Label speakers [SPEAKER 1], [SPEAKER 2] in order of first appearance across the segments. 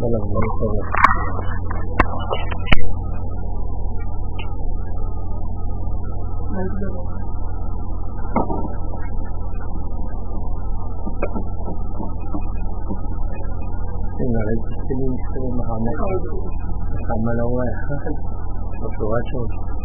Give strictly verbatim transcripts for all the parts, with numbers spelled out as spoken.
[SPEAKER 1] وسلم إن عليك السليم السليم محمد محمد أول وشواته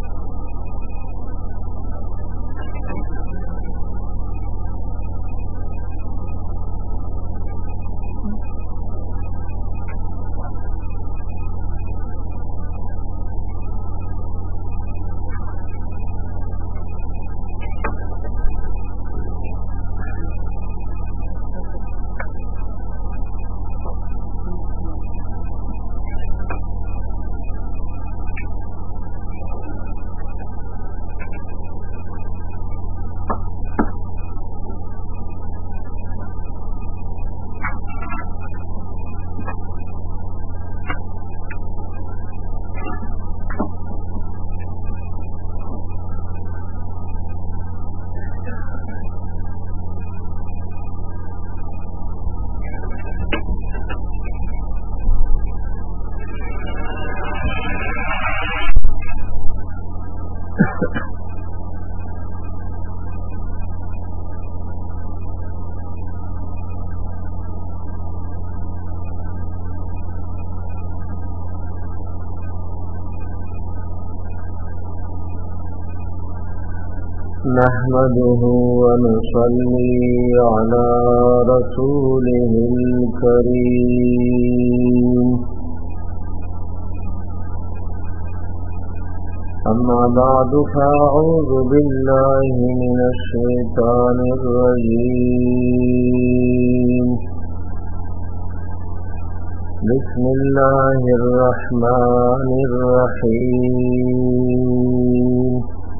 [SPEAKER 1] نحمده ونصلي على رسوله الكريم أما بعد فأعوذ بالله من الشيطان الرجيم بسم الله الرحمن الرحيم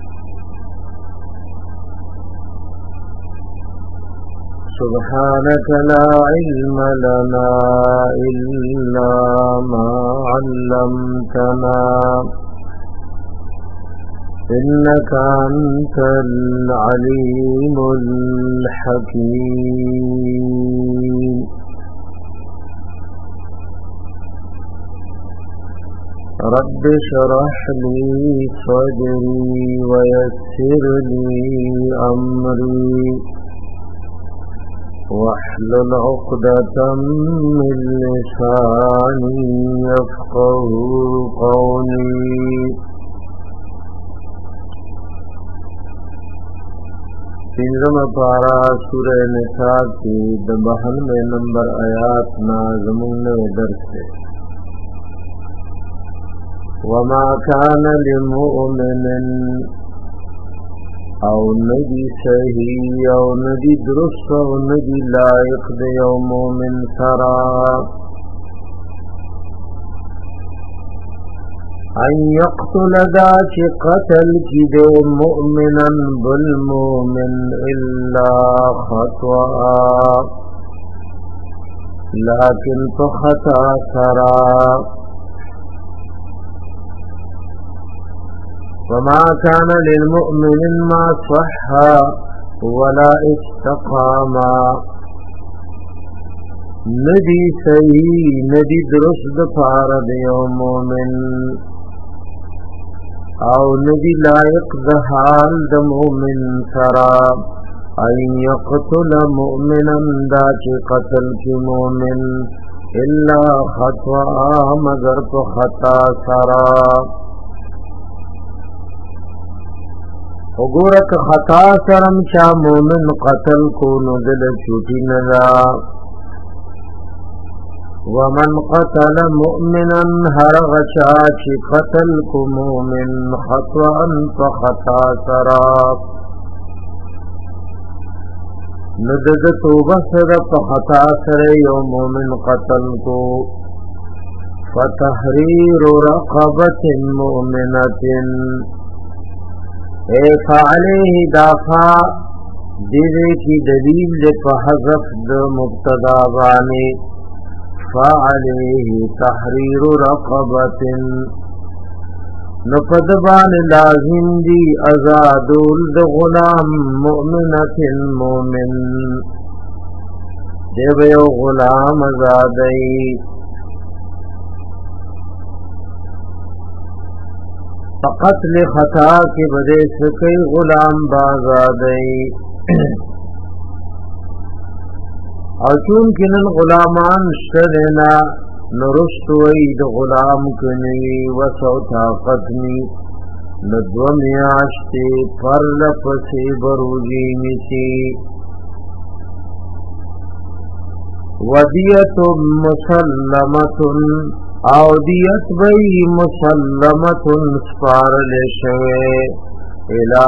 [SPEAKER 1] سبحانك لا علم لنا إلا ما علمتنا إنك أنت العليم الحكيم رب اشرح لي صدري ويسر لي أمري واحلل عقدة من لساني يفقهوا قولي پنځم پارا سورہ نساء کی د بہنوے نمبر آیات نا زمون درس ہے وما كان لمؤمن او ندی صحیح او ندی درست او ندی لائق دی او مومن سرا ان یقتل دا چی قتل کی دے مؤمنا بالمؤمن الا خطوعا لیکن تو خطا سرا وما كان للمؤمن ما صحا ولا استقاما ندی صحیح ندی درست فارد یوم مومن او ندی لائق دحال د مومن سرا ان یقتل مؤمنا دا چی قتل کی مومن الا خطوعا مگر تو خطا سرا وګوره که خطا سرم چا مومن قتل کو نو دل چوټی ندا ومن قتل مؤمنا هر غچا چی قتل کو مومن خطوعا فخطا سرا ندد توبه سره فخطا سره یو مومن قتل کو فتحریر رقبة مؤمنة اے فعلیه دافع دیده کی دلیل دے پا حذف دے مبتدا بانی فعلیه تحریر رقبت نفدبان لازم دی ازادول دے غلام مؤمنت مومن دے بیو غلام ازادی قتل خطا کې بده سکی غلام بازادای او چون کنن غلامان شرنا نرستوی د غلام کنی وسو طاقتنی ندو میاشتی پر لپسی بروجی نسی ودیت مسلمت او دیت بی مسلمت سپارل شوی الى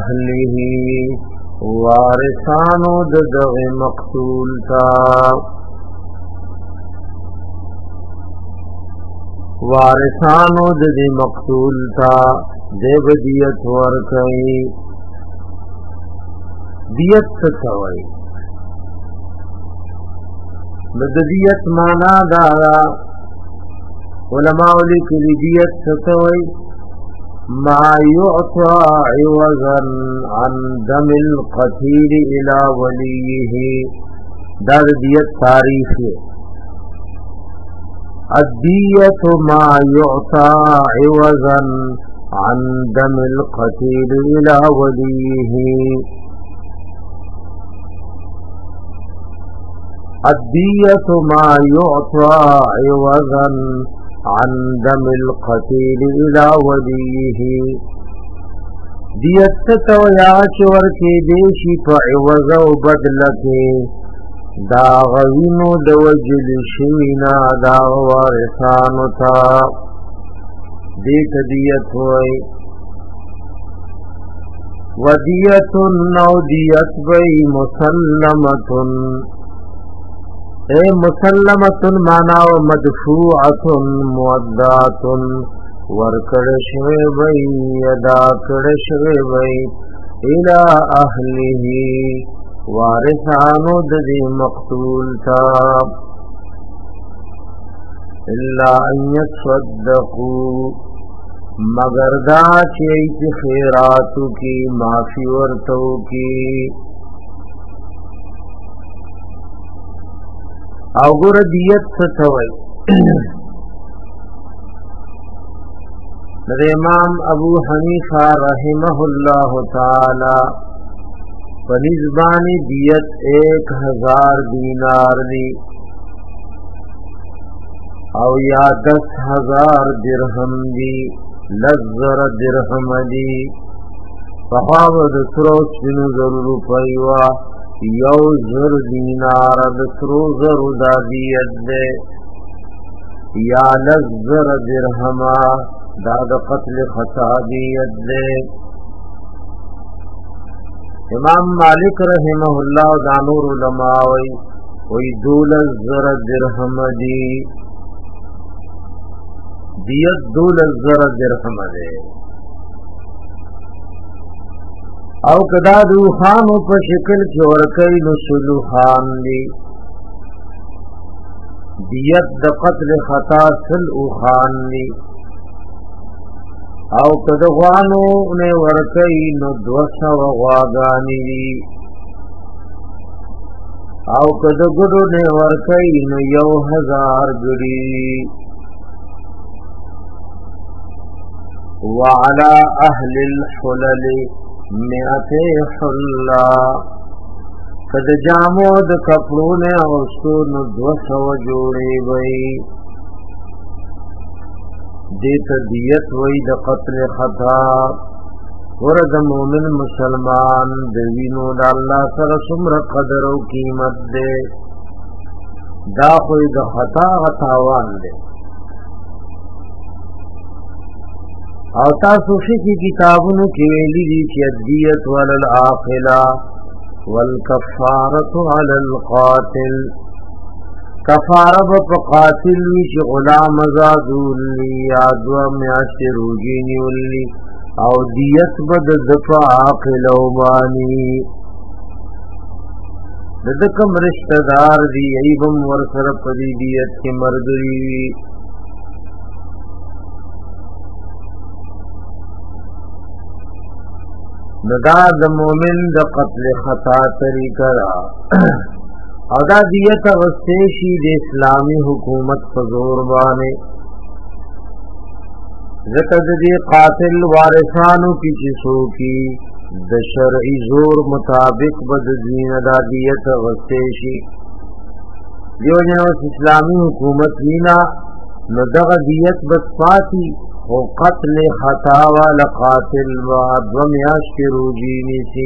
[SPEAKER 1] اهله وارثانو د دغه مقتول تا وارثانو د دې مقتول تا دیو دیت ورکړي دیت څه وایي د دیت معنا دا علماء لیکلي دیت څه وایي ما يعطى عوضا عن دم القتيل الى وليه در دیت تاریخ الدیت ما يعطى عوضا عن دم القتيل الى وليه الدیت ما يعطى عوضا عن دم القتيل الى وليه دیت تو یا چور کې دیشی په عوض او بدل کې دا غوینو د وجل شوینا دا وارثانو تا دیت دیت وای ودیت نو دیت وای مسلمتن اے مسلمتن مانا و مدفوعتن موداتن ورکڑ شوی بی ادا کڑ شوی بی الى اہلی وارثانو ددی مقتول تا الا ان یصدقو مگر دا چیت خیراتو کی معافی ورتو کی او ګور دیت څه وای د امام ابو حنیفه رحمه الله تعالی پنځبانی دیت ایک ہزار دینار دی او یا دس ہزار درہم دی لزر درہم دی فخاوت سروس بنو ضرور روپیوا یو زر دینار دسرو زر دا دیت دے یا لزر درہما دا دا قتل خطا دیت دے امام مالک رحمہ اللہ دانور علماء وی وی دول زر درہم دی دیت دول زر درہم دے او کدا دو خانو په شکل کې ورکې نو سلو خان دی دیت د قتل خطا سل او خان دی او کدا غوانو نه ورکې نو دوسه غواګانی دی او کدا ګډو نه ورکې نو یو هزار ګړي وعلى اهل الحلل میات حلا کد جامو د کپڑو نے اوستو نو دو سو جوڑے وئی دیت دیت وئی د قتل خطا ورد مومن مسلمان دوینو د الله سره څومره قدر او قیمت ده دا خو د خطا غتاوان ده او تاسو شي کتابونو کې ویلي دي چې الدیت وللعاقلہ والکفارة علی القاتل کفاره په قاتل وی چې غلام آزادول یا دو میاشتې روزي نیولې او دیت بد دفع عاقل او بانی د کوم رشتہ دار دی ایبم ور سره په دیت کې مرګري ندا د مومن د قتل خطا طریقہ را او دا دیت غستې شي د اسلامی حکومت په زور باندې ذکر دی قاتل وارثانو کی چسو کی د شرعی زور مطابق بد دین دادیت غستیشی دیو جنوس اسلامی حکومت لینا ندغ دیت بس پاتی و قتل خطا والا قاتل و دومیاش کی روجینی سی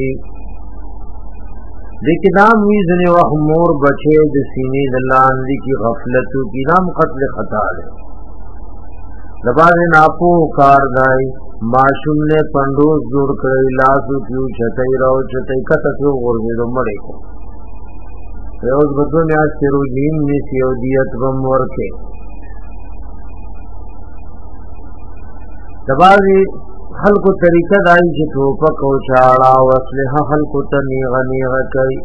[SPEAKER 1] لیکن نام ویزن و امور بچے د سینے دلاندی کی غفلتو کی نام قتل خطا لے دباز ناپو کار دائی معشوم نے پندوز جوڑ کرائی لاسو کیو چھتائی راو چھتائی کتتو غرزی دو مڑے کو فیوز بدو میاز کے روجین میں سیودیت بمور کے دبازی خلق طریقہ دائی چھ توپک و چاڑا و اسلحہ خلق تنیغ نیغ کئی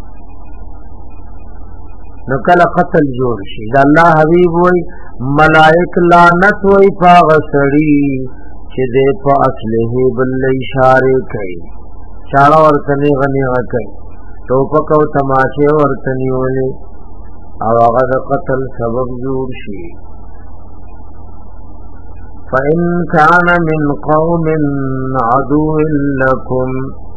[SPEAKER 1] نکل قتل جوڑ شي دا اللہ حبیب وی ملائک لعنت وی پاغ سڑی چھ دے پا اسلحہ بل اشارے کئی چاڑا ورطنی غنیغ کئی توپک و تماشے ورطنی ولی او اغد قتل سبب جوڑ شي فَإِن كَانَ مِنْ قَوْمٍ عَدُوٍ لَكُمْ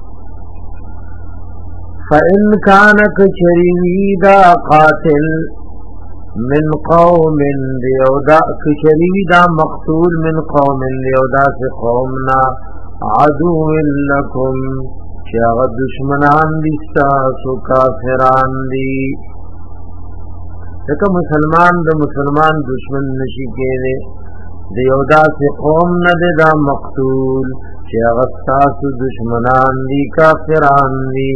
[SPEAKER 1] فَإِن كَانَ كَشَرِيدَ قَاتِلْ مِنْ قَوْمٍ لِيَوْدَا كَشَرِيدَ مقتول من قوم لِيَوْدَا سے قومنا عَدُوٍ لَكُمْ چاغ دشمنان دیستا سو کافران دی لکہ مسلمان دا مسلمان دشمن نشی کے دے دیودا سے قوم ندے دا مقتول چی اغستاس دشمنان دی کافران دی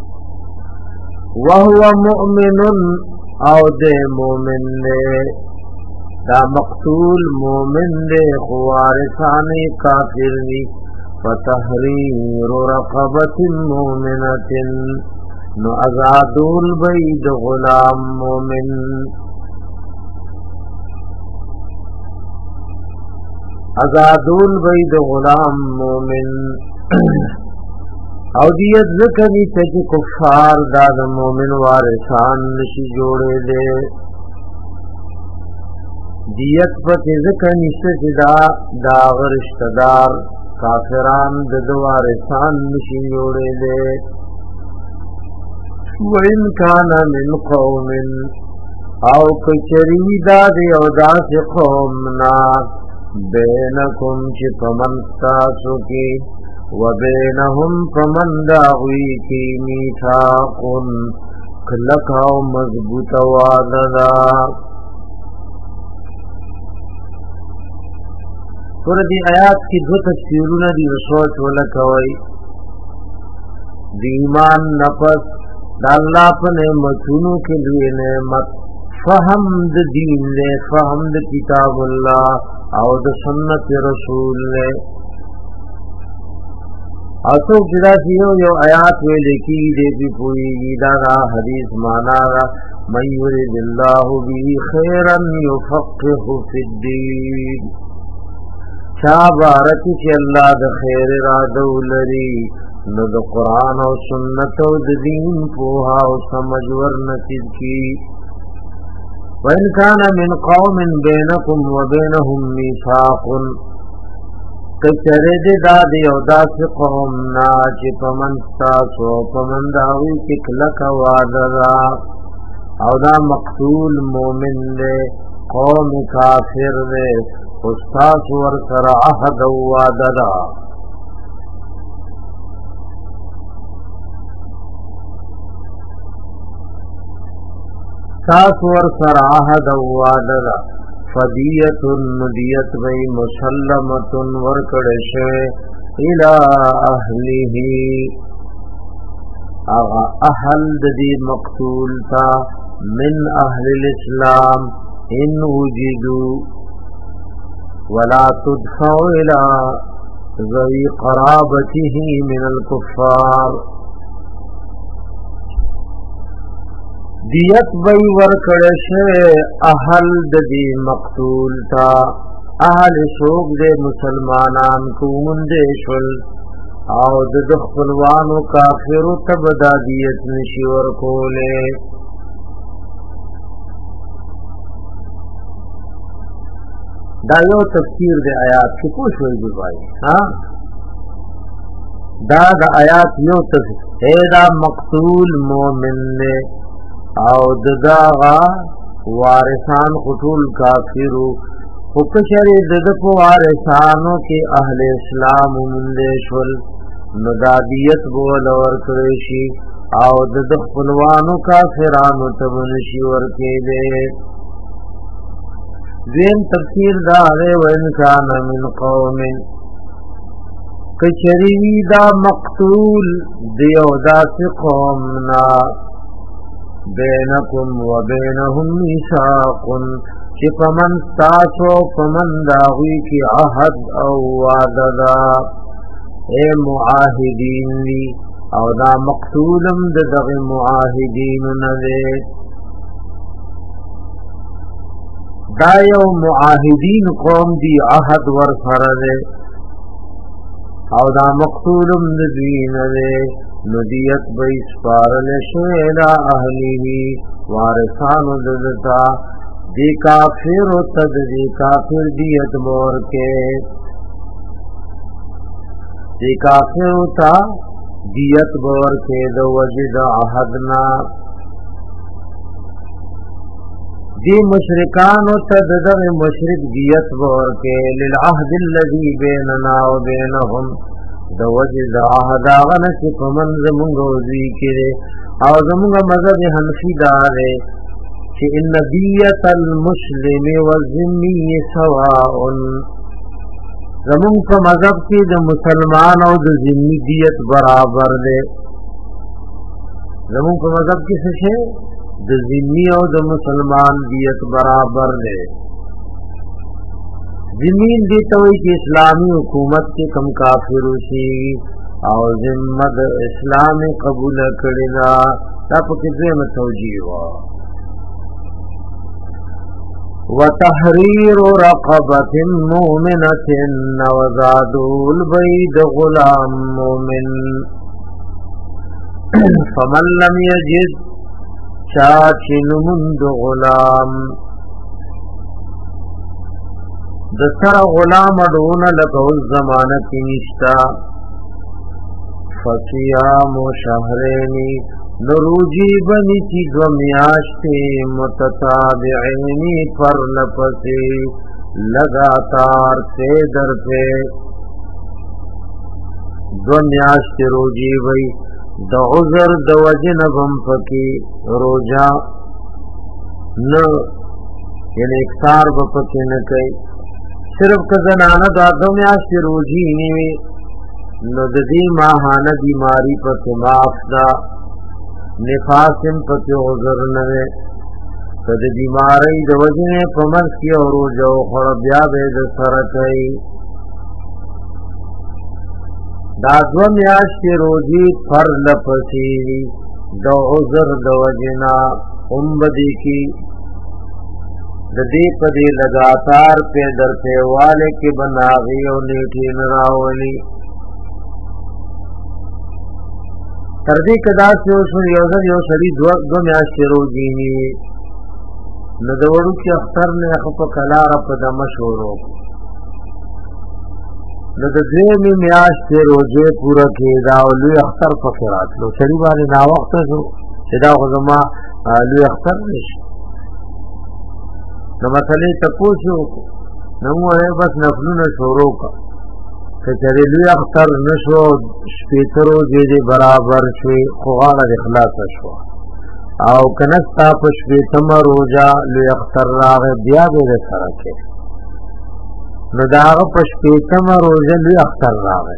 [SPEAKER 1] وہو مؤمن او دے مومن دے دا مقتول مومن دے خوارسان کافر دی فتحریر رقبت مومنت نو ازادول بید غلام مومن ازادول بید غلام مومن او دیت ذکری تجی کفار داد مومن وارثان نشی جوڑے دے دیت پت ذکر نشت دا داغ رشتدار کافران دد وارثان نشی جوڑے دے وَإِن كَانَ مِنْ قَوْمٍ او کچری داد او داس قومنا بینکم چی پمن تاسو کی و بینہم پمن داغوی کی میثاقن کلکا و مضبوط وعددا سورہ دی آیات کی دو تفسیرون دی سوچ ولکوئی دی ایمان نفس دا اللہ پر نعمتونو کے لیے نعمت فهم د دین لے فهم د کتاب اللہ او د سنت رسول لے او تو جدا سیو یو آیات میں لکھی دے بھی پوئی گیدہ را حدیث مانا را من یرد اللہ بی خیرا یفقہ فی الدین چاہ بارکی چی اللہ د خیر را دولری نو د قرآن و سنت و د دین پوہا و سمجور نصیب کی وَإِن كَانَ مِنْ قَوْمٍ بَيْنَكُمْ وَبَيْنَهُمْ مِيثَاقٌ کچرد دادی او داس قومنا چی پمن ستاسو پمن داوی ککلک وادرا او دا مقتول مومن دے قوم کافر دے استاس ورسر عہد وادرا ساس ور سر آہد وادر فدیت ندیت بی مسلمت ورکڑش الى اہلیہ اغا اہل دی مقتول تا من اہل الاسلام ان وجدو ولا تدفع الى ذوی قرابته من الكفار دیت بی ورکڑش اہل دی مقتول تا اہل شوق دے مسلمانان کو مندشل او د دخلوانو کافر تبدا دیت نشی ورکولے دا یو تفسیر د آیات کې پوښوي دی وای ها دا د آیات یو تفسیر اے دا مقتول مومن نے او دغه وارثان خطول کافرو حکشر دغه په وارثانو کې اهل اسلام مندشول نودادیت بول ور کړی شي او د خپلوانو کافرانو تبنشي ورکې دي دین تفسیر دا ہے وَإِنْ كَانَ مِنْ قَوْمٍ کچریوی دا مقتول دیو دا سی قومنا بینکم و بینهم میثاق چی پمن تاسو پمن داوی کی عہد او وعددا اے معاہدین لی او دا مقتولم دغ معاہدین ندے دا یو معاہدین قوم دی عہد ور فرده او دا مقتولم ندوین دے ندیت بیس پارل شیلا اہلیه وارثان ددتا دی کافر تد دی کافر دیت مور کے دی کافر تا دیت مور کے دو وجد عہدنا دی مشرکان تددغ مشرک دیت بور کے للعہد الذی بیننا و بینهم دو وجد عہد آغن سپ من زمونگا وزی کرے او زمونگا مذہب حنفی دارے کہ ان دیت المسلم والذمی سواء زمونگ کا مذہب کی دو مسلمان او دو ذمی دیت برابر دے زمونگ کا مذہب کی سشے د ذمی او د مسلمان دیت برابر دے زمین دی توئی کی اسلامی حکومت کے کم کافر شي او ذمت اسلام قبول کړي دا تپ کې دیم توجیه وا وتحرير رقبه مؤمنه وزادوا البيد غلام مؤمن فمن لم يجد چاچن مند غلام دسر غلام اڈون لکو الزمانت نشتا فصیام شہرینی نروجی بنی چی دو میاشتی متتابعینی پر لپسی لگاتار سے در پہ دو میاشتی روجی بئی د عذر د وجن بم پکی روجا نو یعنی اکثار بپکی نکی صرف کزنانا دا دو میاشتی روجی نیوی نو ددی ماہانا بیماری پکی معاف دا نفاسم پکی عذر نوی کد بیماری د وجن پمرس کی او روجا خور بیا بید سرکی دا دو میاشتی روزی پر لپسی دو عذر دو وجنا امبدی کی ددی پدی لگاتار پہ در پہ والے کی بناغی و نیٹی نراولی تردی کدا سے اسن یوزر یو سری دو, دو میاشتی روزی نی ندوڑو کی اختر نے اخپ کلار پا دمشورو نو د دویمې میاشتې روزې پوره کېدا او لوی اختر پکې راتلو سړي باندې ناوخته شو چې دا خو زما لوی اختر نشي نو مسلې تپوس نو موږ بس نفلونه شروع کړو که چېرې لوی اختر نشو شپېته روزې دې برابر شوې خو غاړه دې خلاصه شوه او که نه ستا په شپېتمه روژه لوی اختر راغی بیا به دې سره کې نو دا هغه په شپېتمه روژه لوی اختر راغی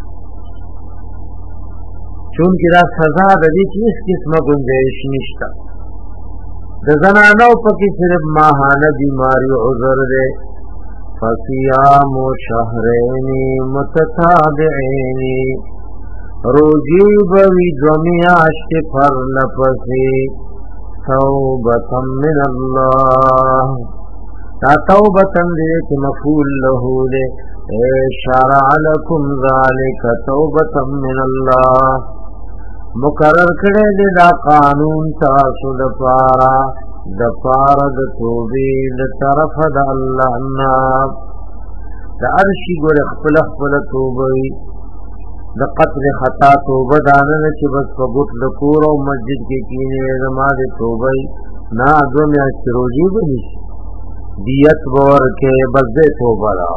[SPEAKER 1] چونکې دا سزا د دې کې هېڅ قسمه ګنجایش نشته د زنانو پکې صرف ماهانه بیماری عذر دی فصیام شهرین متتابعین روزی بوی دو میاشتې پر لپسې توبة من الله تا توبتن دے کہ مفعول له دے اے شرع لکم ذالک توبتا من اللہ مقرر کرے دے دا قانون تاسو دپارا د پاره د توبې د طرف د الله نه د ارشي ګور خپل خپل توبه د قتل خطا توبه دانه چې بس په ګوت د کور او مسجد کې کینې زما د توبه نه اځو مې استروجي بني دیت ور کې بس د توبه را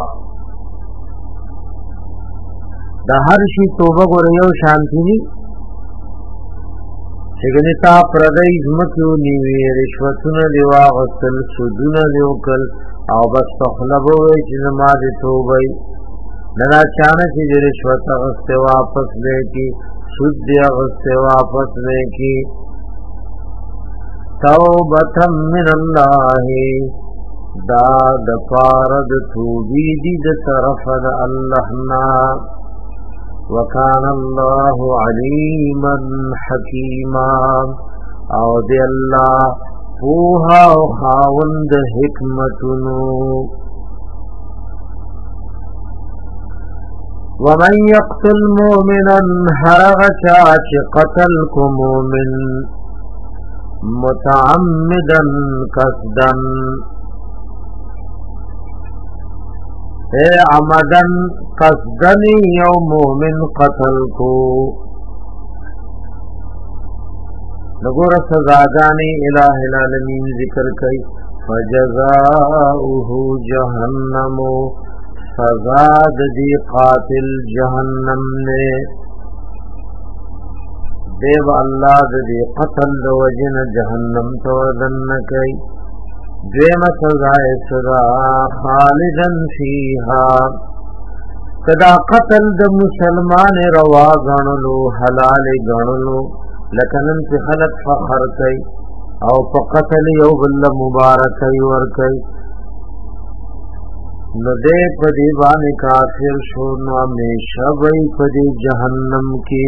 [SPEAKER 1] د هر شي توبه ګور یو شانتی ني چگنی تا پردئی زمکیو نیوی رشوتون دیوا غسل سودون دیوکل او بس تخلبوی چیز ما دی توبئی ننا چانا چی دی رشوت غسل واپس لے کی سود دی غسل واپس لے کی توبتم من اللہ دا دپارد توبی دی دی طرف دا اللہنا وکان اللہ علیما حکیما او دی اللہ پوها او خاوند حکمتنو ومن یقتل مومنا هرغچا چی قتل کو مومن متعمدا قصدا اے عمدن قصدنی یو مومن قتل کو نگور سزاگانی الہ العالمین ذکر کئی فجزاؤہ جہنم سزاد دی قاتل جہنم نے دیو اللہ دی قتل دو وجن جہنم توردن کئی دویم سزائے سزا خالدن فیہا کدا قتل د مسلمان روا گنلو حلال گنلو لکنن پی خلق فخر کئی او پا قتل یو بل مبارک ور کئی ندے پدی بانی کافر شونو ہمیشہ بئی پدی جہنم کی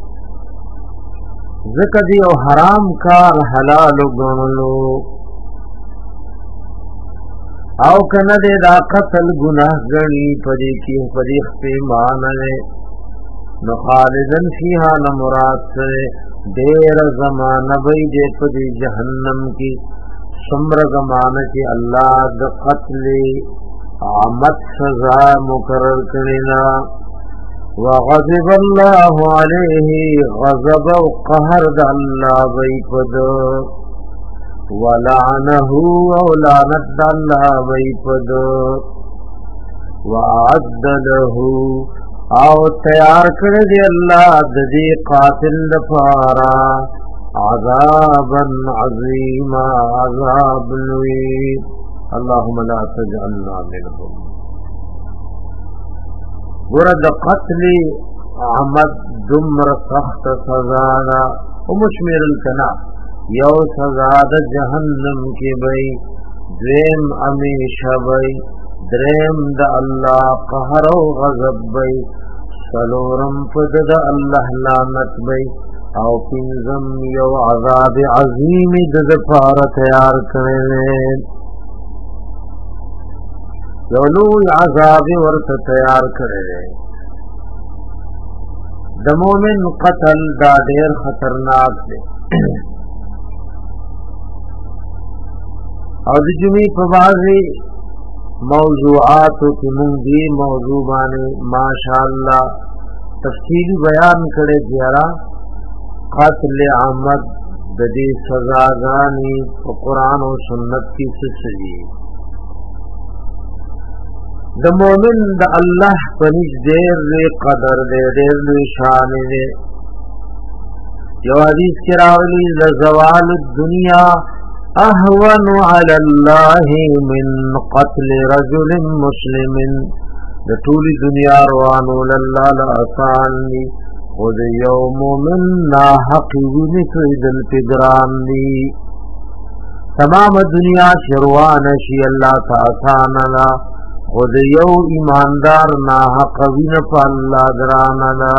[SPEAKER 1] ذکر او حرام کار حلال گنلو او کنه دې دا قتل گناہ غنی پدې کې پدې خپې مانله نو خالدن فیها نہ مراد سے دیر زمانہ وی دې پدې جہنم کې سمر زمانہ کې الله د قتل عمد سزا مقرر کړینا وغضب الله علیه غضب او قهر د الله وی پد ولعنه او لعنت الله ویپد وعد له او تیار کړی دی الله د دې قاتل لپاره عذابا عظیما عذاب لوی اللهم لا تجعلنا منهم ورد قتل عمد دمر سخت سزا او مشمیر الکنا یو سزا د جہنم کی بئی دویم امیشہ بئی دریم د اللہ قہر و غضب بئی سلورم پد د اللہ لعنت بئی او پنزم یو عذاب عظیم د دپار تیار کرنے یو لوی عذاب ورت تیار کرنے د مومن قتل دا دیر خطرناک دے او د جمعی په بعضی موضوعاتو کی منگی موضوع بانے ماشاءاللہ تفصیلی بیان کرے دیارا قتل عمد ددی سزاگانی و قرآن و سنت کی سسری د مومن د اللہ پنیش دیر ری قدر دے دیر ری شان دے یو حدیث کی راولی لزوال الدنیا احون علی اللہ من قتل رجل مسلم د ټول دنیا روانو لله لآسان دی خود یو مومن نا حق ویني کېدل پګران دی تمام دنیا شروان شي الله تعالی نا خود یو ایماندار نا حق ویني په الله دران نا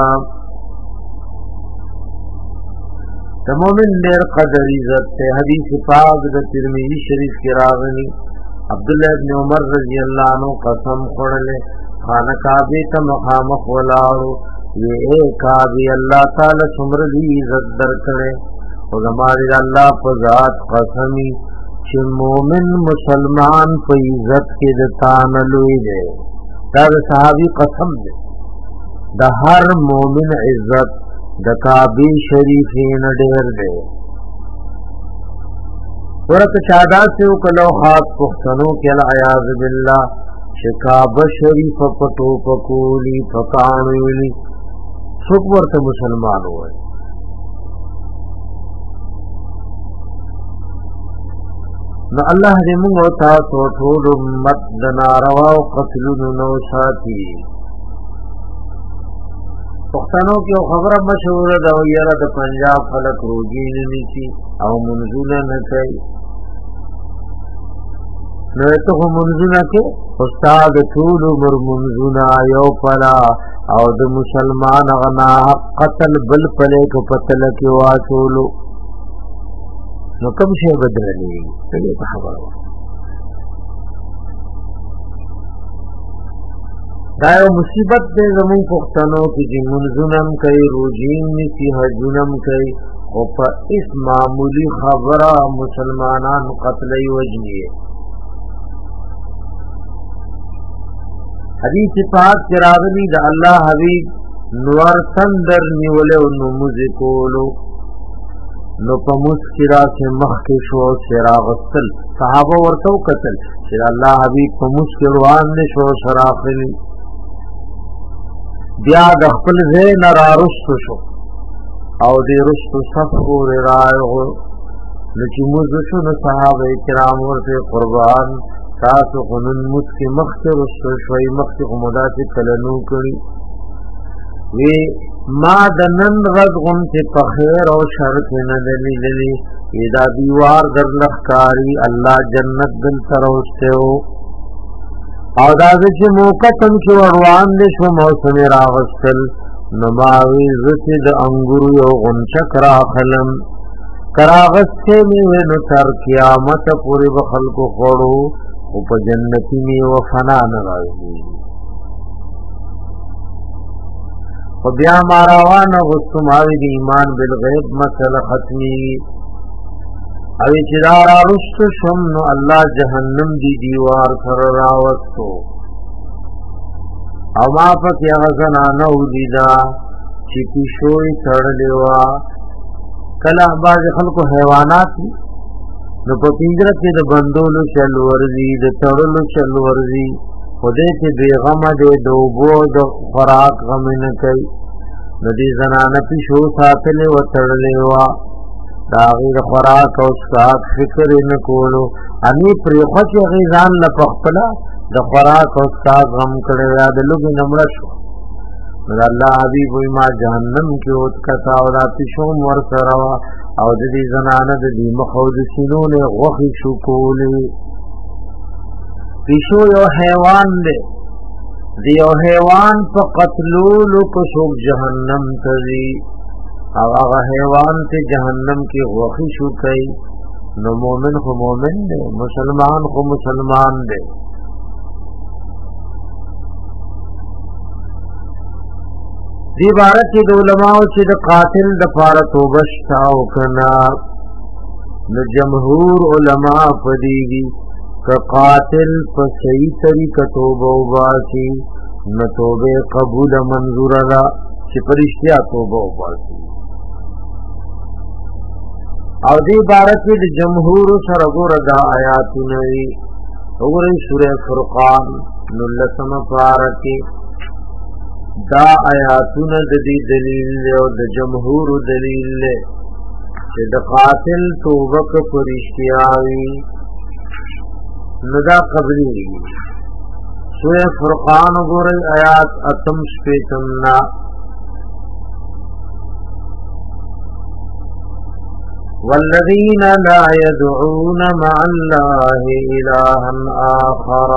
[SPEAKER 1] د مومن ډېر قدر عزت ته حدیث پاک د ترمذی شریف کې راغلی عبداللہ ابن عمر رضی اللہ عنہ قسم خورلے خانہ کعبے تا مخامخ ولاړو یہ اے کعبے اللہ تعالی سمر دی عزت در کرے او زماری اللہ په ذات قسمی چې مومن مسلمان په عزت کې د تان لوی دی دا صحابي قسم دی د هر مومن عزت د کعبه شریفین ډېر دی ورته چادا سے کلو خاص پختنو کې العیاذ بالله چې کعبه شریف په ټوپ کولی پکانولی څوک ورته مسلمان وای نو الله دې موږ او تاسو ټول امت د ناروا او قتلونو نو ساتي پښتنو کې خبره مشهوره ده یاره د پنجاب خلک روزي نه نیسي او منځونه نه کوي نو ته منځونه کې استاد ټول عمر منځونه یو پلا او د مسلمان غنا قتل بل پله کو پتل کې واچولو نو کوم شی بدرلی څه په خبره دا یو مصیبت دې زمون پښتنو کې چې منځونم کوي روزین نسی حجونم کوي او په اس معمولی خبره مسلمانان قتلې وجنی حدیث پاک کې راغلی د الله حبیب نور تندر نیولې او نماز کولو نو په مسکرا سے مخکې شو سراغتل صحابه ورته قتل چې الله حبیب په مسکر روان نشو شراخلی بیا د خپل زین را رست شو او دې رست صف اور راغو لکه موږ شو نو صحابه کرام ورته قربان تاسو غنن مسکی مخکې رست شوي مخکې غمدا چې کلنو کړی وی ما د نن رز غم چې په خیر او شر کې نه دلیلې دا دیوار در لخکاری الله جنت دل تروسته او دا چې موقتم کې وروان دي شو موسم راغستل نماوی زتی د انګورو یو غنچک را خلم کراغسته می ونو تر قیامت پوری بخل کو خورو او په جنتی می و فنا نه راځي او بیا ماروان غستماوی دی ایمان بالغیب مسئلہ ختمی او چې دا را رست شم نو الله جهنم دی دیوار سر راوستو او ما پکې هغه زنانه ولیدا چې پیشوي تړلې وا کله باز خلکو حیوانات نو په پنجره کې د بندولو چل ورزي د تړلو چل ورزي خدای ته بیغمه د دوبو د خوراک غم نه کوي د دې زنانه پیشو ساتلې و تړلې وا دا غیر خوراک او ساک فکر نه کولو اني پرې خوچ غیزان نه پخپلا د خوراک او ساک غم کړي را د لوګي نمړ شو الله حبيب ما جهنم کې اوت کتا او را پیشو مور سره او د دې زنانه د دې مخود سينونه غوخي شو کولې پیشو یو حیوان دی دی یو حیوان په قتلولو کو شوق جهنم تزي او هغه حیوان ته جهنم کې غوخي شو کوي نو مومن خو مومن دی مسلمان خو مسلمان دی دی بارت کې د علماء چې د قاتل د فار توبه شاو کنا نو جمهور علما پدیږي ک قاتل په صحیح طریقه توبه وباسي نو توبه قبول منظور را چې پرشتیا توبه وباسي او دی بارت کې د جمهور سره ګور دا آیاتونه وي وګورئ سوره فرقان نو لسم پارکه دا آیاتونه د دې دلیل او د جمهور دلیل له چې د قاتل توبه کو پرشتیاوي ندا قبلی سورہ فرقان وګورئ آیات اتم شپیتمنا والذین لا يدعون مع الله إلها آخر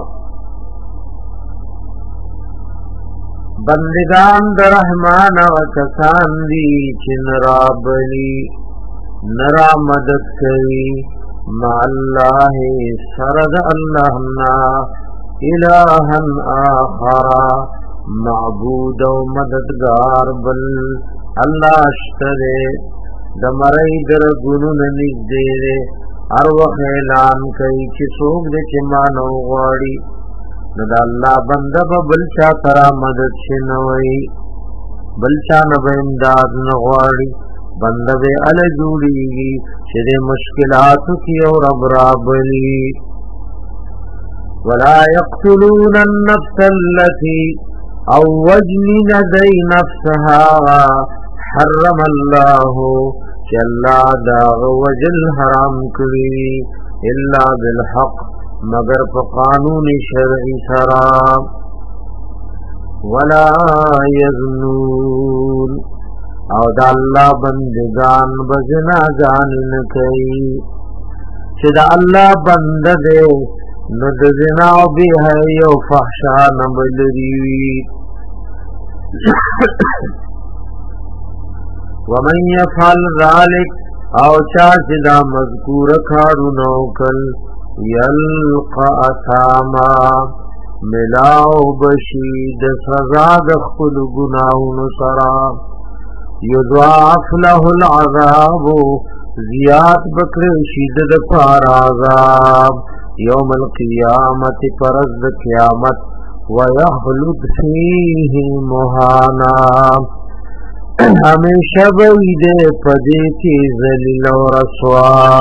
[SPEAKER 1] بندگان در رحمان و کسان دی چن را بلی نرا مدد کری مع اللہ سرد اللہنا الہا آخر معبود و مددگار بل اللہ اشترے دمرائی در گنون نگدے هر وخت اعلان کوي چې څوک دې چې مانو غواړي نو د الله بنده به بل چا سره مدد شنوي بل چا نه به امداد نه غواړي بنده به ال جوړيږي چې د مشکلاتو کې او رب رابلی ولا يقتلون النفس التي او وجن ندي نفسها حرم الله چې الله دا وجل حرام کړی الا بالحق مگر په قانون شرعي سره ولا يزنون او دا الله بندگان بزنا جان نه کوي چې دا الله بنده دې نو د زنا او به او فحشا نه بلري ومن يفعل ذلك او چا چې دا مذکور کارونه وکړ یلقى اثاما ملاو بشید سزا د خپل ګناہوں سرا یضاعف له العذاب زیاد بکر شید د پار عذاب یوم القیامت پرز قیامت ويخلد فیه مهانا ہمیشہ بید پدے کی ذلیل و رسوا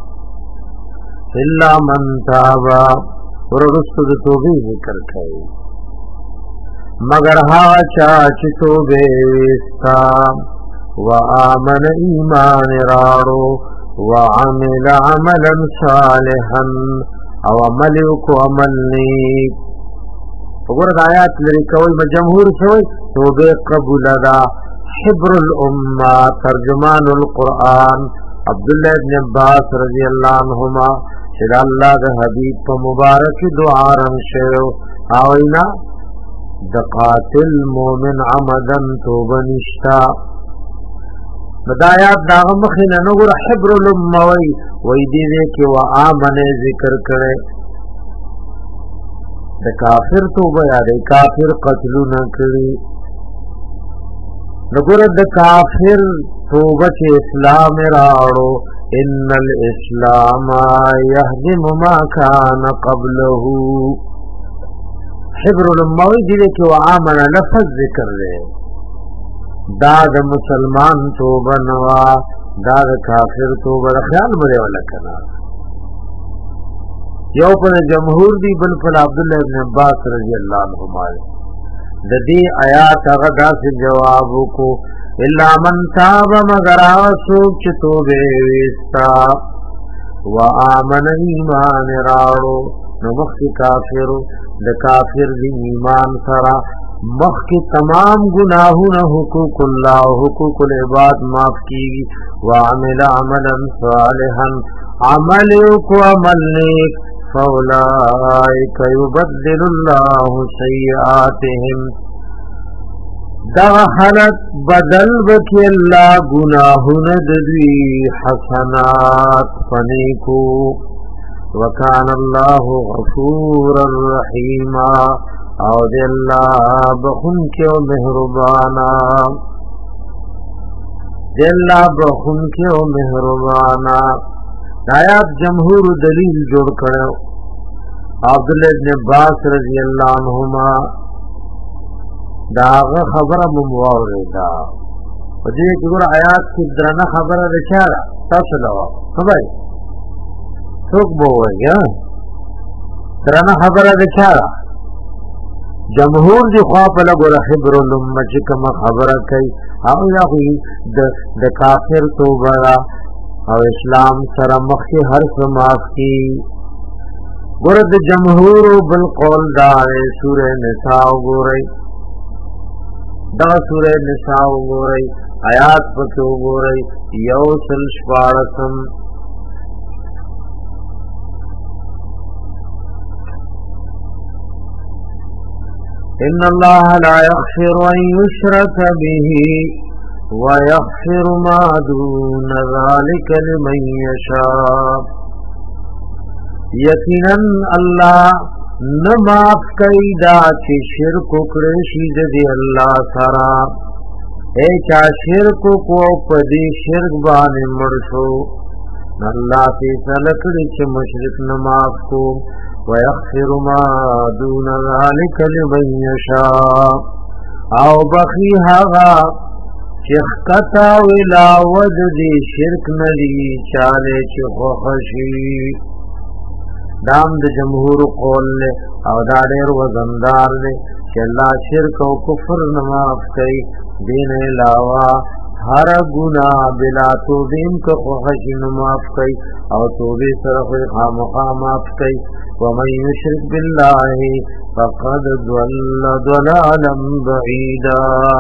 [SPEAKER 1] الا من تابا ورسد توبه ذکر کئی مگر ها چاچ توبه وستا وآمن ایمان راڑو وعمل عملا صالحا او عمل کو عمل نیک وګورئ آیات لري کول مجمهور شوی توبه قبول ادا حبر الامه ترجمان القرآن عبد الله ابن عباس رضی الله عنهما چې الله د حبیب په مبارک دعا رنگ شو او اینا د قاتل مومن عمدن توبه نشتا بدايات داغه مخینه نو ګور حبر الامه وی وی دې کې وا امن ذکر کړي د کافر توبه یا د کافر قتل نه کړي نګور د کافر توبه چې اسلام راړو ان الاسلام يهدم ما كان قبله حبر الموی دې کې وعامل لفظ ذکر لري دا د مسلمان توبه نوا دا د کافر توبه خیال مړ ولا کنا یو پر جمهور دی بل پر عبد الله ابن عباس رضی الله عنهما د دې آیات هغه داسې جواب کو الا من تاب مگر اسوک چې توبه وستا وآمن ایمان راړو نو مخی کافر د کافر دی ایمان سره مخی تمام گناہونه حقوق الله حقوق العباد معاف کیږي وعمل عملا صالحا عمل کو عمل نیک فاولئک یبدل الله سیئاتهم دا حالت بدل وکي الله گناہونه دوی حسنات فنیکو وکان الله غفورا رحیما او دی الله بخون کې او مهربانا دی الله بخون کې او مهربانا آیات جمهور دلیل جوړ کړو عبد الله ابن عباس رضی الله عنهما داغه خبره مموردا په دې کې ګور آیات کې درنه خبره رچاره تاسو دا خبره څوک بوویا درنه خبره رچاره جمهور دی خوا په لګور خبر الامه چې کوم خبره کوي او یا د د کافر توبه او اسلام سره مخکې هر څه معاف کی ګور د جمهور بالقول دا سوره نساء وګورئ دا سورہ نساء وګورئ آیات پکې وګورئ یو سل شپاړسم ان الله لا يغفر ان يشرك به ويغفر ما دون ذلك لمن يشاء یقینا الله نماف کئی دا چی شرک کړی شي د الله سره اے چا شرک کو پدی شرک باندې مړ شو اللہ فیصلہ کړي چې مشرک نه معاف کو ويغفر ما دون ذلك لمن يشاء او بخي هغه چې خطا ولا ود دي شرک ندي چاله چې خوشي دام د جمهور قول له او دا ډېر وزندار دي چې الله شرک او کفر نه معاف کوي دین علاوه ہر گناہ بلا توبین کو خوشی نو معاف کئی او توبی سره خامخا معاف کئی ومن یشرک باللہ فقد ضل ضلالا بعیدا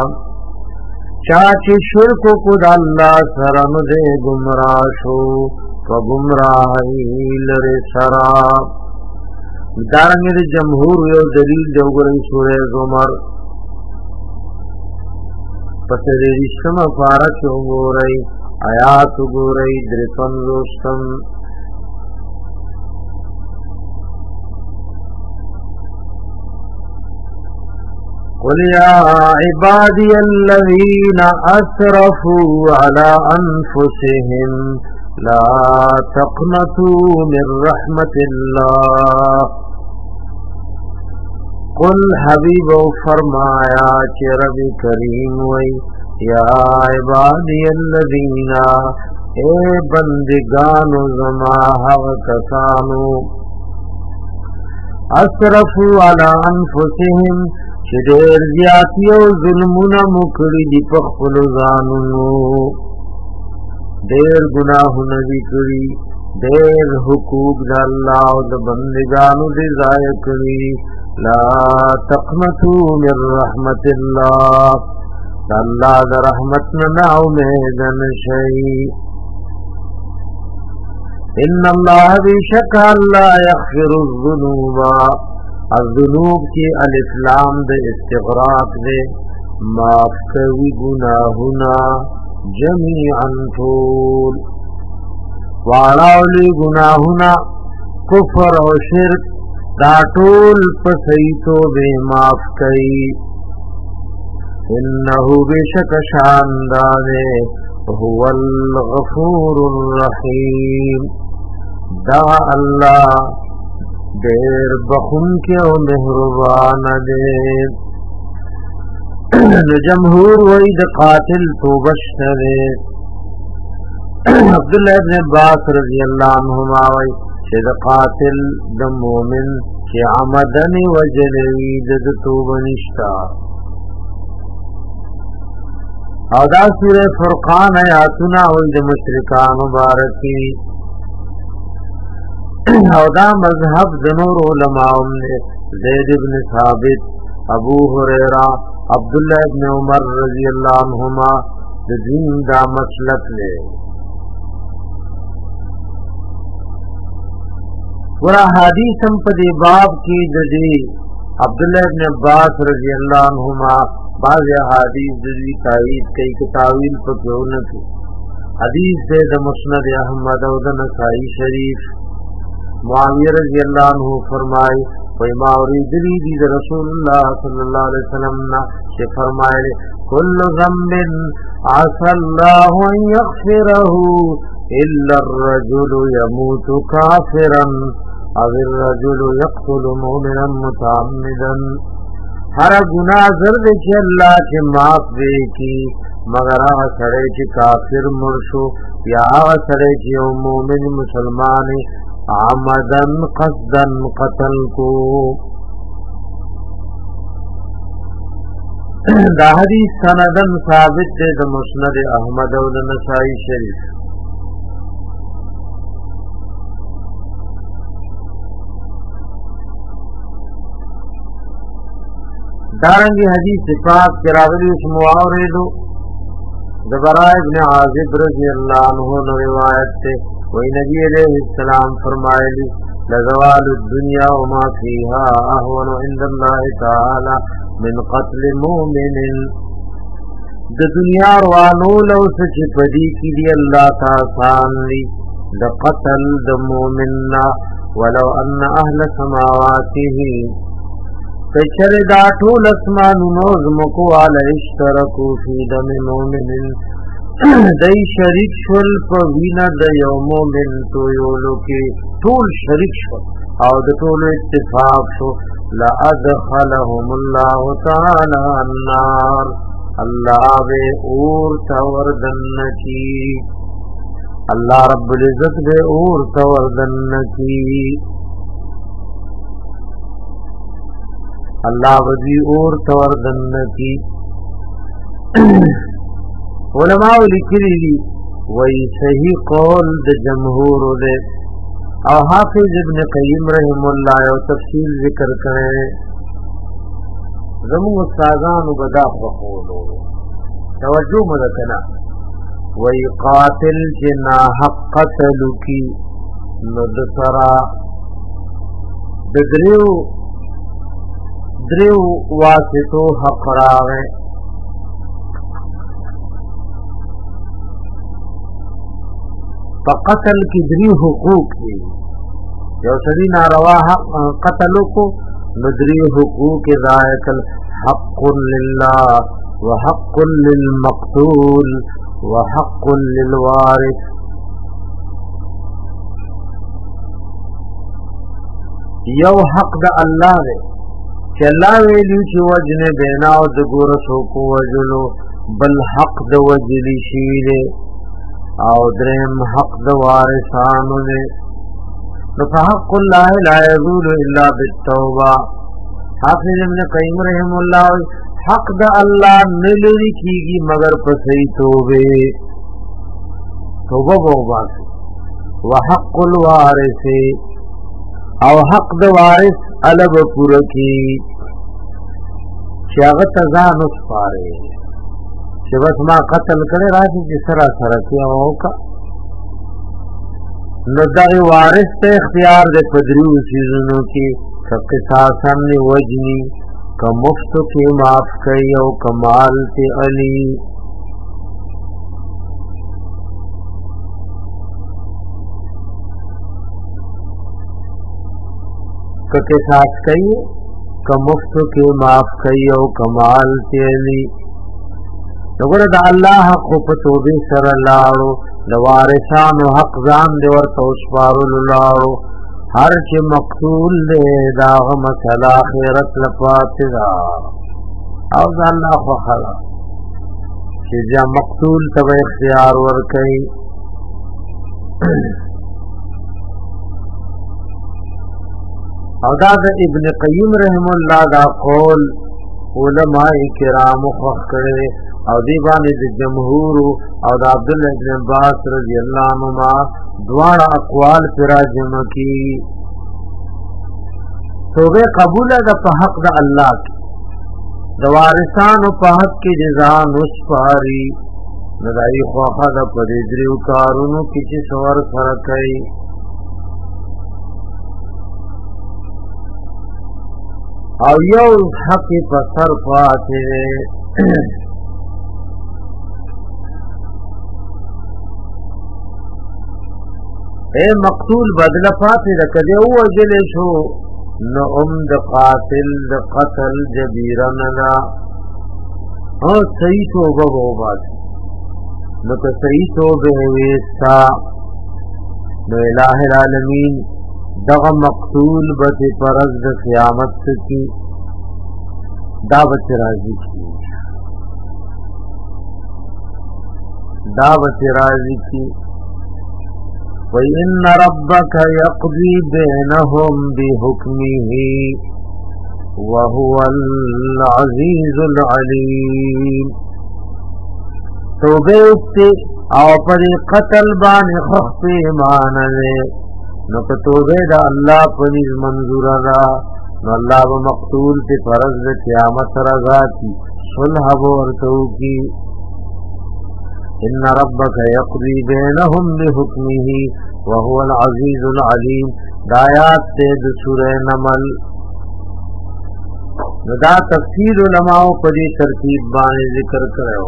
[SPEAKER 1] چاچی شرک کو اللہ سره نو دے گمراہ شو فگمراہی لر سرا دارنگی جمہور یو دلیل دیوگری سورہ زمر پس ریشتم فارک اگوری آیات اگوری درپن روشتم قل یا عبادی الذین اسرفوا علی انفسهم لا تقنطوا من رحمت اللہ قل حبیب و فرمایا کہ رب کریم وی یا عبادی الذین اے بندگان زما حق کسانو اسرفوا علی انفسهم چې ډېر زیاتی او ظلمونه مکړي دي په خپل ځانونو ډېر ګناهونه دي کړي ډېر حقوق د الله او د بندگانو دي ضایع کړي لا تقنطوا من رحمت الله الله د رحمت نه امید نشئ ان الله بشک الله یغفر الذنوب الذنوب کی الف لام د استغراق دے معاف کوي گناهونه جميعا طول واړاولی گناهونه کفر او شرک دا ټول په صحیح توبه معاف کوي انه بشک شاندار هو الغفور الرحیم دا الله دیر بخون کے او مہربان دے جمہور وید قاتل توبشتر عبداللہ ابن عباس رضی اللہ عنہما وی چید قاتل د مومن چی عمدن وجلوی د توبنشتا او دا سور فرقان آیاتنا وی د مشرکان مبارکی او دا مذہب جنور علماء نے زید بن ثابت ابو ہریرہ عبداللہ ابن عمر رضی اللہ عنہما دین دا مسلک لے ورا حدیث ہم پدی باب کی ددی عبداللہ ابن عباس رضی اللہ عنہما بعض حدیث ددی تائید کئی کتاویل پکیون کی حدیث دے دا مسند احمد و دا نسائی شریف معاویہ رضی اللہ عنہ فرمائے وما اوریدلی دی رسول اللہ صلی اللہ علیہ وسلم نا کہ فرمائے کل ذنب عسى الله ان يغفره الا الرجل يموت كافرا او الرجل يقتل مؤمنا متعمدا ہر گناہ زرد کہ اللہ کے معاف دے کی مگر آغا سڑے کی کافر مرشو یا آغا سڑے کی مومن مسلمان عمدن قصدن قتل کو دا حدیث سندن ثابت دے دا مسند احمد و نسائی شریف دارنگی حدیث پاک کے راغلی اس معاوردو دبراء ابن عازب رضی اللہ عنہ نے روایت تے وہی نبی علیہ السلام فرمائے لی لزوال الدنیا وما فیها احون عند اللہ تعالی من قتل مومن د دنیا روانو لو سچ پدی کی دی اللہ تعالی لی د قتل د مومننا ولو ان اهل سماواته کچر دا ټول اسمان نوز مکو علی اشترکو فی دم مومن دای شریک شول په وینا د یو مومن تویولو کې ټول شریک شول او د ټول اتفاق شو لا ادخلهم الله تعالی النار الله به اور توردن کی الله رب العزت به اور توردن کی الله بدی اور توردن کی علماء لیکلی دي وای صحیح قول د جمهور ده او حافظ ابن قیم رحم الله او تفصیل ذکر کړي زمو استادانو بدا خولو توجه مدکنا وای قاتل جنا حق قتل کی ندسرا ددریو دریو واسطو حق راغه فقتل کی دری حقوق دی یو سړی ناروا قتل کو ندری حقوق ذائق حق لله وحق للمقتول وحق للوارث یو حق د الله دی چې الله ویلي چې وجنه بینا او د ګورسو کو وجلو بل حق د وجلی شي دی او درم حق د وارثانو نه نو حق الله لا يزول الا بالتوبه حافظ ابن قیم رحم الله حق د الله نلری کیږي مگر په صحیح توبه توبه وباس وحق الوارث او حق د وارث الب پوره کی شاغت ځان اوس پاره چې بس ما قتل کړي راځي چې سره سره کیا وکا نو دا وارث ته اختیار دې پدریو سيزونو کې قصاص سامنے وجنی کا مفت کې معاف کوي او کمال ته علی کا قصاص کوي کا مفت کې معاف کوي او کمال ته علی وګوره د الله حق په توبې سره لاړو د وارثانو حق ځان دی ورته وسپارل لاړو هر چې مقتول دی دا مسله آخرت لپاره دا او ځان الله خو خلا چې دا مقتول ته اختیار ورکړي او دا د ابن قیم رحم الله دا قول علماء کرام خو کړي او دی باندې د جمهور او د عبد الله ابن عباس رضی الله عنهما دواړه اقوال پر راجم کی توبه قبول ده په حق د الله د وارثانو په حق کې جزاء نسپاری ندای خوخه د پدې دریو کارونو کې چې سوار سره کوي او یو حق په سر پاتې اے مقتول بدل پاتې د کده او وجل شو نو ام د قاتل د قتل جبیرنا او صحیح توبه وباسي نو که صحیح توبه وستا نو الہ العالمین دغه مقتول به پرز د قیامت کی دا بچ راضی کی دا بچ راضی کی وَإِنَّ رَبَّكَ يَقْضِي بَيْنَهُمْ بِحُكْمِهِ وَهُوَ الْعَزِيزُ الْعَلِيمُ توبه ته او پر قتل باندې خف ایمان له نو که توبه دا الله پنځ منظور را نو الله به مقتول ته فرض د قیامت رضا کی صلح ورتو کی ان ربک یقضی بینهم بحکمه وهو العزیز العلیم دایات د سورہ نمل دا تفسیر علماء په دې ترتیب باندې ذکر کړو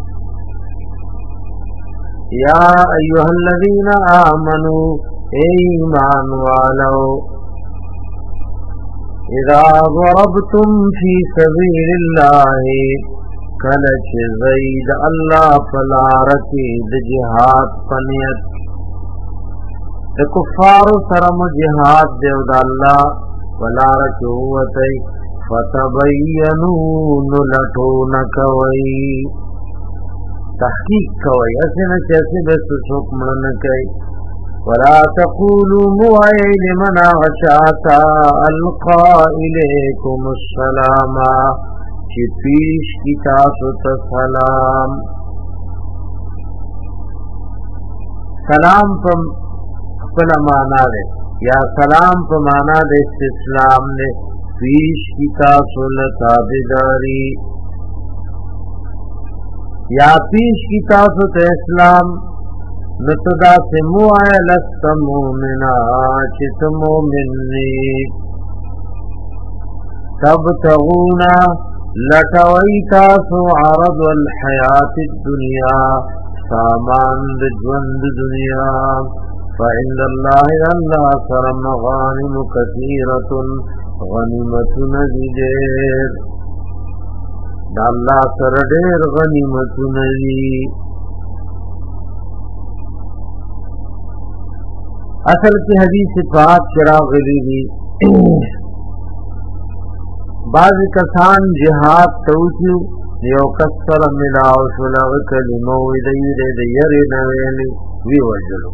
[SPEAKER 1] یا ایها الذین آمنوا ایمان والو اذا ضربتم فی سبیل الله کله چې زید الله فلارتی د جهاد پنیت د کفار سره جهاد دیو د الله فلارتی وته فتبینوا نلټون کوي تحقیق کوي اسنه چې به څوک مړ نه کوي ولا تقولوا موعي لمن غشاتا القى اليكم السلام چې پیش کی تاسو ته سلام سلام په خپل معنا ده یا سلام په معنا د استسلام نه پیش کی تاسو له تابعداري یا پیش کی تاسو ته اسلام نتدا سے موعی لست مومنا چت مومنی تبتغونا لٹوئی تاسو عرض الحیات الدنیا سامان دجوند دنیا فعند اللہ اللہ سر مغانم کثیرت غنیمت ندیر دا اللہ سر دیر غنیمت ندیر اصل کی حدیث پاک چراغ غلیبی بعض کسان جہاد توچیو یو کسر ملاو شلغ کلمو دیر دیر نویلی وی وجلو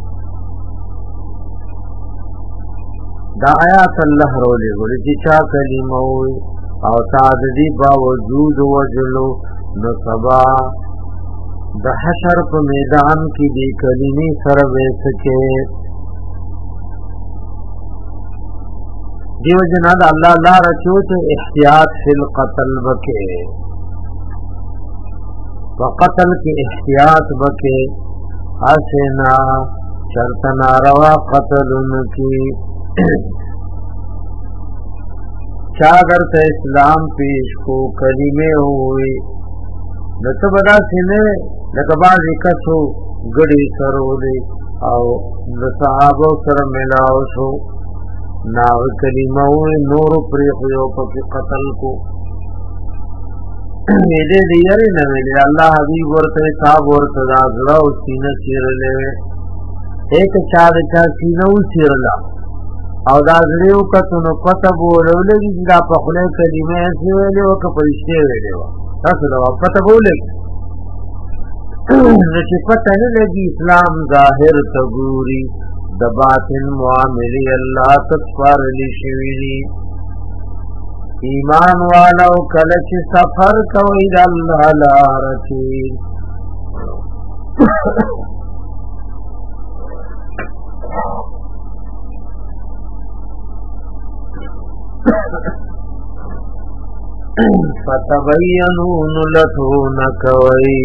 [SPEAKER 1] دا آیات اللہ رولی گولی چچا کلمو او تعددی باوجود وجلو نصبا دا حشر پا میدان کی دی کلمی سر بیسکے دیو جناد اللہ اللہ رچوت احتیاط فی القتل بکے وقتل کی احتیاط بکے حسنا چرتنا روا قتل انکی چاگر تا اسلام پیش کو کلمے ہوئی نتبدا سنے لکبازی کسو گڑی سرو دی او نصحابو سر ملاو شو ناغ کلمہ ہوئی نور پریخیو پکی قتل کو میدے دیاری نویلی اللہ حبیب ورطے صاحب ورطے دازلہ و سینہ سیر لے ایک چاد چا سینہ و سیر لا او دازلیو کتنو قطب و لولگی جدا پخلے کلمہ ایسی ویلے و کپرشتے ویلے و تاسو لوا قطب و لگی نچی پتہ لگی اسلام ظاہر تگوری دباطن معاملی اللہ تطفار لی شویلی ایمان والاو کلچ سفر کوئی دا اللہ لارکی فتبینون لتون کوئی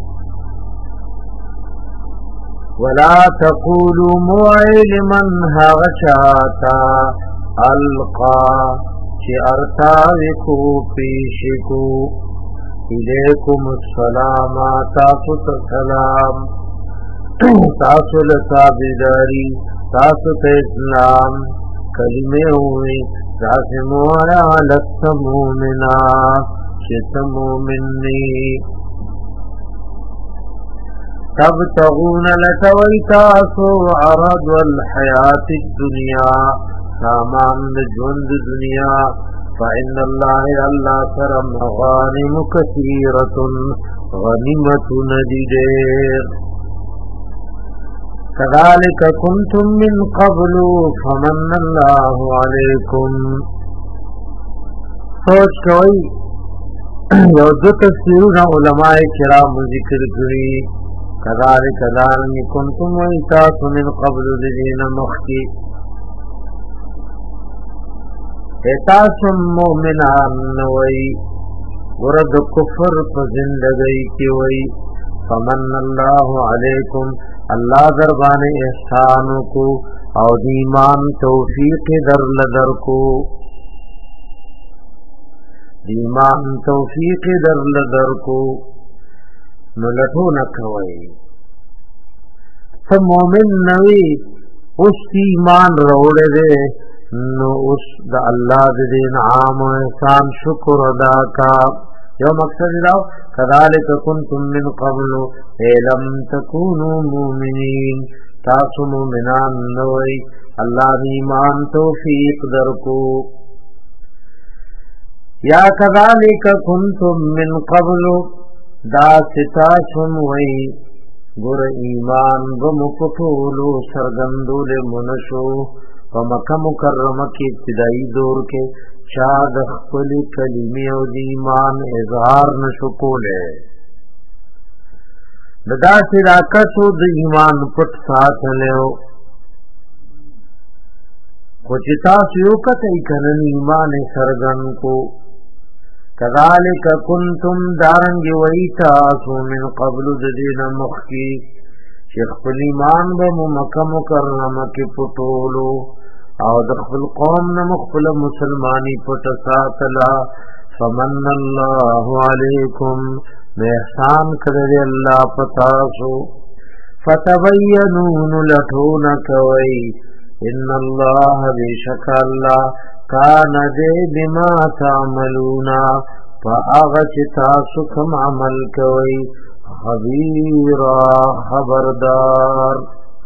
[SPEAKER 1] ولا تقولوا موعي لمن هغشاتا القا چی ارتاوکو پیشکو الیکم السلام تاسو سلام تاسو لتابداری تاسو اسلام کلمے ہوئی تاسو موعی لست مومنا چت مومنی تبتغون لتوی تاسو عرض الحیات الدنیا سامان جوند دنیا فإن اللہ اللہ سر مغانم کثیرت غنیمت ندیر كذلك كنتم من قبل فمن اللہ علیکم سوچ کوئی یو دو تفسیرون علماء کرام ذکر کری كذلك دارن كنتم وإتاس من قبل لدين مخي اتاس مؤمنان نوئی ورد کفر پزندگی کی وئی فمن اللہ علیکم اللہ دربان احسان کو او دیمان توفیق در لدر کو دیمان توفیق در لدر کو نو لټو نکوي ته مؤمن نوي اوس ایمان راوړې ده نو اوس د الله د انعام او احسان شکر ادا کا یو مقصد دا کذالک کنتم من قبل لم تکونوا مؤمنین تاسو مومنان نوئی اللہ ایمان توفیق درکو یا کذالک کنتم من قبل دا ستاسم وئی گر ایمان بمکتولو سرگندول منشو ومکہ مکرمہ کی ابتدائی دور کے شاد خپل کلمی او دی ایمان اظہار نشو کولے ددا سراکتو دی ایمان پت ساتھ لیو خوچتا سیوکت ایکنن ایمان سرگن کو کذالک کنتم دارنگی ویتاسو من قبل ددین مخی شیخ پل ایمان بمو مکہ مکرمہ کی پتولو او دخل قوم نمخفل مسلمانی پت ساتلا فمن اللہ علیکم محسان کردی اللہ پتاسو فتبینون لٹونکوئی ان اللہ بیشک اللہ کان دے بما تعملونا فآغچ تاسکم عمل کوئی خبیرا خبردار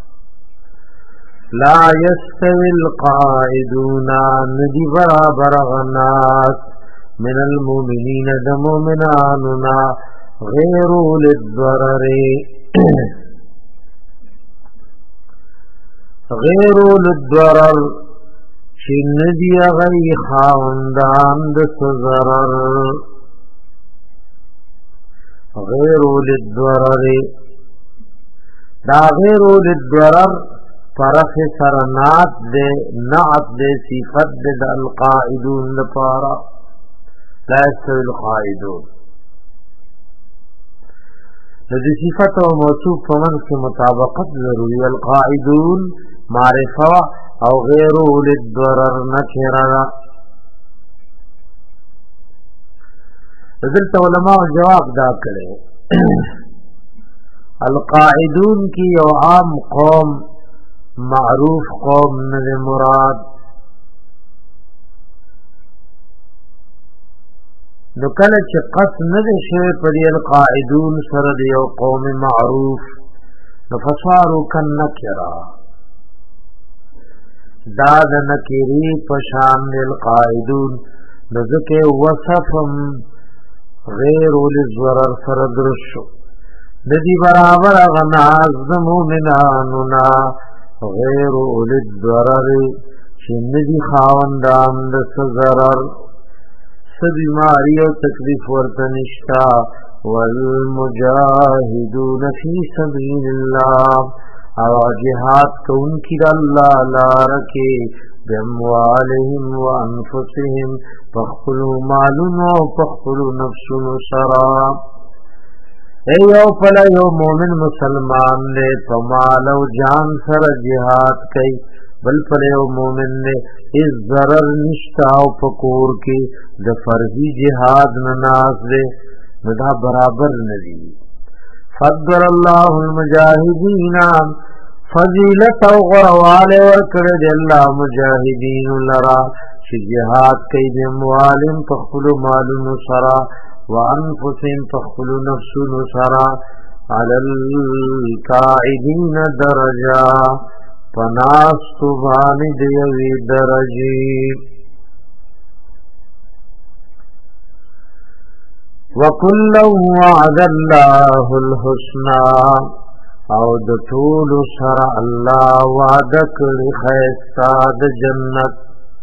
[SPEAKER 1] لا يستوي القائدون ندی برابر غناس من المؤمنین دمومناننا غیر للضرر غیر للضرر چن دی غی خاندان دس ضرر غیر للضرر دا غیر للضرر فرخ سرنات دے نعت دے صفت دے دا القائدون لپارا لا يستوي القائدون لذی صفت و موصوف فمن کے مطابقت ضروری القائدون معرفہ او غیر للضرر نکرنا دلتا علماء جواب دا کرے القائدون کی یو عام قوم معروف قوم ند مراد نو کله چې قص نه شي پر القائدون سره دی یو قوم معروف نو فصارو کن نکرا دا د نکری پشان القائدون نو ځکه وصفم غیر للضرر سره درشو ندی برابر غناز د مومناننا غیر اولی الضرر چن دی خاوندان دس ضرر سبیماری و تکلیف ورتنشتا والمجاہدون فی سبیل اللہ او جہاد کون کی اللہ لارکے باموالہم وانفسہم فاخلوا مالن و فاخلوا نفس سرام اے یو پلا یو مومن مسلمان نے پمال او جان سر جہاد کئی بل پلا یو مومن نے اس ضرر نشتا او پکور کی د فرضی جہاد نناز دے ندا برابر ندی فضل اللہ المجاہدین فضیلت او غروال ورکر دی اللہ مجاہدین لرا چی جہاد کئی دی موالم پخلو معلوم سرا وانفسهم تخلو نفس نسرا على القاعدين درجا فناستو بانی دیوی درجی وَكُلًّا وَعَدَ اللَّهُ الْحُسْنَى او د ټول سره الله وعده کړی خیستا د جنت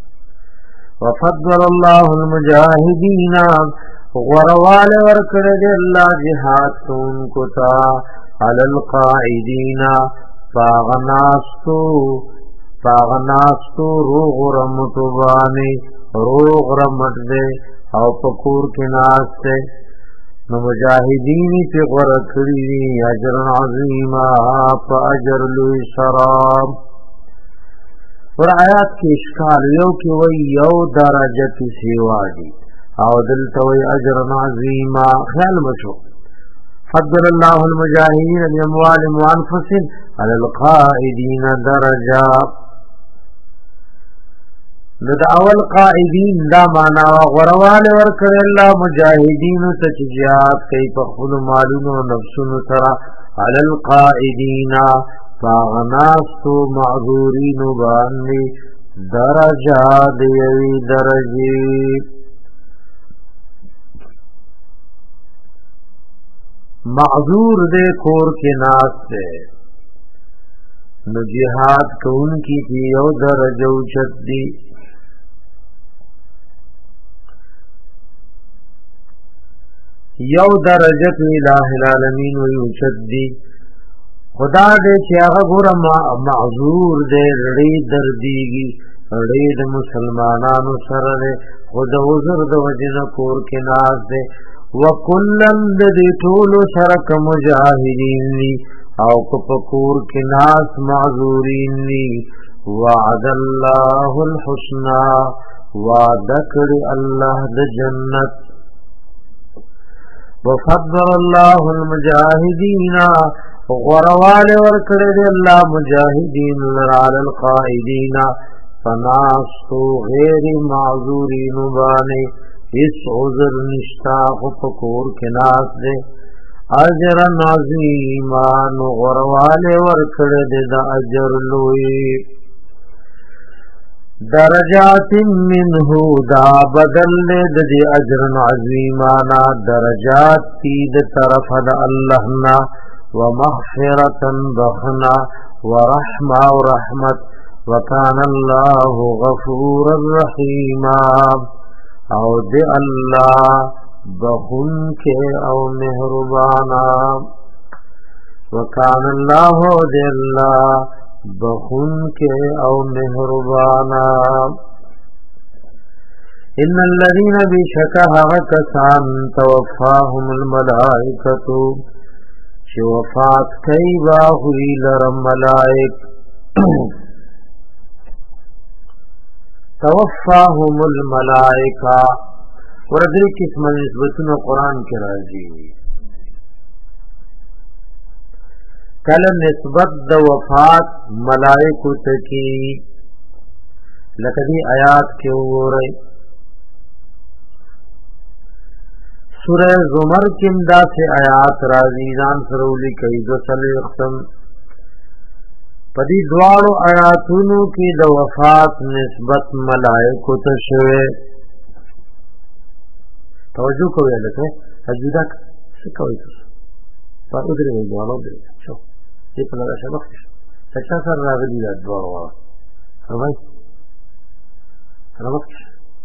[SPEAKER 1] وفضل الله المجاهدين غروال ورکړ دې الله جهاد کوونکو ته علی القاعدین فاغناستو فاغناستو روغ رمتوبانی روغ رمت دې او پکور کې ناشته نو مجاهدین په غره کړی اجر عظیما په اجر لوی سرام ور آیات کې اشکال یو کې وی یو درجه کی سیوا دی او دلته وی اجر عظیما خیال مشو فضل الله المجاهدین باموالهم وانفسهم على القائدین درجه نو دا اول قائدین دا معنا غروال ورکړ الله مجاهدین ته جهاد کوي په خپل مالونو او نفسونو سره علی القائدین فاغناستو معذورین باندې درجات دی درجی معذور دے کور کے ناس سے نو جہاد کون کی تھی یو درجہ اوچت دی یو درجت الہ العالمین وی اوچت دی خدا دے چیاغا گورا معذور دے رڑی دردیگی رڑی دے مسلمانانو سر دے خدا عذر دے وجن کور کے ناس دے وکلن دے طول سرک مجاہدین لی او کپکور کے ناس معذورین لی وعد اللہ الحسنہ وعدکر اللہ دے جنت وفضل اللہ المجاہدین غروال ورکڑے دے اللہ مجاہدین لرعال القائدین فناستو غیر معذورین بانے اس عذر نشتا خفکور کے ناس دے اجر نازیمان غروال ورکڑے دے دا اجر لوئی درجات منہو دا بدل دے دی اجر عظیمانا درجات تید طرف دا اللہنا ومغفرتا بخنا ورحمة ورحمت وکان اللہ غفور الرحیم او دے اللہ بخن کے او مہربانا وکان اللہ دے اللہ بخن کے او مہربانا ان الذين بشكها كسان توفاهم الملائكة شوفات کئی باہوی لرم ملائک توفاهم الملائکہ وردی قسم نسبتنا قرآن کے راضی کل نسبت د وفات ملائکو تکی لکدی آیات کے ہو رہی سورہ زمر کم دا سے آیات رازیزان سرولی کئی دو سلی اختم پدی دوارو آیاتونو کی دو وفات نسبت ملائکو تشوے توجہ کوئی لکھے حجودہ سکوئی تس پا ادھر میں دوارو دے شو یہ پلگا شبخش سچا سر راغلی دا دوارو آوہ فرمائی فرمائی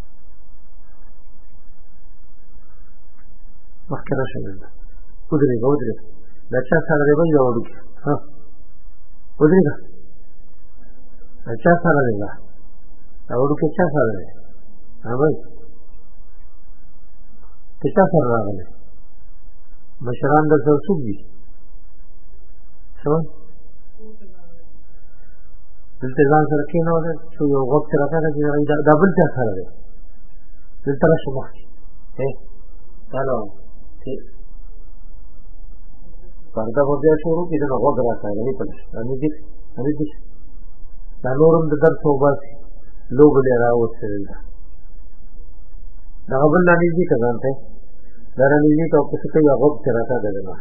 [SPEAKER 1] مخکره شوه ودرېږه ودرېږه دا چا سره دی بل یو وړوکی ها ودرېږه دا چا سره دی دا دا وړوکی چا سره دی ها بھائی ته چا سره راغلی مشران درسره څوک دي څه وایي دلته ځان سره کېنولی څو یو غوږ چې راته دی دا بل چا سره دی دلته راشه مخکې هلو پرده خو بیا شروع کړي دغه غوږ راکاږي نه پوهېږي دا نږدې دا نږدې دا نور هم د درس وباسي لوبلې راوستلې ده دغه بل را نږدې که ځان ته دا را نږدې که او که څه کوي غوږ چې راکاږلی نو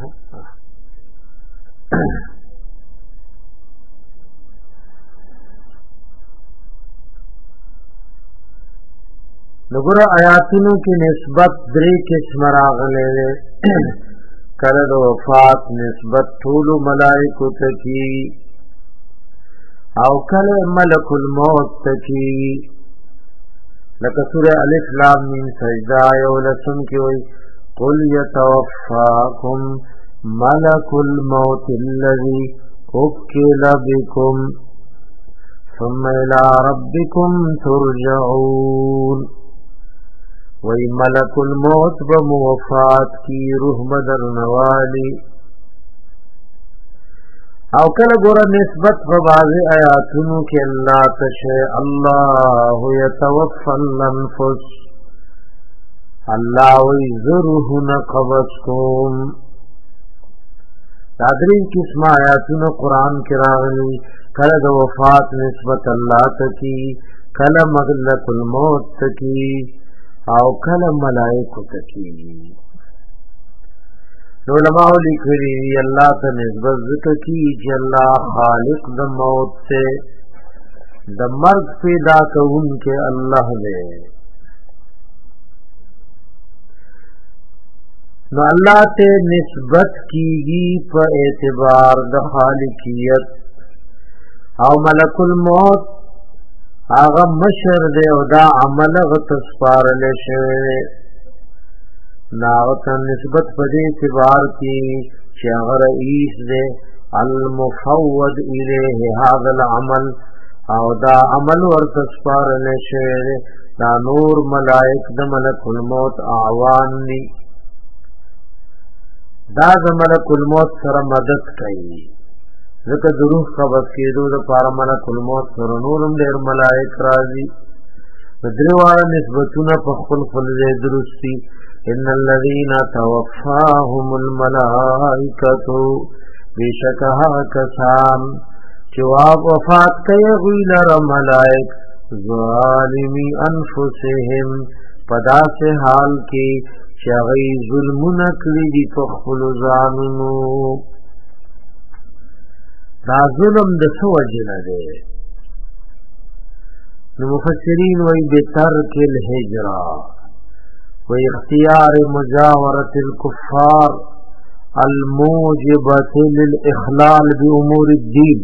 [SPEAKER 1] نو ګوره آیاتونو کې نسبت درې قسم راغلی دی کله د وفات نسبت ټولو ملائکو ته کېږي او کله ملک الموت ته کېږي لکه سوره الف لام میم سجده یولسم کې وایي قل یتوفاکم ملک الموت الذي وکل بكم ثم الى ربكم ترجعون وی ملک الموت بموفات کی روح بدر نوالی او کل گورا نسبت بباز آیاتونو کی اللہ تشے اللہ یتوفى الانفس اللہ وی ذروحن قبضکم دادری قسم آیاتونو قرآن کی راغلی کل دو وفات نسبت اللہ تکی کله ملک الموت تکی او کله ملائکه تکی. علماء لیکلی اللہ تا نسبت ذکر کی چې اللہ خالق د موت سے د مرگ پیدا کون کے اللہ دے. نو اللہ تے نسبت کیگی پا اعتبار د خالقیت او ملک الموت آغا مشر دے او دا عمل غتصفار لشوے ناغتا نسبت پدے اعتبار کی چاغ رئیس دے المفوض الیہ هذا العمل او دا عمل ورتصفار لشوے دا نور ملائک دا ملک الموت اعوان دی دا دا ملک الموت سر مدد کئی ذکر دروح قبض کیدو دا پارا ملک الموت سر نورم دیر ملائک رازی دریوارا نسبتونا پخفل فلد درستی ان الذین توفاهم الملائکتو بیشکہا کسان جواب وفات کئی غیلر ملائک ظالمی انفسهم پدا سے حال کی شغی ظلمون کلی دی پخفل زاننو. دا ظلم دسو وجن دے مفسرین وی بترک الحجرہ و اختیار مجاورت الکفار الموجبت للاخلال بامور الدین.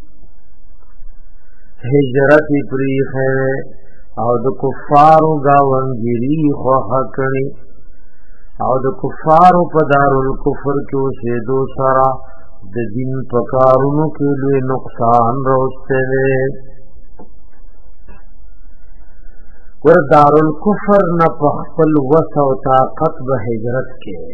[SPEAKER 1] ہجرت پریخ ہے او د کفارو گاونگیری خوخ کنی او د کفارو په دارالکفر کې اوسېدو سره د دین په کارونو کې لوی نقصان راوستی دی. ور دارالکفر نه په خپل وس او طاقت به هجرت کوي.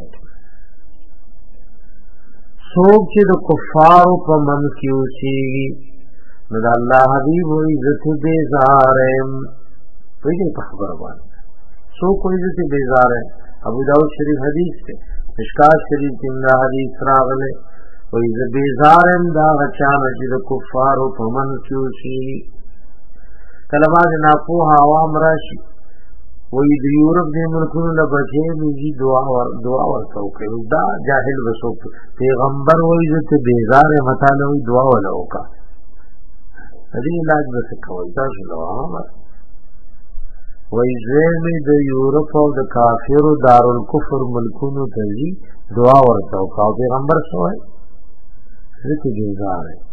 [SPEAKER 1] څوک چې د کفارو په منځ کې اوسېږي نو د الله حبیب وایي زه ته بیزار یم. پوهېږئ په خبره باندې څوک وایي زه ته بیزار یم. ابو داود شریف حدیث تے مشکات شریف تمنا حدیث راغلے وی زه بیزارم دا غچانا چی دا کفارو پمن کیوشی. کلمات ناپوح عوام راشی وی دا یورپ دی ملکونو لبچے میجی دعا ورکو کرو دا جاہل بسو پیغمبر وی زه ته بیزار مطالع وی دعا ولوکا دی علاج بسکوی دا شلو ویزویمی دا یورپ او دا کافر و دارالکفر ملکونو تزی دعا ورتاو کاو پیغمبر سوئی ذکر جزار ہے.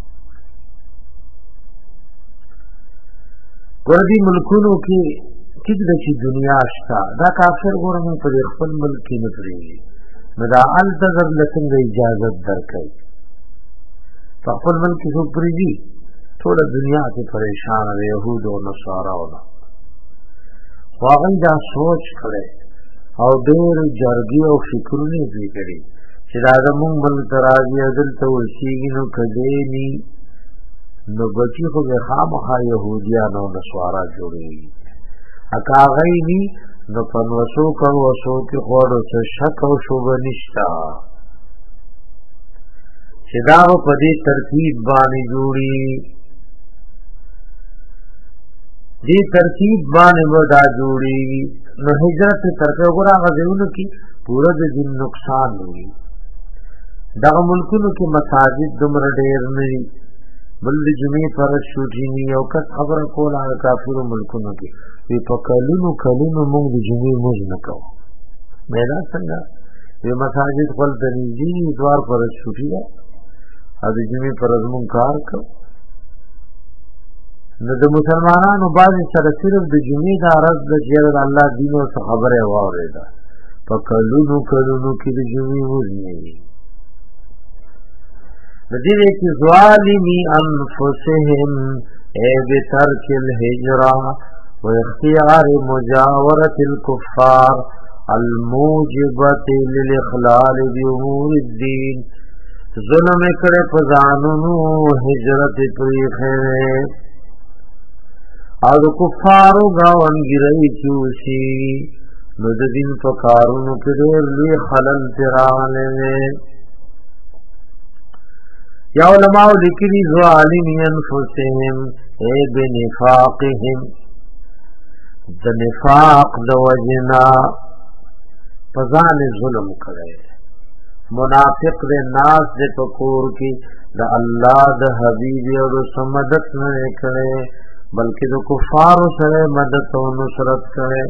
[SPEAKER 1] گردی ملکونو کی کد دچی دنیا اشتا دا کافر گورمون پر اخفل ملکی نفریگی ندا التظر لکنگ اجازت در کئی فاخفل ملکی سپریگی تھوڑا دنیا تی پریشان ہے یہود و نصارا ہونا واغی دا سوچ کرے او دیر جرگی او فکرونی بھی کری چی دا زمون ملک راضی ازل توسیگی نو کدینی نو بچی خو بخام خوا یهودیان او نسوارا جوڑی اکا غیمی نو پنوسو کن وسو کی خوڑو سے شک او شوب نشتا چی دا و پدی ترتیب بانی جوڑی دی ترتیب بانے ودا جوڑی نو ہجرت ترکے گرا غزیونو کی پورا دن نقصان ہوئی. دا ملکونو کی مساجد دمر ډیر نی بل جمعی پر شوټینی او کس خبر کول هغه کافر ملکونو کی وی پکلونو کلونو موږ د جمعی موږ نکو میدا څنګه وی مساجد خپل تنظیم دوار پر شوټی دا د جمعی پر زمون کار کو نو د مسلمانانو باندې سره صرف د جمعې د عرض د جیر الله دین او خبره واورېدا په کلونو کلونو کې د جمعې وځي د دې کې ظالمی انفسهم ای بترک الهجره و اختیار مجاورت الكفار الموجبه للاخلال بامور الدين. ظلم کړه په ځانونو هجرت پریخه او د کفارو گاونگیرئی چوشی نو د دین په کارونو کې ډېر لوی خلل تراغلی دی. یا علماء لیکلي ظالمی انفسهم ای بنفاقهم د نفاق د وجنا پزان ظلم کړي منافق دې ناس دې پکور کې د الله د حبيب او د سمدت نه کړي بلکې د کفار سره مدد او نصرت کړي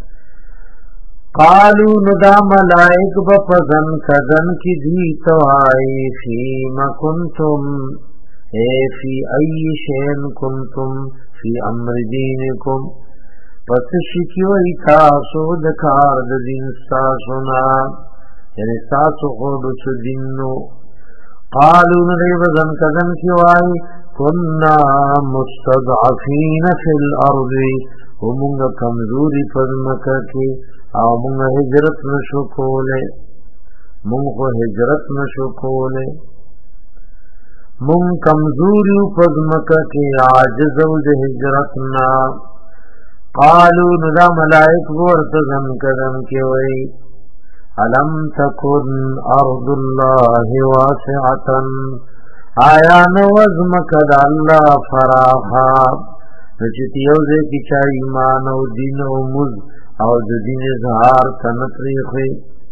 [SPEAKER 1] قالو ندا ملائک بپزن کدن کی دی توائی فیم کنتم اے فی ای شین کنتم فی امر دینکم پس شکیوئی تاسو دکار دین ساسونا یعنی ساسو خودس دینو قالو ندی بزن کدن کی وائی کننا مستضعفین فی الارض ومونگ کمزوری پزمکہ کی او مونږ هجرت نشو کوله مونږ هجرت نشو کوله مونږ کمزوري پزمکه کې عاجز او د هجرت نا قالو ندا ملائک ورته ځم کدم کې وای الم تکن ارض الله واسعه آیا نو وزمکه د الله فراخا چې یو دې کې چا ایمان او دین او مز او د دین اظهار تنفریخی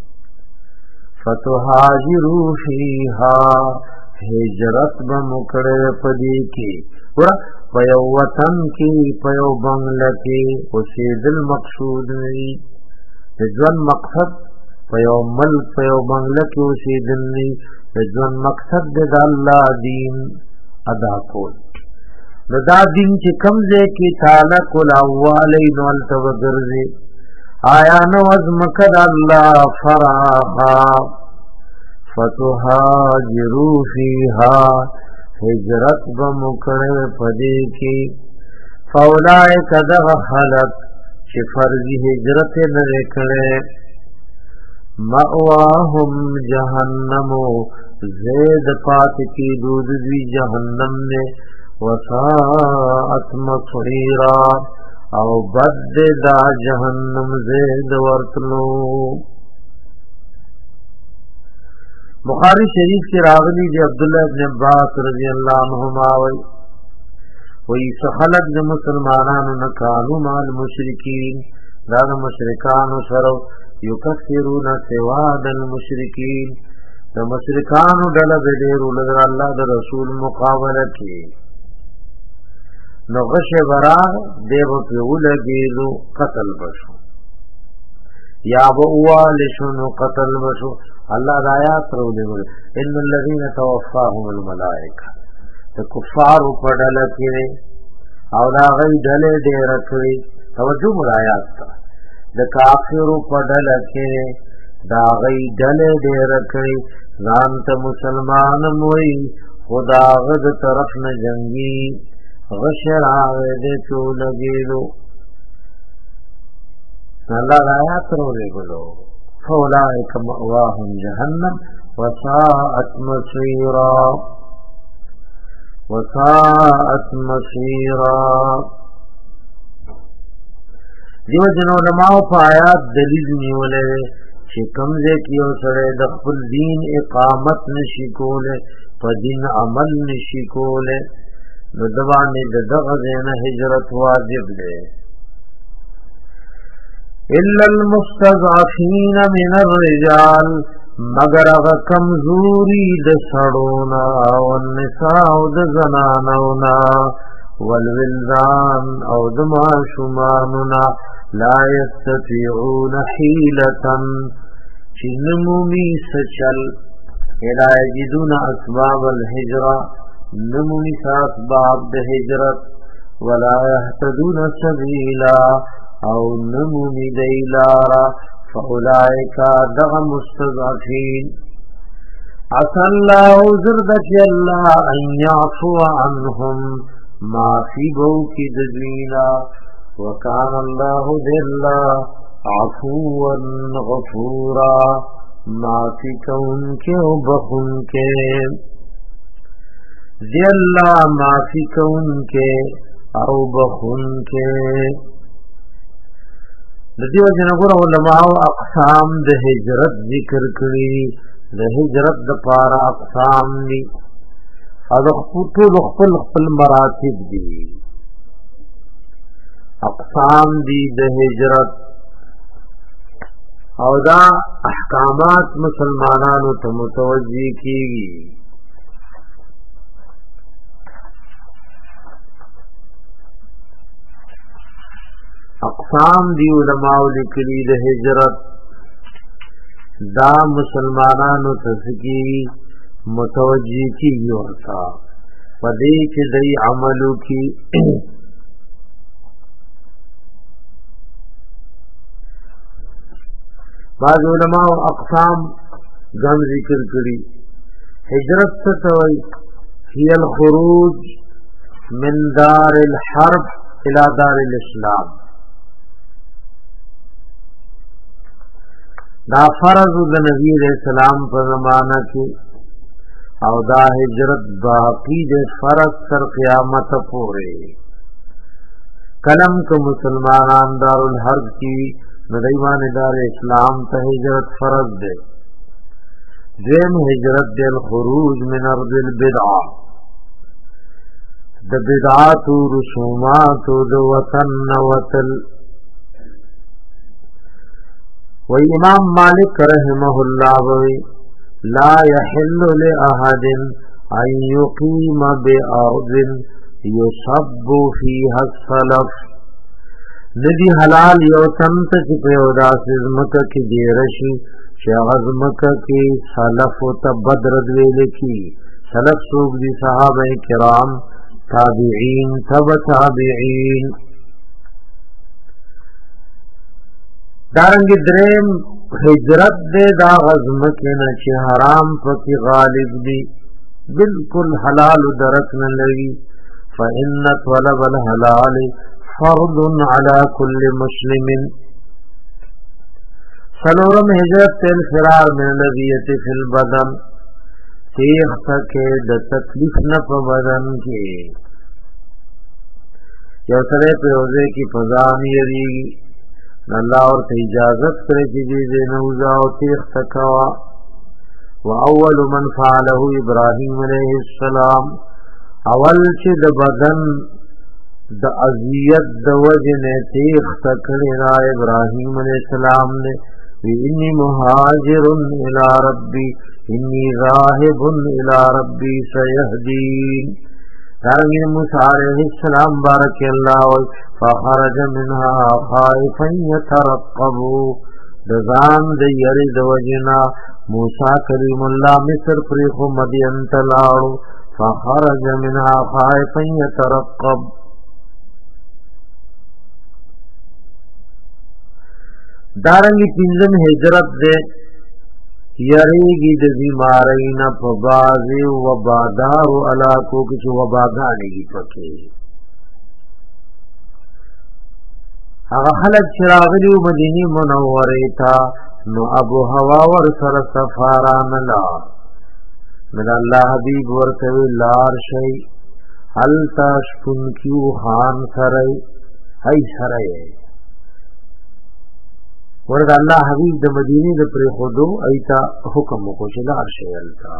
[SPEAKER 1] فتحاجرو فیها هجرت بمکڑے پدی کی ورہ پیو وطن کی پیو بنگلہ کی اسید المقصود نئی جوان مقصد پیو ملک پیو بنگلہ کی اسید نئی جوان مقصد دے اللہ دین ادا کول دا دین چی کمزے کی تعلق الاوالی نوالت وگرزے آیا نوز مکد اللہ فراحا فتحاجرو فیہا ہجرت بمکڑے پدے کی فولائک دغ خلق چی فرضی ہجرت نرکڑے مأواہم جہنمو زید پات کی دود دی جہنم نے وساعت مصیرا او بد دا جہنم زید ورتلو بخاری شریف کی راغلی دی عبداللہ ابن عباس رضی اللہ عنہما وی وی سخلق دی مسلمانان نکانو مال مشرکین دا دا مشرکان سرو یکفرون سواد المشرکین دا مشرکان دل بدیرو لگر اللہ دا رسول مقابلہ کی نو غش برا دیو پی اولگیلو قتل بشو یا بوالشو نو قتل بشو اللہ دا آیات رو لے گئے ان الذین توفاهم الملائکہ تا کفار پڑھل کرے او دا غی ڈلے دے رکھوی توجہ ملایات تا دا کافر پڑھل کرے دا غی ڈلے دے رکھوی زانت مسلمان موئی خدا غد طرف ن جنگی غشر آوے تو لگیلو اللہ آیات رو لے گلو فولائک مأواہم جہنم وساعت مصیرا وساعت مصیرا دیو جنو علماء پا آیات دلیل نیولے چی کمزے کیو سرے دخل دین اقامت نشکولے پا دین عمل نشکولے ندوانی دغزین ہجرت واجب لے الا المستضعفین من الرجال مگر اغا کمزوری د سڑونا والنساء د زنانونا والولدان او د معشوماننا لا يستطيعون حیلتا چنمومی سچل لا یجدون اسباب الحجرہ نمونی اسباب د ہجرت ولا يهتدون سبیلا او نمونی دیلارا فاولائک دغ مستضعفین عسى الله زردك الله ان يعفو عنهم ما في بوك دزوینا وكان الله ذلا عفوا غفورا ما في كونك وبخنك ذلا ما في كونك او بخنك دیو جنګور علماء اقسام د هجرت ذکر کړی د هجرت د پارا اقسام دي او خپل خپل خپل مراتب دي اقسام دی د هجرت او دا احکامات مسلمانانو ته متوجی کیږي. اقسام دی علماء لیکلی د هجرت دا مسلمانانو ته سکی متوجی کیږي ورته پدې چې دای عملو کی بعض علماء اقسام ځان ذکر کړي. هجرت څه ته وایي؟ هي الخروج من دار الحرب الى دار الاسلام. دا فرض د نبی علیہ السلام په زمانہ کې او دا هجرت باقی د فرض تر قیامت پورې. کلم کو مسلمانان دار الحرب کی ندیوان دار اسلام ته هجرت فرض ده. دیم هجرت دل خروج من ارض البدعه، د بدعات و رسومات و د وطن وتل. و امام مالک رحمه الله وی لا يحل لأحد ان يقيم بأرض يصب فيها السلف. ندی حلال یو تنت چې په یو داسې ځمکه کې ډېر شي چې هغه ځمکه کې سلف ته بدرد ویل کی. سلف څوک دي؟ صحابه کرام، تابعین، تبع تابعین. دارنګ دریم هجرت دې دا ځمکه نه چې حرام پکې غالب دي، بالکل حلال درک نه لګي. فإن طلب الحلال فرض على كل مسلم. سلورم هجرت الفرار من الذیت فی البدن، تیخ تکے د تکلیف نه په بدن کې. یو سره په روزه کې فضان یریږي، الله ورته اجازت کړی چې دې نوزا او تیخ تکوا. واول من فعله ابراهیم علیه السلام، اول چې د بدن د اذیت د وجه نه تیخ تکړی را ابراهیم علیہ السلام نے انی مهاجر الی ربی انی ذاهب الی ربی سیهدین. دارنگی موسیٰ علیہ السلام بارک اللہ فخرج منها خائفا یترقبو. دزان د یری د وجنا موسیٰ کریم اللہ مصر پریخو مدین تلاړو. فخرج منها خائفا یترقب. دارنگی پینزم ہجرت دے یریگی د بیماریین پا بازی وبادار و علاقوں کچھ وباگانگی پکے. اگا خلق چراغلی و مدینی منوری تا نو ابو ہوا ور سر سفاران لا من اللہ حبیب ورطوی لار شئی حل تاشکن کیو خان سرائی ہی سرائی ورد الله حبیب د مدینه د پر خودو ایتا حکم کو چې لار شي التا.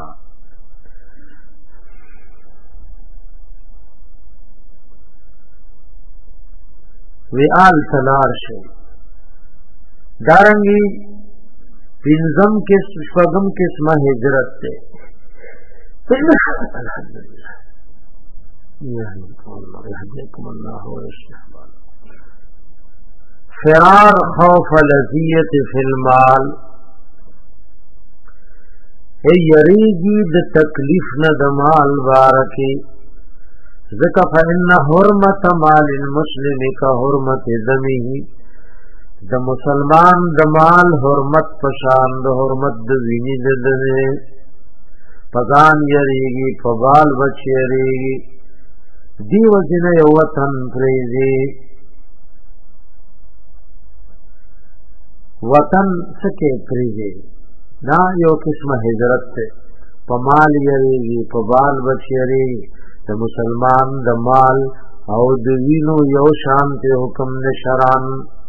[SPEAKER 1] وی آل تلار شي. دارنګي پنځم کې شپږم قسمه هجرت ده. الحمدلله يهديكم الله ويصلح. فرار خوف لذیت فی المال، ای یریگی د تکلیف نه د مال بارکی. ذکا فإن حرمت مال المسلم کا حرمت دمه، د مسلمان د مال حرمت پشان د حرمت د ویني د دنه. پزان یریگی پبال بچ یریگی دی وجنه یو وطن پریزی. وطن سکے پریزی نا یو قسم ہجرت تے. پمال یریگی پبال بچ یریگی د مسلمان د مال او د وینو یو شان تے حکم د شران،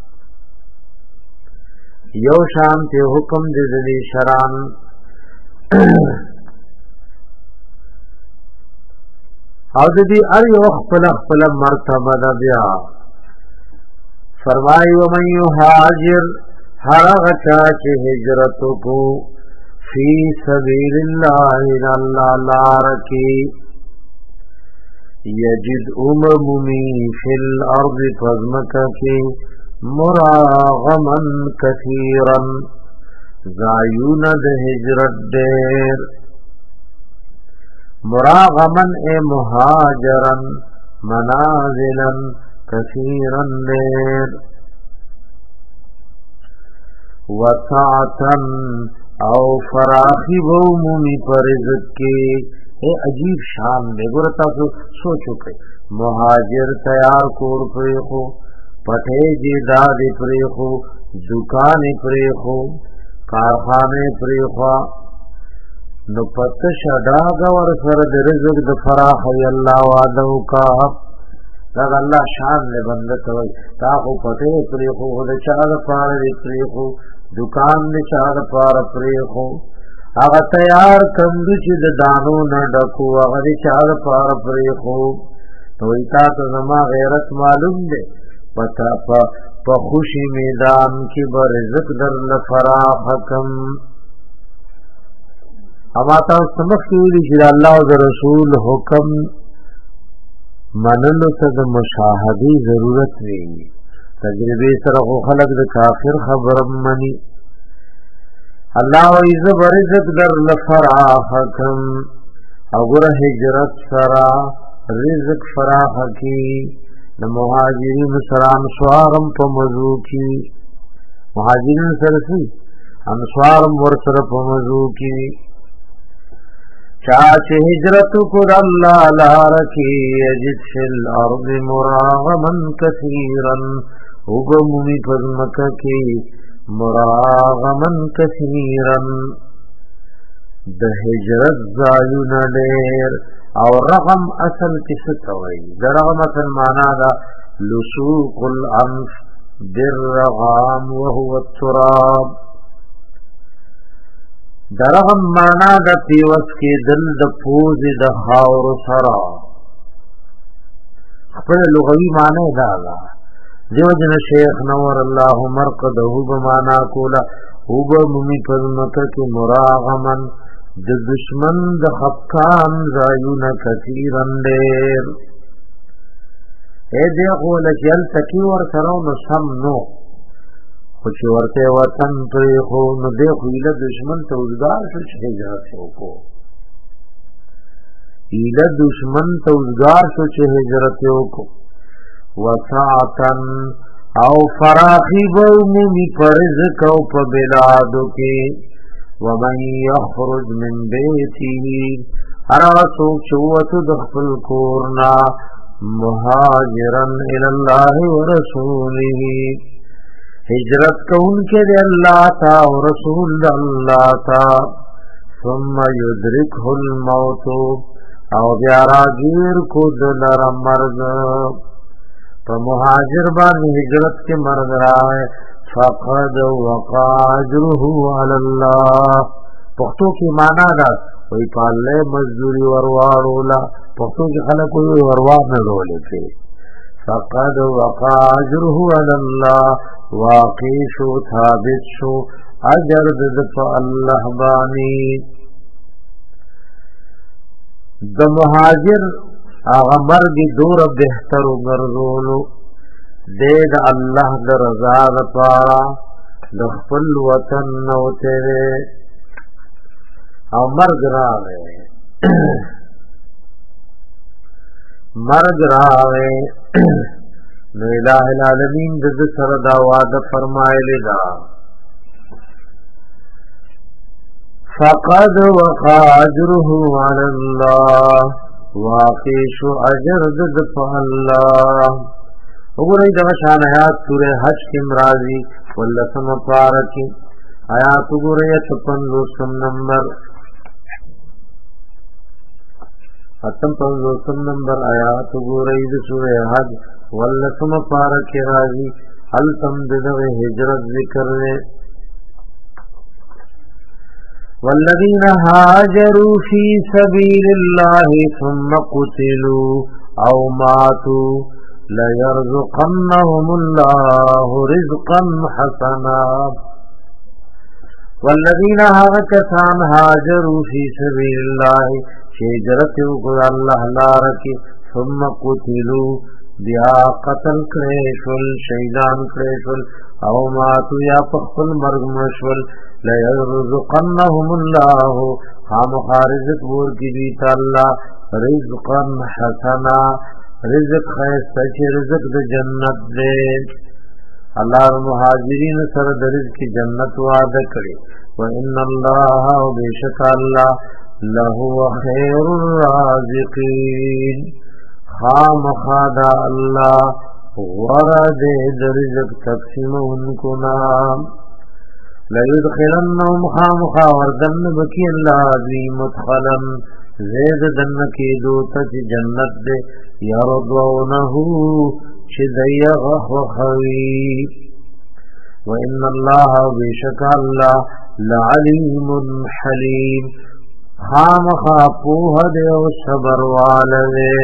[SPEAKER 1] یو شان تے حکم د ذلی شران. او د دې ار یو خپل خپل مرتبه ده. بیا فرمائی ومن یهاجر ہر غچا چه ہجرت کو فی سبیل اللہ اللہ لارکی یجد امممی فی الارض فزمککی مراغما کثیرا زایون د ہجرت دیر مراغما اے مہاجرا منازلا کثیرا دیر وسعتا او فراخی بومومی پر رزق کے اے عجیب شان دے گرتا سو سوچو کہ مہاجر تیار کور پریخو پٹھے جیداد پریخو دکان پریخو کارخانے پریخوا نو پتش اڈاگا ورسر دے رزق دے فراخی اللہ وعدو کا لگ اللہ شان دے بندت ہوئی تاکو پٹھے پریخو دے چاہ پار دے پریخو دکان دے چاہ پار پریخو اغا تیار کندو چی دے دانو نہ ڈکو اغا دے چاہ پار پریخو تو ایتا تو زما غیرت معلوم دے پتا پا پا خوشی میدان کی برزق در لفراحکم اما تا سمخ کیولی چی اللہ و رسول حکم منلو تا دا مشاہدی ضرورت نہیں تجربی سرخو خلق دا کافر خبرم منی اللہ و عز برزق در لفراحکم اگر حجرت سرا رزق فراح کی مہاجرین سرام سوارم پا مزو کی مہاجرین سرسی ہم سوارم ورسر پا مزو کی چاچ ہجرت کر اللہ لارکی یجد فی الارض مراغما کثیرا اگمومی پزمکا کی مراغما کثیرا د ہجرت زایون دیر اور رغم اصل کس توئی درغم اصل مانا دا لسوق الانف بالرغام وهو التراب درغم مانا دا پیوس کی دل دا پوز دا خاور سرا خپل لغوی مانا دا دا دیو جن شیخ نور اللہ مرقدہ بمانا کولا اوبا ممی پزمکہ کی مراغمن د دشمن د خفقان زایون کثیرن دیر اے دیخو لچل تکی ورسرو نسم نو خوچ ورتے وطن پریخو نو دیخو ایل دشمن توزگار شوچ حجرت کو ایل دشمن توزگار شوچ حجرت کو وساعتن او فراخی بومومی پرزق او پا بلادو کی ومن یخرج من بیتی اراسوک چوت دخل کورنا مہاجرن الاللہ ورسوله ہجرت کون کے دے اللہ تا ورسول اللہ تا ثم یدرکہ الموت او بیارا گیر کو دلر مرد تو مہاجر بان ہجرت کے مرد رائے فقد وقع اجره علی اللہ پختو کی معنی دا وی پالے مزدوری وروارولا پختو کی خلق وی وروار نرولے تھے فقد وقع اجره علی اللہ واقع شو ثابت شو اجر دد اللہ بانی د مہاجر آغا مرگی دور بہتر گرزولو دید اللہ در رضا دا پارا دخپل وطن نوتے دے او مرگ راوے مرگ راوے نو الہ العالمین دد سردا وعدہ فرمائے لدا فقد وقع اجره علی اللہ واقع شو اجر دد پا اللہ وګورئ دا شان آیات سورہ حج کې مرাজি ولسم پارکی آیات وګورئ پچپن نمبر پچپن نمبر آیات وګورئ د سورہ حج ولسم پارکی راضی هل تم دغه هجرت ذکر نے والذین هاجروا فی سبیل اللہ ثم قتلوا او ماتوا ليرزقنهم الله رزقا حسنا والذين هاكسان هاجروا في سبيل الله هجرت وکړه الله لاره کې ثم قتلوا بیا قتل کړل شهیدان کړل او ماتوا یا په خپل مرګ مشول ليرزقنهم الله هم خارزق ورکی دی تعالی رزقا حسنا رزق خیسته چې رزق د جنت دی الله مهاجرین سره د رزق جنت وعده کړی و ان الله وبشک الله لهو خیر الرازقین خام خدا الله ورد د رزق تقسیم انکو نام ليدخلنهم خام خاوردن بکی اللہ دی مدخلا زید دن کی دوتا چی جنت دے یردونہو چی دیغخ خوی وإن اللہ بشک اللہ لعلیم حلیم خام خاپوہ دے و صبر والدے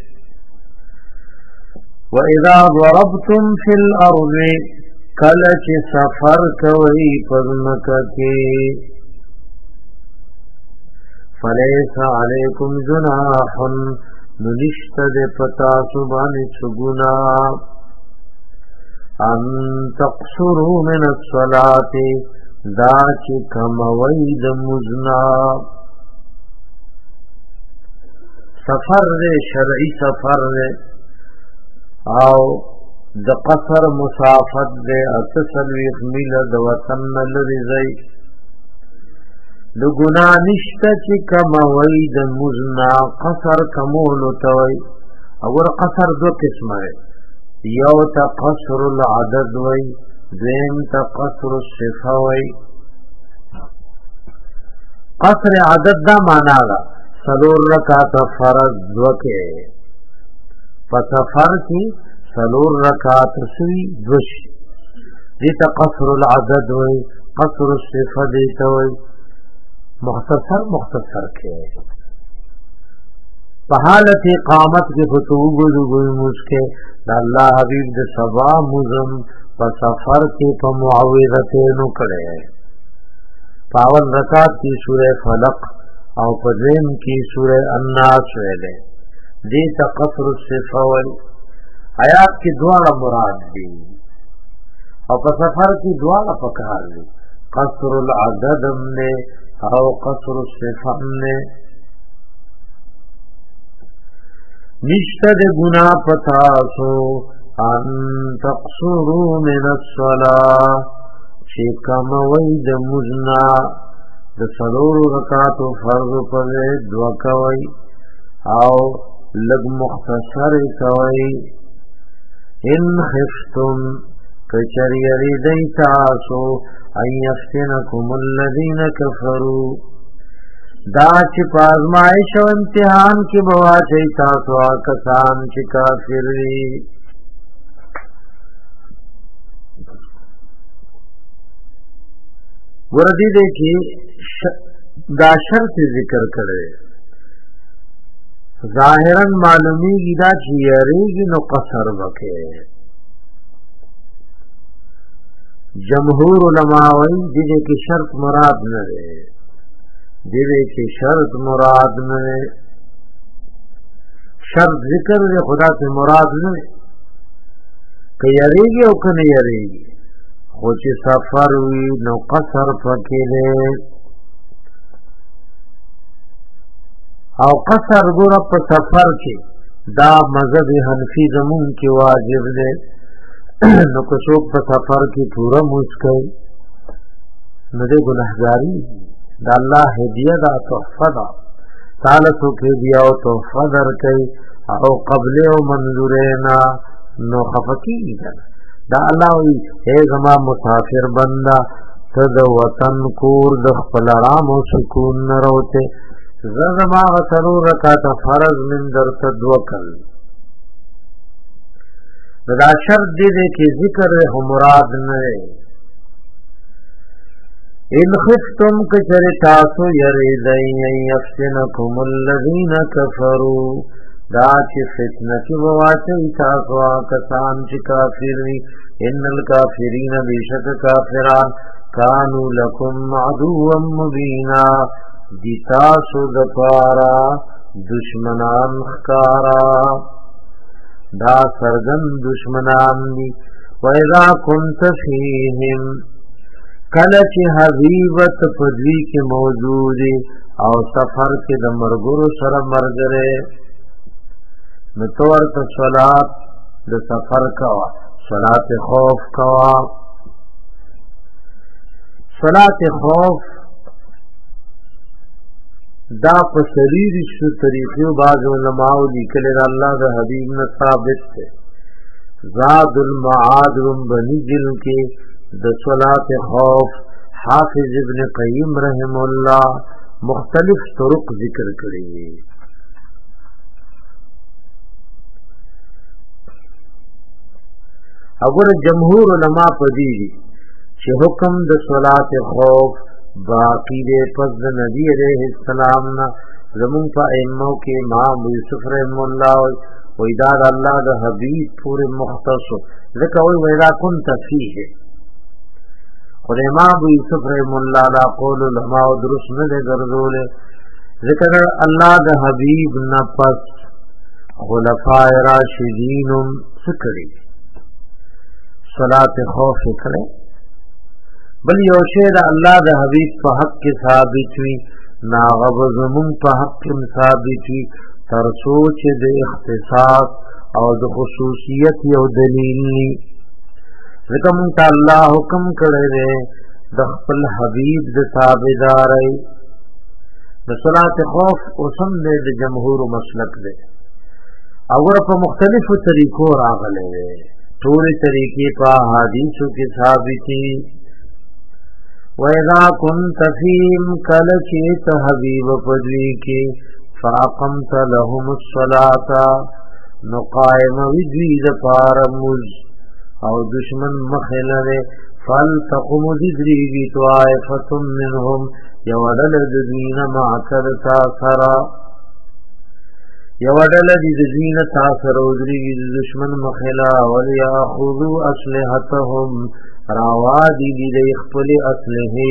[SPEAKER 1] وَإِذَا ضَرَبْتُمْ فِي الْأَرْضِ کلچ سفر کوئی پزمکا کی فلیس علیکم جناح ننشت دے پتا سبان سگنا ان تقصروا من الصلاة دا چی کموید مزنا سفر دے شرعی سفر دے او د قصر مسافت دے اتسلویخ میل د وطن لرزی د گناہ نشتا چی کموی د مزنا قصر کمولو توی اور قصر دو قسم ہے یو تا قصر العدد وی دویم تا قصر الصفه وی قصر عدد دا مانا دا سلور رکات فرض دوکے فسفر کی سلور رکعات سوی دوش دیتا قصر العدد وی قصر الصفه دیتا وی مختصر مختصر کے پہالت اقامت کے فتوب دگوی مسکے دا اللہ حبیب دا سبا مزم پسفر کے پمعوذتینو کڑے پاول رکعات کی سورہ فلق او پدرین کی سورہ الناس ویلے دیتا قصر الصفه وی آیات کی دواړه مراد دي او په سفر کی دواړه پکار دي قصر العدد نے او قصر الصفه نے نشته د ګناه پتا سو ان تقصروا من الصلاه چې کوم وای د مزنا د څلور رکعات فرض په دوا کوي او لګ مختصر کوي ان خفتم کچری ریدی تاسو ان یفتنکم الذین کفروا دا چې پازمائش او امتحان کې بوا چي تاسو کسان چې کافر وي وردی دې کې دا شرط ذکر کړي ظاهرا معلومی گیدا چی یریگی نو قصر بکے جمہور علماء وی دیدے کی شرط مراد نرے دیدے کی شرط مراد نرے شرط ذکر دے خدا سے مراد نرے کہ یریگی او کن یریگی خوچی سفر وی نو قصر پکے دے او قصر ګور په سفر کې دا مذهب حنفی زمون کې واجب دی نو کو څوک په سفر کې پورا مسکای نه دی ګناهګاری دا الله هدیه دا تحفه دا تعالی څوک هدیه او تحفه درکړي او قبل او منظورینا نو خفقی دا الله وی اے زما مسافر بندا ته د وطن کور د خپل آرام او سکون نه راوته زما غسلو رکعت فرض من در تدوکل دا شرط دے دے کہ ذکر مراد نئے ان خفتم کچر تاسو یریدین یفتنکم الذین کفروا دا چې فتنه کې وواچي تاسو کسان چې کافر وي ان الکافرین بیشک کافران کانوا لکم عدوا مبینا دی تاسو دپارا دشمنان خکارا دا سرگن دشمنان دی وَإِذَا كُنْتَ فِيهِمْ کلچ حبیبت پدوی کی موجود او سفر کی د مرګرو سره مرګره نتور ته صلات د سفر کوا صلات خوف کوا صلات خوف دا په شریری شو طریقو باز علماء لیکل الله د حبیب نه ثابت ہے زاد المعاد بنی جل کے د صلات خوف حافظ ابن قیم رحم اللہ مختلف طرق ذکر کړي اگر جمهور علماء پدې چې حکم د صلات خوف باقی دے پس د نبی علیہ السلام نا زمون په ائمه کې امام یوسف رحم الله و اداد الله د حبیب پورے مختص ذکر وی ویدا كنت فيه اور امام یوسف رحم الله دا قول علماء درست نه ګرځول ذکر الله د حبیب نه پس خلفاء راشدین سکری صلات خوف کړه بل یو شی د الله د حبیب په حق کې ثابت وي ناغب زمون په حق کې ثابت وي تر سوچ د اختصاص او د خصوصیت یو دلیل ني ځکه مونږ ته الله حکم کړی دی د خپل حبیب د تابعدارۍ د صلات خوف اوسم د جمهور مسلک دی او په مختلفو طریقو راغلی دی ټول طریقې په حدیثو کې ثابت دي وَإِذَا كُنْتَ فِيهِمْ كَلَّچِتَ حَبِيبَ پدوی کې فَأَقَمْتَ لَهُمُ الصَّلَاةَ نُقَائِمَ وِدْوِي دَپَارَ مُز او دشمن مخلره فَلْتَقُمُ دِدْرِيگِ طَائِفَةٌ مِّنْهُمْ یوَدَلَ دِدْوِينَ مَعَكَدْ تَاثَرَ یوَدَلَ دِدْوِينَ تَاثَرَ ودْرِيگِ دشمن مخلا وَلْيَأْخُذُوا أَسْلِحَتَهُمْ راوادی دی دی خپل اسلحه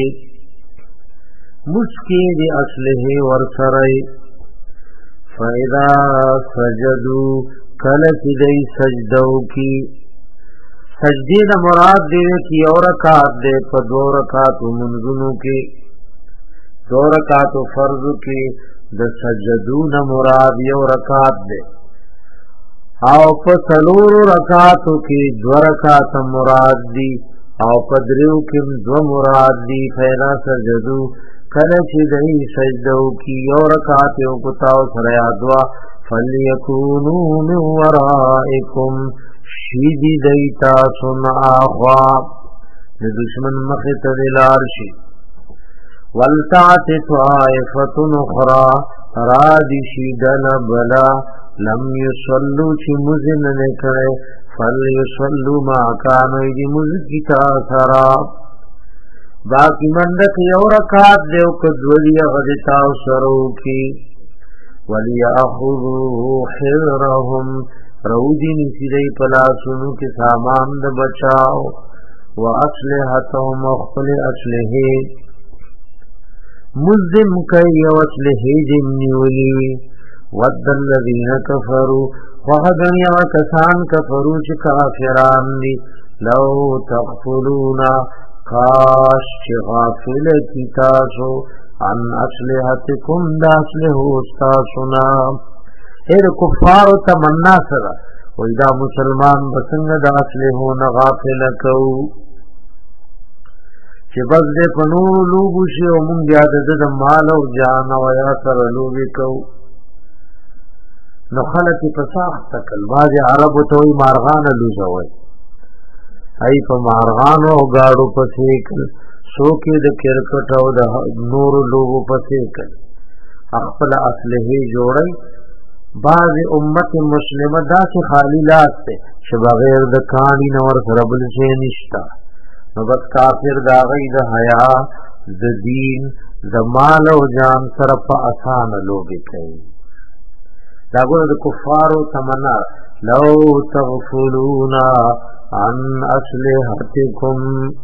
[SPEAKER 1] مسکی دی اسلحه ورسره فاذا سجدوا کلک دی سجدو کی سجدی دا مراد دی کی اور رکعت دے په دو رکعات منځونو کې دو رکعات فرض کې د سجدون مراد یو رکعت دے او په څلور رکعاتو کې دو رکعات مراد دی او پدریو کم دو مراد دی فیدا سجدو کله چې دای سجدو کی یو رکعات یو کتاو سره ادوا فلیکونو من ورائکم شیدی دیتا سن اخوا د دشمن مخه ته لار شي ولتعت طائفه اخرى رادی شیدل بلا لم یصلوا چې مزن نه کړي فَلْيُصَلُّوا مَا كَانُوا يَمُزِّكَ سَرَا باقی منډک یو رکعت دیو کذولی غدتا سرو کی وَلْيَأْخُذُوا حِذْرَهُمْ رودی نسیدی پلاسونو کی سامان د بچاو وَأَصْلِحَتَهُمْ اخفل اصلحه مزم کئی وَأَصْلِحِ جمنیولی وَدَّ الَّذِينَ كَفَرُوا وَغَدَنْ وَكَسَانْ كَفَرُوا چِ کافران دی لو تغفلون کاش چی غافل کی تاسو عن اصلحتکم دا اصلحو استاسونا ایر کفار تمنا سرا ویدا مسلمان بسنگ دا اصلحو نغافل کو چی بس دے پنور لوگو شی و منگ یادد دا مال و جان و یا سر لوگی کو نو خلق پساخت تکل باز عربو توی مارغان لوزوی ای پا مارغانو گاڑو پسیکل سوکی د کرکٹ او د نور لوگو پسیکل اخپل اصلحی جوڑی باز امت مسلمه دا سی خالی لاس تے چه بغیر د کانی نور سربل سے نشتا نو بس کافر دا غی د حیا د دین د مال او جان سر په آسان لوگی کئی داغه د کفارو تمنا لو تغفلون عن اسلحتکم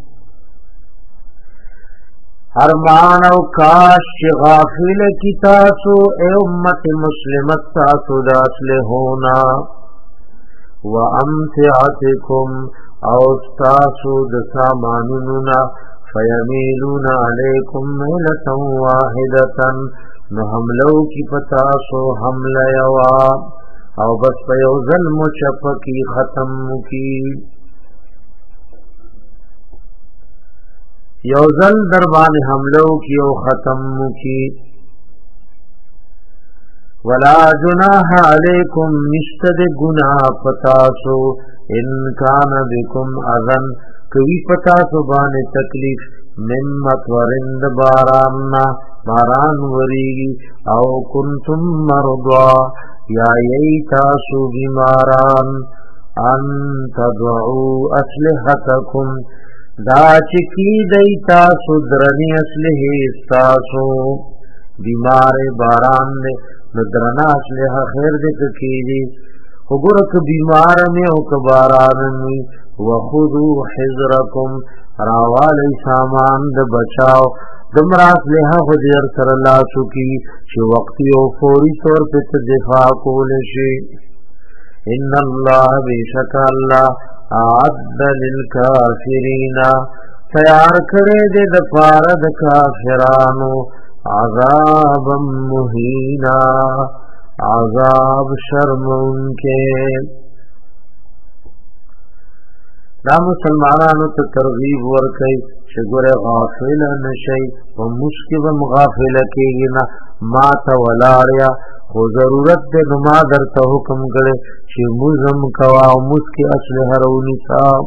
[SPEAKER 1] ارمان او کاش غافل کی تاسو اے امت مسلمت تاسو د اسلحونا و امتعتکم او تاسو د سامانوننا فیمیلون علیکم میلتا واحدتا نو حملو کی پتاسو حمل یوا او بس پیو ظلم چپکی ختم کی یوزل دربان حملو کی او ختم کی ولا جناح علیکم نشتد گناہ پتاسو ان کان بکم اذن کوي پتاسو باندې تکلیف من مطورند باراننا باران وری او کنتم مرضا یا ییتاسو بیماران ان تدعو اسلحتکم دا چکی دیتاسو درنی اسلحه استاسو بیمار باران نے ندرنا اسلحه خیر دے کیجی خبرک بیمار میں او کباران میں وخذو حذرکم راوالی سامان د بچاو دمراس لها خدیر سر اللہ سکی چی وقتی او فوری طور پر دفاع کولشی ان اللہ بیشک اللہ اعد للکافرین تیار کرے دے دپارد کافرانو عذابا مہینا عذاب شرم ان کے دا مسلمانانو ته ترغیب ورکړي چې ګوره غافل نشي او مشکبم غافل کېږي نه ما ته ولاړیا خو ضرورت دې نو ما درته حکم کړي چې مزم کوا او مسکی اصل هرونی صاحب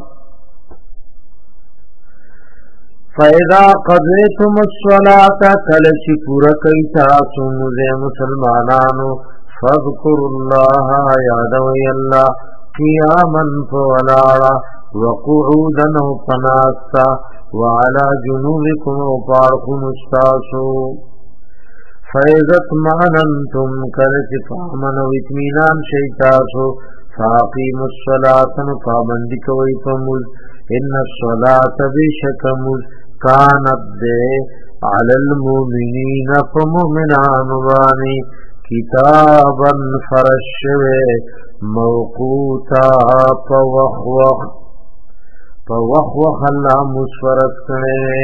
[SPEAKER 1] فاذا قضيتم الصلاه کلچ پورا کوي تاسو موږ مسلمانانو فذكروا الله یادوي الله قیاما فولاړه وقعودا وقناسا وعلى جنوبكم وقاركم استاسو فإذت معننتم كالت فامن واتمینان شیطاسو فاقیم الصلاة فامندک ویفموز ان الصلاة بشکموز کانت دے علی المؤمنین فمؤمنان وانی کتابا فرشوے موقوتا پوخوخ پوخوخ اللہ مسفرت کرے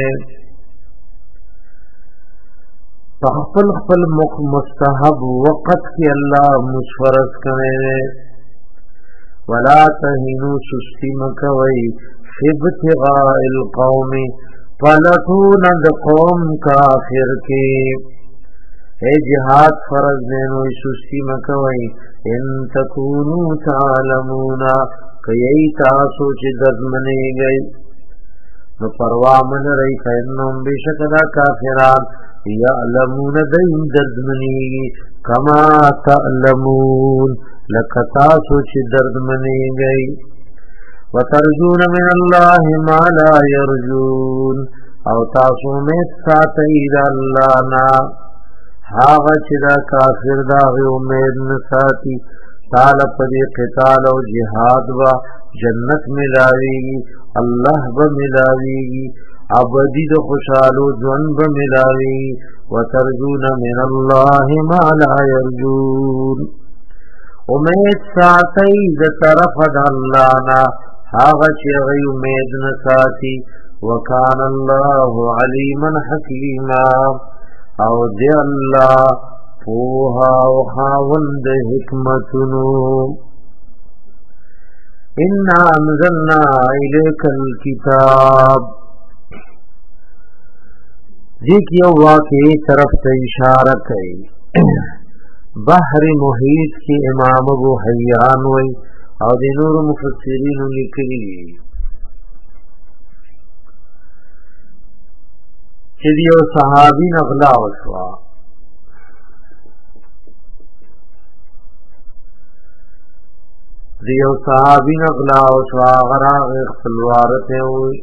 [SPEAKER 1] پخپل خپل مستحب وقت کی اللہ مسفرت کرے ولا تهینوا سستی مکوئی فی ابتغاء القوم پلٹون د قوم کافر کی اے جہاد فرض دینو سستی مکوئی ان تکونو تعلمون کئی تاسو چی دردمنی گئی نو پروامن رئی فینم بشکدا کافران یعلمون دین دردمنی کما تعلمون لکتاسو چی دردمنی گئی وترجون من اللہ ما لا یرجون او تاسو میں ساتید اللہ نا حاغ چی دا کافر دا غی امید نساتی تال پدی قتال و جہاد و جنت ملاویگی اللہ با ملاویگی عبدی دا خوشالو جون با ملاویگی وترجون من اللہ ما لا یرجون امید ساتید طرف دا اللہ نا حاغ چی غی امید نساتی وکان اللہ علیما حکیما او دی اللہ پوها او خاوند حکمتنو انا انزلنا الیک الکتاب دیکھ یو واقعی طرف تا اشارہ کئی بحر محیط کی امام ابو حیان وی او دی نور مفسرین لکلی چی دیو صحابی نغلا وشوا دیو صحابی نغلا وشوا غراغ اختلوارتے ہوئی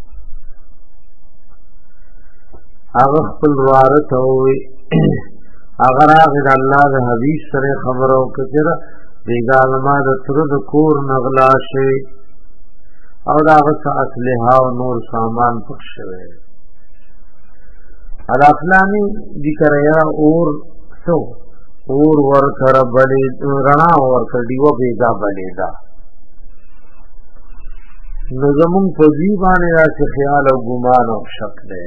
[SPEAKER 1] اغ اختلوارت ہوئی اگر اغد اللہ دا حدیث سر خبرو کچر دیگا زما دا ترد کور نغلا شے او دا غصہ اسلحہ و نور سامان پکشوے الافلانی ذکر یا اور سو اور ورکر بلی رنا ورکر دیو بیگا بلی دا نظمون پذیبانی را چه خیال و گمان و شک دے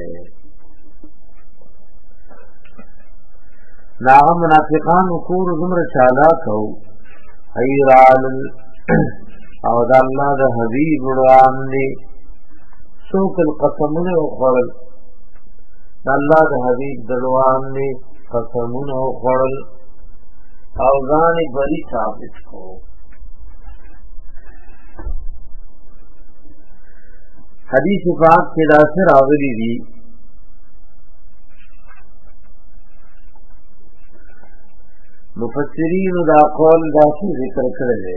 [SPEAKER 1] ناغا منافقان و کور زمر چالاک ہو حیرال او دا اللہ دا حبیب روان دی سوک القسمون و خورل دا اللہ دا حبیب دلوان دی قسمون و خورل او ځان بری ثابت کو حدیث پاک کے داسر راغلی دی مفسرین دا قول داسی ذکر کرے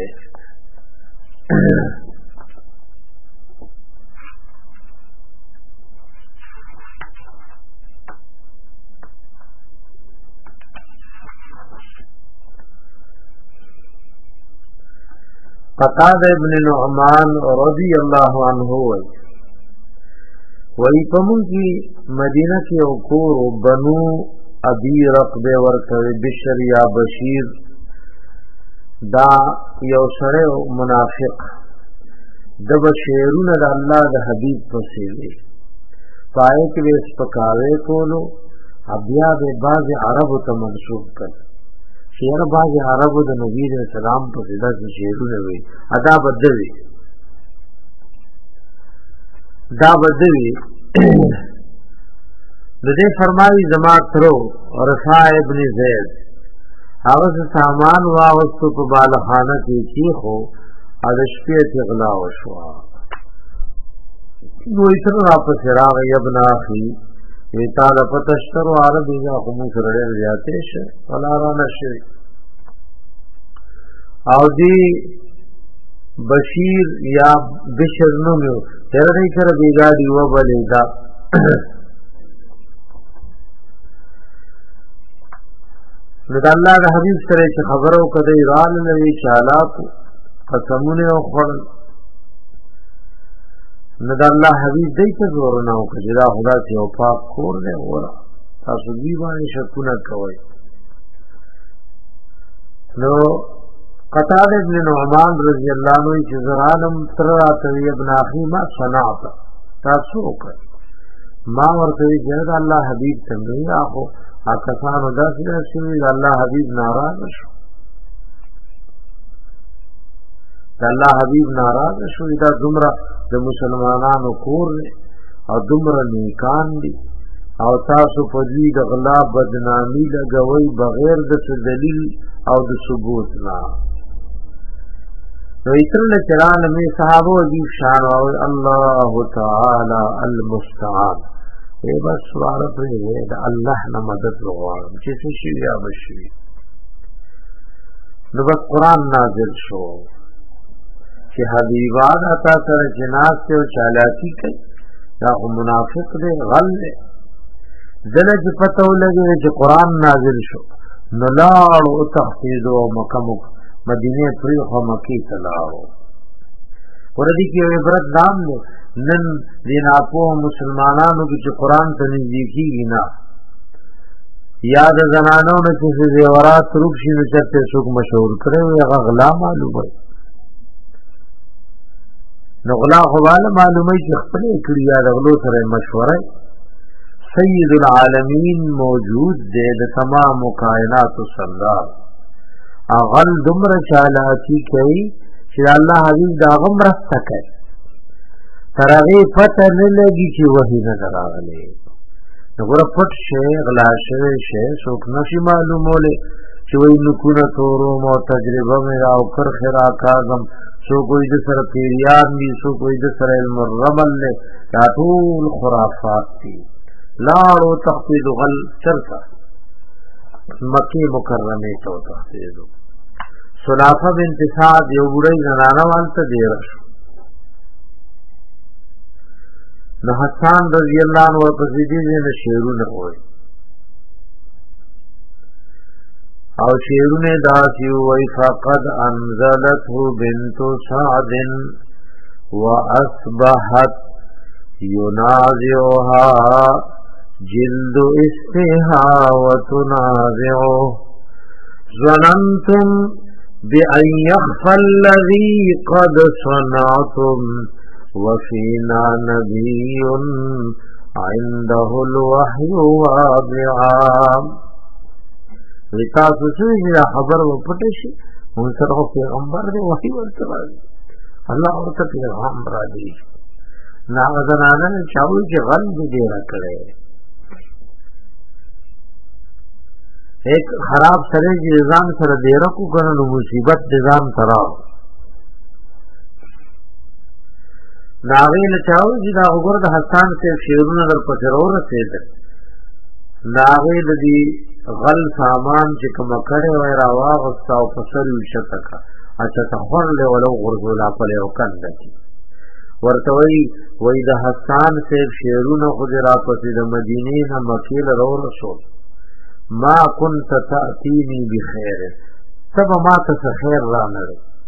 [SPEAKER 1] قتادہ ابن نعمان رضی اللہ عنہ وی پمون کی مدینہ کی اوکور بنو ابی رقب ورکوی بشر یا بشیر دا یو سره منافق د بشیرون دا اللہ دا حبیب پسیوی پائے کہ وہ اسپکاوے کولو ابیا بے باز عرب تا منصوب کر شیر باز عرب دا نبی علیہ السلام پسیدہ سے شیرون ہوئی ادا بدوی دا بدوی دے فرمائی زمان ترو رفاع ابن زید آغاز سامان واغستو پا بالخانہ کی چیخو ادشپیت اغلاو شوا نو اتر را پس راغی ابن آخی ایتالا پتشتر و عربی جا خموس رڑیر جاتیش ولا رانا شوی او دی بشیر یا بشر نمیو تیرہ دی سر بیگاری و بلیدا ند اللہ دا حبیب سرے چھ خبرو کدی رال نوی چالاکو قسمونے و خورن ند اللہ حبیب دی چھ زورناو کجدا خدا سی او پاک کورنے ورا تاسو دیوانی شکونا کوئی نو قتادہ ابن نعمان رضی اللہ عنہ چھ زرانم تراتوی ابن آخی ما صنعتا تاسو کر ما ورتوی جہد اللہ حبیب تنگی آخو آکسان دا سیدہ سوی دا اللہ حبیب ناراض شو دا اللہ حبیب ناراض شو دا دمرا دا مسلمانانو کور دی او دمرا نیکان دی او تاسو پدوی دا غلا بدنامی لگوی بغیر دا دلیل او دا ثبوت نا نو اترن چران میں صحابو عجیب شان آوے اللہ تعالی المستعان اے بس سوارت رہے دا اللہ نا مدد لغوارم چیسے شوی یا بشوی نو بس قرآن نازل شو چی حبیبان اتا سر جناز سے و چالاتی کئی دا منافق دے غل دے دلج پتو لگے چی قرآن نازل شو نلاڑو تخفیدو مکمک مدینه پریخو مکی تلاو وردی کی عبرت دام دے نن دین آپو مسلمانانو کی چی قرآن تنزیکی گی نا یاد زنانو نا چیسی زیورات روکشی نا چرتے سوک مشہور کرے ہوئے غلا معلوم ہے نغلا خبال معلوم ہے چی خپلے کری یاد اغلو سر مشورہ سید العالمین موجود دے دا تمام کائنات و سردار اغل دمر چالاتی کئی چی اللہ حبیب دا غم رفتا کئی ترغی پتہ نلگی چی وحی نظر آگلے نگر پت شے غلا شے شے سوک نشی معلومو لے چی وی نکونا توروم و تجربہ میرا و کرخ راکازم سو کوئی دسر پیریان دی سو کوئی دسر علم الرمل لے یا طول خرافات دی لاڑو تخفید غل چرتا مکی مکرمی تو تخفیدو سلافہ بنت سعد یو بڑی زنانا والتا دیر شو نو حسان رضی اللہ عنہ ورپسیدی زین شیرون ہوئی او شیرونه داسی وی فقد انزلته بنت سعد واصبحت ينازعها جلد استها وتنازعه ظننتم بأن يخفى الذي قد صنعتم وفينا نبي عنده الوحي واضعا وتاسو چې خبر و پټ شي مون سره پیغمبر دی وحي ورته الله ورته پیغام را دی نا غزنانه چاوي چې غل دې را کړي ایک خراب سره نظام سره ډیر کو کنه مصیبت نظام ترا ناویل چاوي چې دا وګور د حسان سے شیرونه در پټرور رسید ناویل دی غل سامان چې کوم کړي وای راوا او تاسو په سر وشتکا اچھا تخور له ولو غرزولا په یو کند کی ورته وی وای د حسان سے شیرونه خود را پسې د مدینې نه مکې له ورو شو ما كنت تأتيني بخير تب ما ته خیر را نه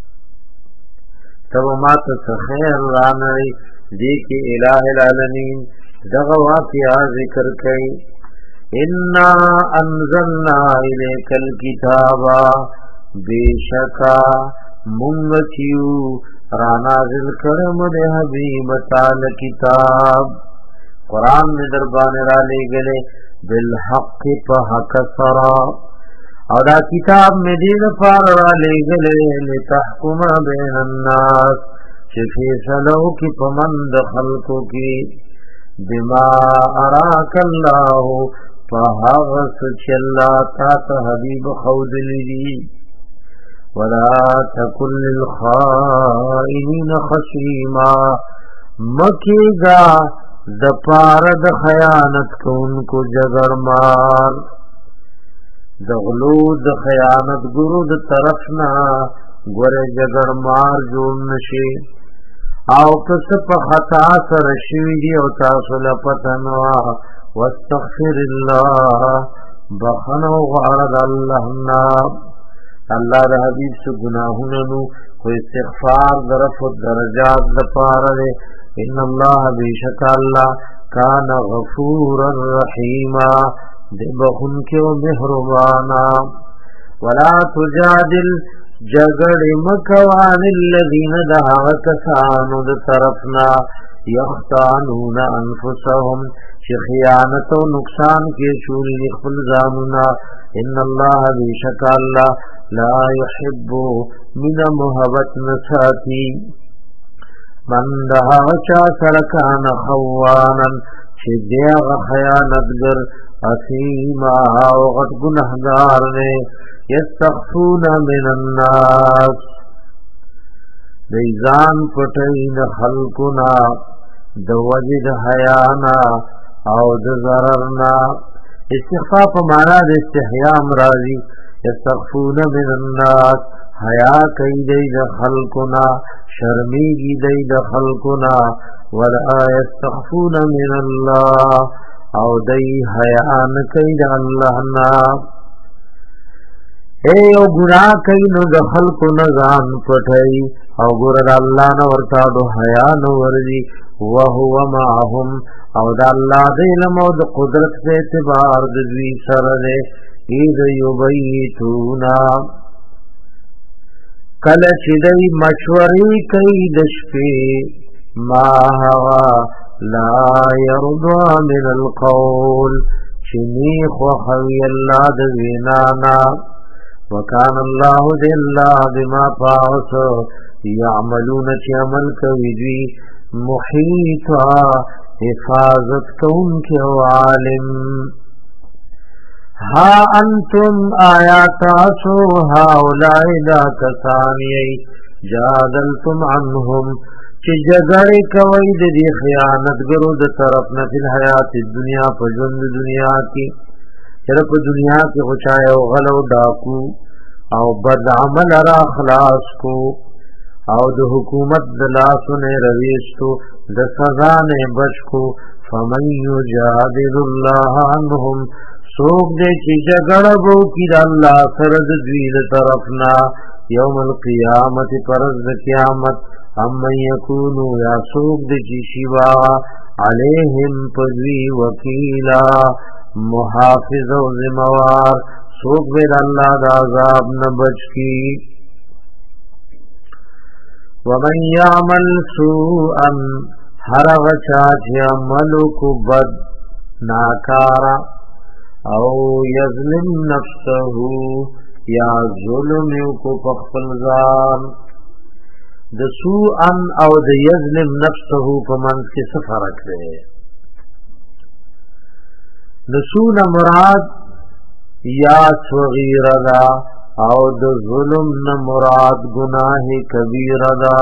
[SPEAKER 1] تب ما ته خیر را نه دې کې الٰه العالمین دغه واقعا ذکر کړي انا انزلنا الیک الکتاب بیشکا مونږیو را نازل کړم د حبیب تعالی کتاب قران دې دربان را لېګلې بالحق په حق سره او دا کتاب مې دې لپاره را لېګلې لتحکم بین الناس چې فیصلو کې پمند خلقو کې بما اراک الله فهغس چې الله تعالی حبیب خود لې ولا تکل للخائنین خصیما مکیگا د پار د خیانت کوونکو جګړمار د غلو د خیانت ګرو د طرفنا ګوره جګړمار جوړ نشي او کس په خطا سره شوی دی او تاسو له پتنوا واستغفر الله بخنو غرض الله نا الله د حبیب سو گناهونو نو کو استغفار درف درجات د پاره ان الله بیشک الله کان غفور الرحیم د بخون کې او مهربانا ولا تجادل جګړ مکوان الذين دعوا کسانو د طرفنا یختانون انفسهم چې خیانت او نقصان کې شول خپل ځانونه ان الله بیشک الله لا يحب من محبت نساتی من دها چا سرکان خوانا چې دیغه خیانتګر اسیما او غټ ګناهګار نه یستخفون من الناس دیزان پټین خلقنا د وجد حیانا او د ضررنا استخفاف معنا د استحیاء مرادی یستخفون من الناس حیا کوي د خلقنا شرمیږي د خلقنا ولا یستخفون من الله او دای حیا نه کوي د الله نه اے او ګناه کوي نو د خلقو نه ځان پټي او ګور د الله نه ورته د حیا نو ورزي وهو معهم او د الله د علم او د قدرت په اعتبار د دوی سره ده اذ یبیتونا کله چې دای مشورې کوي د شپې ما هوا لا يرضى من القول چنی خو خوی الله د وینانا وکان الله جل بما فاس يعملون چې عمل کوي دوی محیطا حفاظت کون کے عالم ها انتم آیاتاسو هاولائی دا کسانی جادلتم عنهم چی جگڑی کوئی دی خیانت گرو دا طرف نفل حیات الدنیا پا جند دنیا کی چرا پا دنیا کی خوچائے و غلو ڈاکو او بد عمل را خلاص کو او د حکومت د لاسونه رويستو د سزا نه بچو فمن یجادل الله عنهم سوق دې چې جګړه وو کې د الله سره د دوی له طرفنا یوم القیامت پرز د قیامت ام یکونو یا سوق دې چې شیوا علیہم پدوی وکیلا محافظ و ذموار سوق بیر اللہ دا عذاب نبچ کی ومن یعمل سوءا ہر غچاچ یعملو کو بد ناکارا او یظلم نفسہو یا ظلمیو کو پخفل ذان د سوءا او د یظلم نفسه په منځ کې څه فرق دی د سوء نه مراد یا صغیره ده او د ظلم نه مراد گناه کبیره ده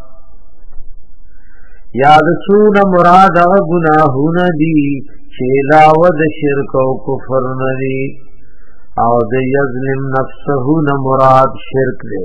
[SPEAKER 1] یا د سوء نه مراد هغه گناهونه دي چې علاوه د شرک او کفر نه دي او د یظلم نفسه نه مراد شرک دی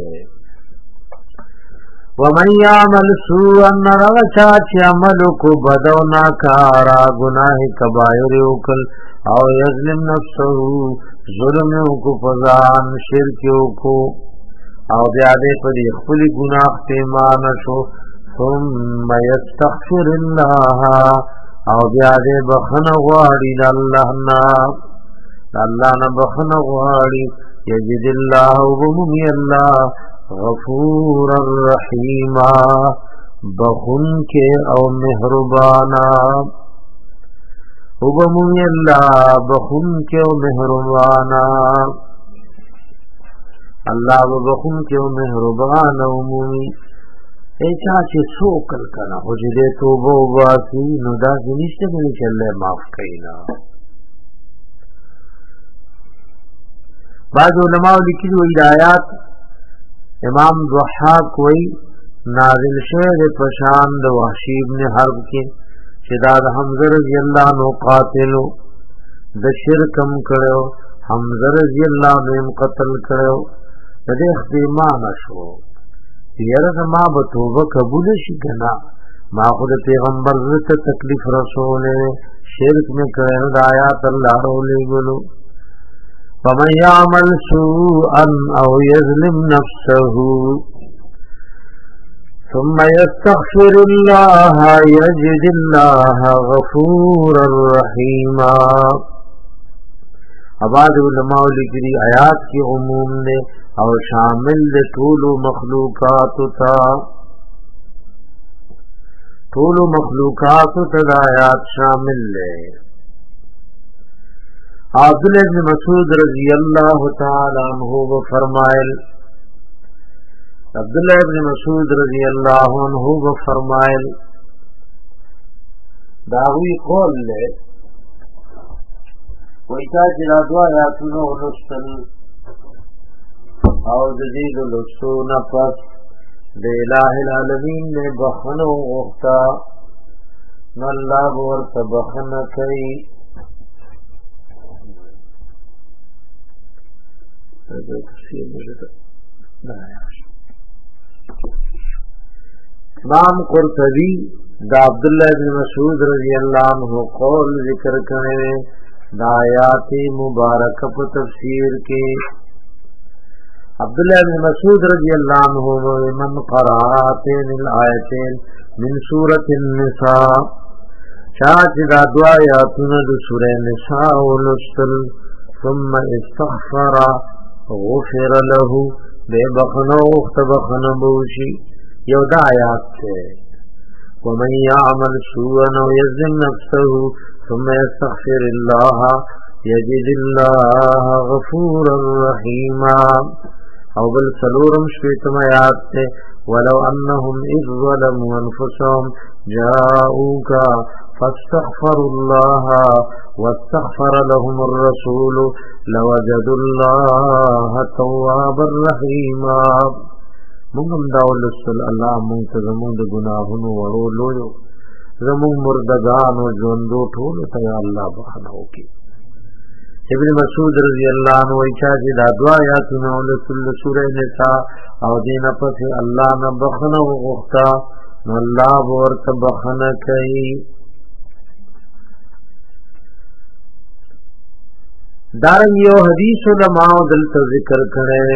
[SPEAKER 1] ومن یعمل سوءا نرغچا چی عملو کو بدو ناکارا گناہ کبائر اوکل او یظلم نفسه ظلم کو فضان شرکیو کو او بیادے پدی خپلی گناہ پیمان شو ثم یستغفر اللہ او بیادے بخن غواری اللہ نا اللہ نا بخن غواری یجد اللہ وبممی اللہ غفور الرحیم بخن کے او مہربانا وبممی اللہ بخن کے او مہربانا اللہ بخن کے او مہربانا وممی ایچا چی سوکل کنا حجدے توبہ باسی ندا سے نشتے میں چلے معاف کئینا بعض علماء لکھی جو ہدایات امام ضحاک وی نازل شعر پشان د وحشی ابن حرب کے شداد حمزہ رضی اللہ عنہ قاتلو د شرکم کرو حمزہ رضی اللہ عنہ قتل کرو د اختیمان شو یرد ما بتوبه قبول شي کنا ما خود پیغمبر ته تکلیف رسول شرک میں کرن د آیات اللہ رو لے گلو فمن يعمل سوءا او يظلم نفسه ثم يستغفر الله يجد الله غفورا رحيما اباد علماء لکری آیات کی عموم نے او شامل دے طول مخلوقات تا طول مخلوقات تا آیات شامل لے عبداللہ ابن مسعود رضی اللہ تعالی عنہ و فرمائل عبداللہ ابن مسعود رضی اللہ عنہ و فرمائل داوی قول لے ویتا جلا دعا یاتنو لستل او جدید لستو نفس دے الہ العالمین نے بخنو غفتا ناللہ بورت بخن کئی امام قرطبی دا عبداللہ بن مسعود رضی اللہ عنہ قول ذکر کرے دا آیات مبارک پر تفسیر کے عبداللہ بن مسعود رضی اللہ عنہ من قرآتین الآیتین من سورة النساء چاچ دا دعا آیاتون دا سورة نساء ولستل ثم استغفر غفر له بے بخنو اخت بخن بوشی یو دا آیات سے ومن یعمل سوءا او یظلم نفسه ثم یستغفر اللہ یجد اللہ غفورا رحیما او بل سلورم شویتم آیات سے ولو انہم اذ ظلموا انفسهم جاؤوکا فاستغفروا الله واستغفر لهم الرسول لوجدوا الله توابا رحيما موږ داول رسول الله موږ ته زموږ د ګناهونو وړو لویو زموږ مردگانو ژوندو ټول ته الله بخنه وکي ابن مسعود رضی اللہ عنہ ویچا چې دا دعا آیاتونه ولسل سورہ نساء او دین پس الله نه بخنه وغوښتا نو الله ورته بخنه کوي. دارنګ یو حدیث علماء دلته ذکر کړي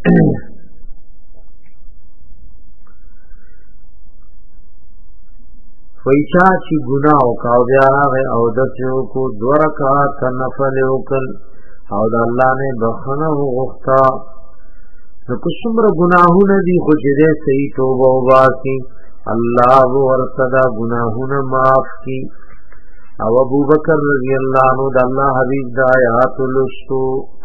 [SPEAKER 1] ویچا چې ګناه وکاو بیا او د څو کو دو رکعات نفل وکړ او د الله نه بخنه وغوښتا نو کومره ګناهونه دي خو چې دې صحیح توبه وباسي الله ورته دا ګناهونه معاف کړي. او ابو بکر رضی اللہ عنہ د الله حبیب د آیات لستو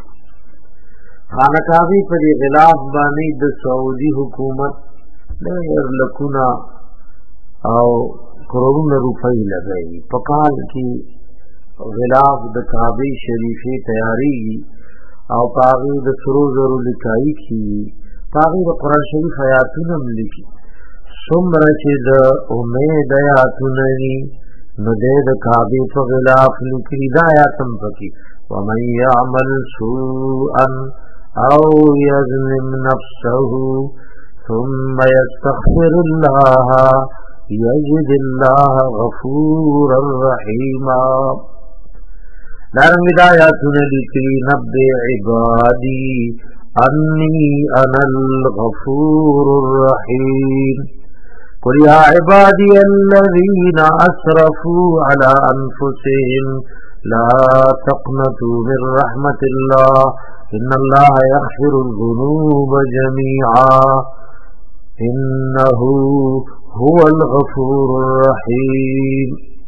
[SPEAKER 1] خانقاهی پر غلاف باندې د سعودي حکومت ډېر لکونه او کروڑونه روپۍ لګوي په کال کې غلاف د کعبه شریفه تیاری او پاغي د سرو زرو لکای کی پاغي د قران شریف آیاتونه ملي څومره چې د امید آیاتونه نو دې د کعبه په غلاف لیکلي دا آیاتم پکې ومن يعمل سوءا او يظلم نفسه ثم يستغفر الله يجد الله غفورا رحيما. دارنګ د آیاتونه لیکلي نبئ عبادي اني انا الغفور الرحيم قل يا عبادي الذين أسرفوا على أنفسهم لا تقنطوا من رحمة الله إن الله يغفر الذنوب جميعا إنه هو الغفور الرحيم.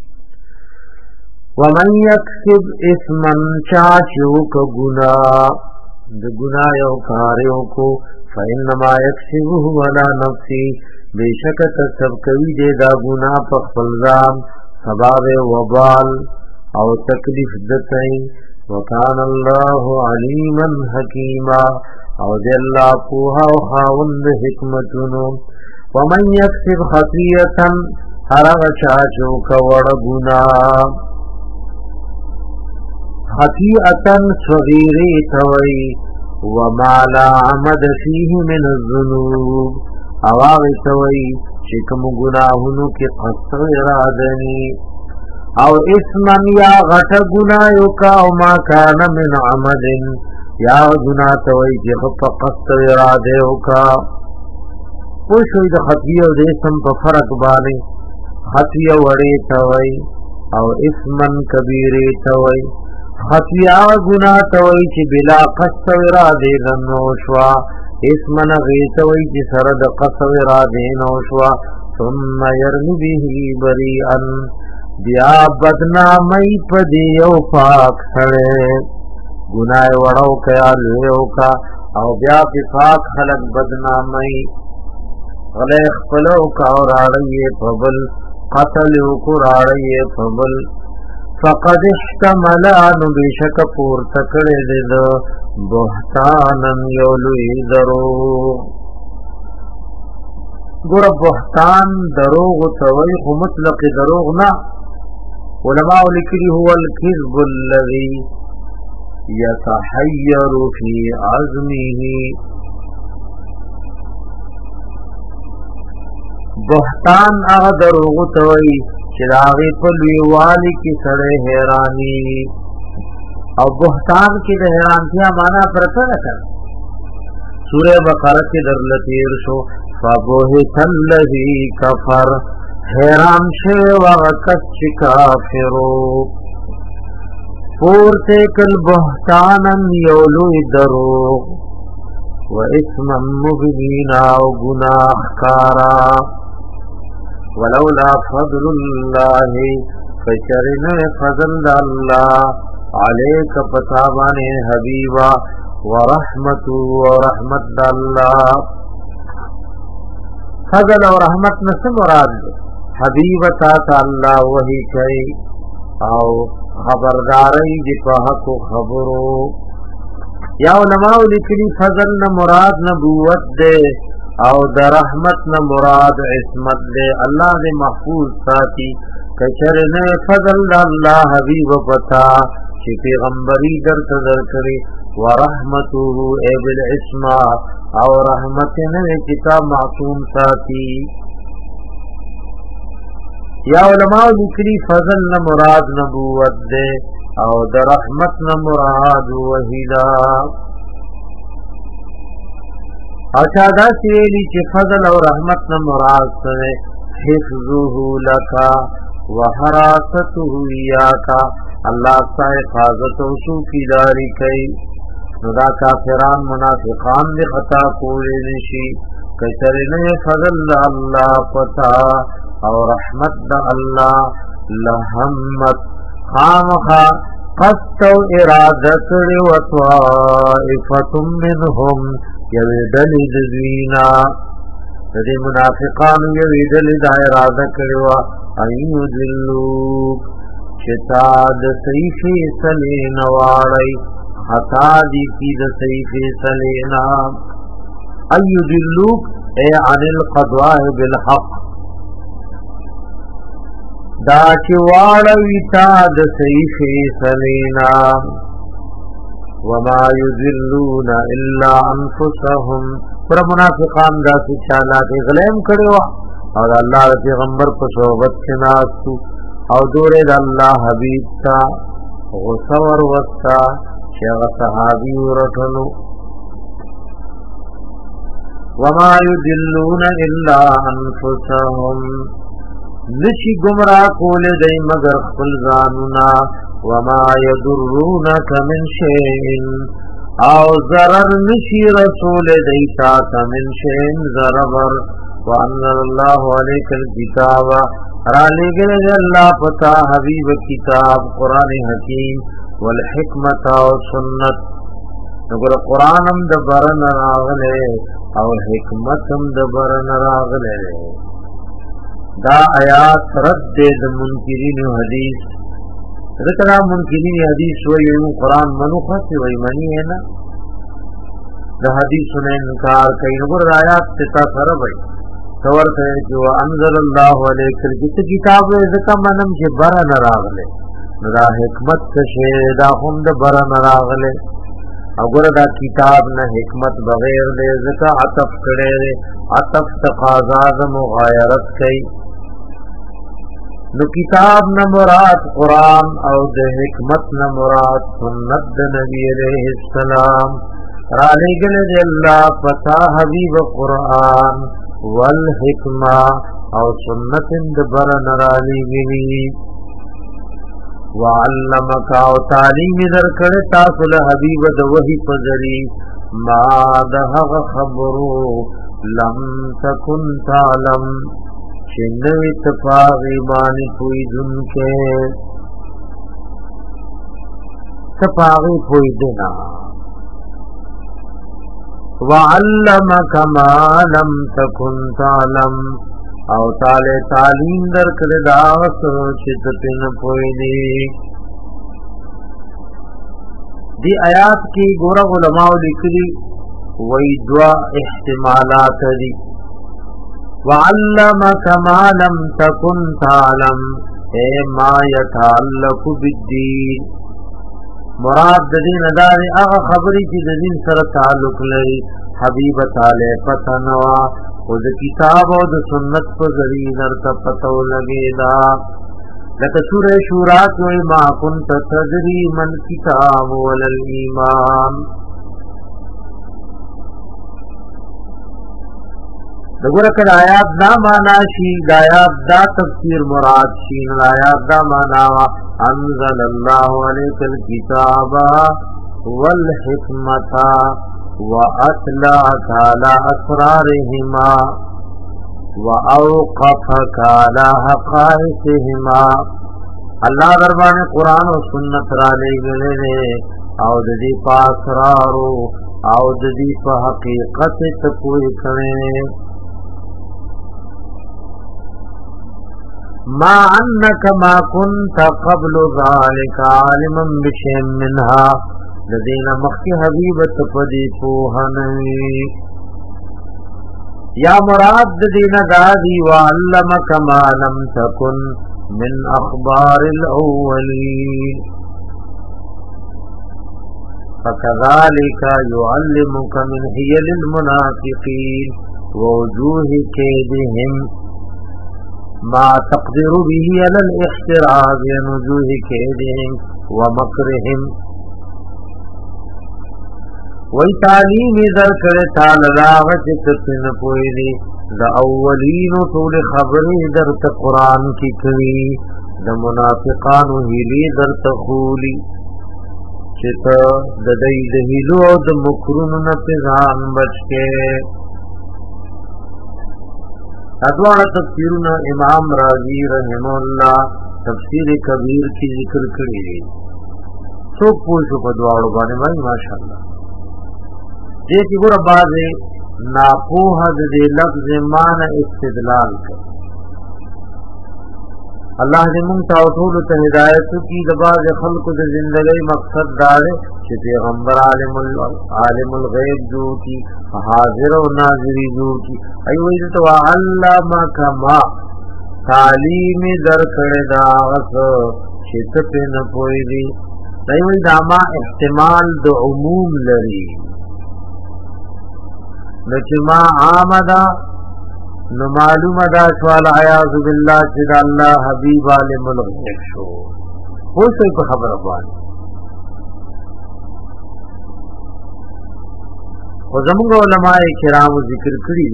[SPEAKER 1] ومن يكسب إثما چاچوك گناہ د گناہ یو کاریو کو فإنما يكسبه على نفسه بیشک تسب کوي دے دا گناہ په خپل ځان سبب وبال او تکلیف دتای وکان الله علیما حکیما او دې الله په او خاوند حکمتونو. ومن یکسب خطیئه هرغه چا چې کوړ گناہ خطیئه صغیره توي وما لا عمد فيه من الذنوب اواغ توي چې کوم ګناهونو کې قصد اراده ني او اسمن یا غټ ګناه یو کا او ما کان من عمد یا ګناه توي چې په قصد اراده وکا او شوی د خطیه او د اسم په فرق باندې خطیه وړي توي او اسمن کبیره توي. خطیه ګناه توي چې بلا قصد اراده نه شوا اسمن غیتوی چې سره د قصد اراده نه شوا ثم يرمي به بريئا بیا بدنامی په دی یو پاک سره ګناه وړو کیا لیو کا او بیا په پاک خلق بدنامی غله خپلو کا اور اړې په بل قتل کو راړې په بل فقد احتمل ان بشک پور تکړه دې بہتانن یولوی دروغ. ګور بہتان دروغ توي خو مطلق دروغ نه علماء لیکلي هو الكذب الذي يتحير في عزمه. بہتان هغه دروغ توي چې راغي په لویوالي کې سره حیرانی او بہتان کی د حیرانتیا معنا پرته ده. سورہ بقرہ کې درلتیر شو فبهت الذی کفر حیران شو وقت کافرو پورته کل بہتانن یولو درو و اسم مبینا او گناہ کارا ولولا فضل الله فچرن فضل الله علیک پتابانے حبیبا ورحمت ورحمت اللہ. فضل و رحمت نس مراد حبیبتا تا اللہ وحی کئی او خبرداری دی په حق خبرو. یا علماء لکلی فضل نہ مراد نبوت دے او د رحمت نہ مراد عصمت دے اللہ دے محفوظ ساتھی کچر نے فضل اللہ حبیب پتا چې پیغمبري درته درکړي ورحمته ای بالعصمه او رحمت نه کتاب معصوم ساتي. یا علماء ذکری فضل نه مراد نبوت ده او د رحمت نه مراد وحیدا. اچھا دا سویلی چې فضل او رحمت نه مراد سره حفظه لکا وحراسته ایاکا اللہ سا حفاظت و سوکیداری کئی. نو دا کافران منافقان دی خطا کولی نشی کچر نه فضل دا اللہ پتا او رحمت دا اللہ لحمت خامخا قصد و ارادت و طائفت منهم یویدل دزوینا دی منافقان یویدل دا اراده کروا ایو دلوک چتا د صحیح فیصلے نواړی خطا دی کی د صحیح فیصلے نا ایو دلوک اے عن القضاء بالحق دا چواړی تا د صحیح فیصلے نا وما یذلون الا انفسهم پر منافقان دا چې چالات غلیم کړو او الله پیغمبر په صحبت کې ناستو او دوره د الله حبیب تا غصه ور وستا چې هغه صحابي ورټلو. وما یذلون الا انفسهم نشي گمراه کول دی مگر خپل ځانونه. وما يضرونك من شيء او ضرر نشي رسول دیتا من شيء ضرر. وانزل الله عليك الكتاب را لګل الله پتا حبيب کتاب قران حکیم والحکمت او سنت. وګوره قران هم د برن راغله او حکمت هم د برن راغله. دا آیات رد د منکرین حدیث ذکر منکرین حدیث وی قرآن منوخه سی وی منی ہے نا دا حدیث سنے انکار کئی نگر آیات ستا سر بھئی تور کہے جو انزل اللہ علیہ کلکت کتاب ذکر منم چه برا نراغلے دا حکمت کشے دا خمد برا نراغلے اگر دا کتاب نا حکمت بغیر دے ذکر عطف کرے دے عطف تقاضاز مغایرت کئی. نو کتاب نہ مراد قرآن او د حکمت نہ مراد سنت د نبی علیہ السلام را لګل دی الله پتا حبیب قرآن والحکمہ او سنت د بر نرا لګلی. وعلمک او تعلیم در کړه تاسو له حبیب د وحی په ذری ما ده خبرو لم تکن تعلم چنوی تفاغی بانی پوئی دن کے تفاغی پوئی دنا. وعلمک ما لم تکن تعلم او تعالی تعلیم در کرداغت چت پن پوئی دی. دی آیات کی گورا علماء لکلی وی دعا احتمالات دی. وعلمك ما لم تكن تعلم اے ما يتعلق بالدين مراد دین دار هغه خبرې چې د دین سره تعلق لري حبیب تعالی پتنوا او د کتاب او د سنت په ذریعہ درته پتو لګیدا. لکه سورہ شورا کې ما كنت تدري من کتاب ولا الايمان. دغه کړه آیات دا معنا شي دا آیات دا تفسیر مراد شي آیات دا معنا انزل الله عليك الكتاب والحکمت واطلعك على اسرارهما واوقفك على حقائقهما. الله دربان قرآن او سنت را لګلې او د دې پاسرارو او د دې په حقیقت ته پوي کړي. ما انك ما كنت قبل ذلك عالما بشيء منها لدينا مخي حبيبت پدی پوهنوی. یا مراد دینا دادی وعلمك ما لم تكن من اخبار الاولین فكذلك يعلمك من حيل المنافقين ووجوه كيدهم ما تقدر به على الاحتراز عن وجوه كيدهم ومكرهم. وی تعلیم در کرے تعالی لاغت کتن پوئی دی دا اولین طول خبری در تا قرآن کی کری دا منافقان ہیلی در تخولی چتا دا دی دا ہیلو دا مکرون نپزان بچ کے. ادوار تفسیرنا امام راضی رحمہ اللہ تفسیر کبیر کی ذکر کری دی سو پوشو پا دوارو بانے بھائی ماشاءاللہ. دیکھ گورا بازے ناپوہ دے لفظ معنی استدلال کر اللہ نے منتا اٹھول تا ہدایت کی دباز خلق دے زندگی مقصد دارے کہ پیغمبر عالم, عالم الغیب جو کی حاضر و ناظری جو کی ایوہ تو علمک ما تعلیم در کردہ غص شت پہ نپوئی دی ایوہ داما احتمال دو عموم لری نچما آمدا نو معلوم دا سوال عیاذ باللہ چید اللہ حبیب عالم الغیب شو ہو سوئی پہ خبر ابوانی و زمانگا علماء کرام ذکر کری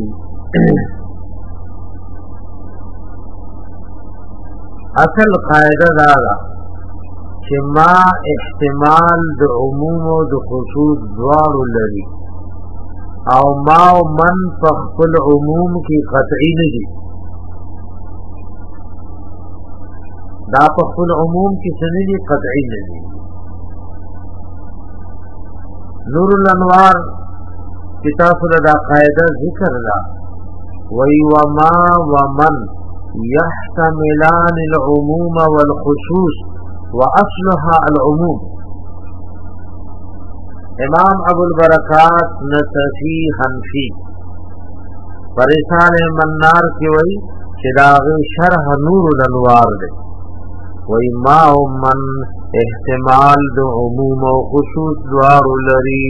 [SPEAKER 1] اصل قاعدہ دارا کہ ما احتمال دا عموم و دا خصوص دوار لری او ما و من فخفل عموم کی قطعی نہیں دا فخفل عموم کی سنیدی قطعی نہیں. نور الانوار کتاب لدا قاعدہ ذکر دا وی وما ومن يحتملان العموم والخصوص واصلها العموم. امام ابو البرکات نصفی حنفی پریشان منار کی وئی چراغ شرح نور الانوار دے وئی ما من احتمال دو عموم و خصوص دوار لری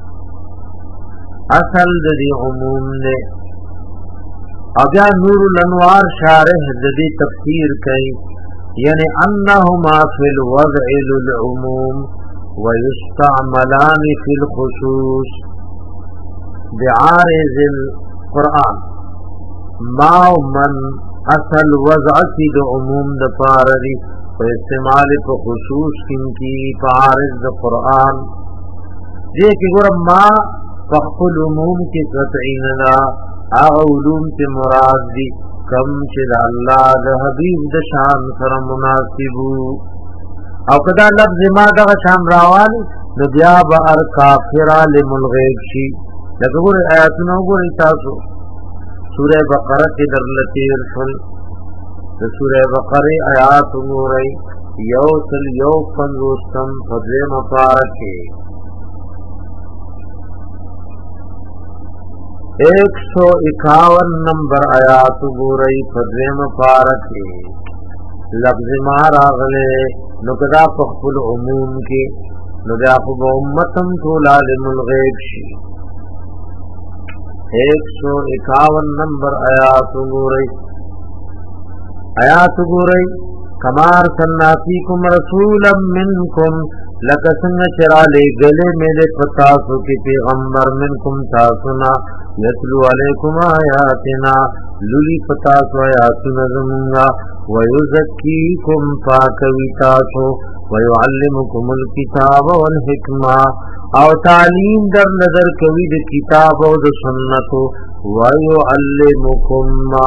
[SPEAKER 1] اصل دی عموم نے اگیا نور الانوار شارح دی تفسیر کئی یعنی انہما فی الوضع للعموم ويستعملان في الخصوص بعارض القرآن ما من اصل وضعتی دو عموم دا پاردی و استعمال پا خصوص کنکی پا عارض دا قرآن دیکھ گورا ما فخل عموم کی قطعین دا آغا علوم تی مراد دی کم چد اللہ دا حبیب دا شان سر مناسبو او کدا لفظ ما دغه شان راوالی نو بیا به ار کافر عالم الغیب شي. لکه ګورئ آیاتونه وګورئ تاسو سوره بقره کې درلتیر شول د سوره بقره آیات وګورئ یو سل یو پنځوستم په دویمه پاره کې ایک سو اکاون نمبر آیات وګورئ په دویمه پاره کې لفظ ما راغله نو کدا فخل عموم کی نو بیا خو امتم طول عالم الغیب شی. ایک سو اکاون نمبر آیات گورئی آیات گورئی کمار سنافیکم رسولا منکم لکسنگ چرا لے گلے میلے پتاسو کی پیغمبر منکم تاسنا یتلو علیکم آیاتنا للی پتاسو آیاتنا زمونگا ویزکیکم پاکوی تاسو ویعلمکم الکتاب والحکمہ او تعلیم در نظر کوي د کتاب او د سنتو ويعلمكم ما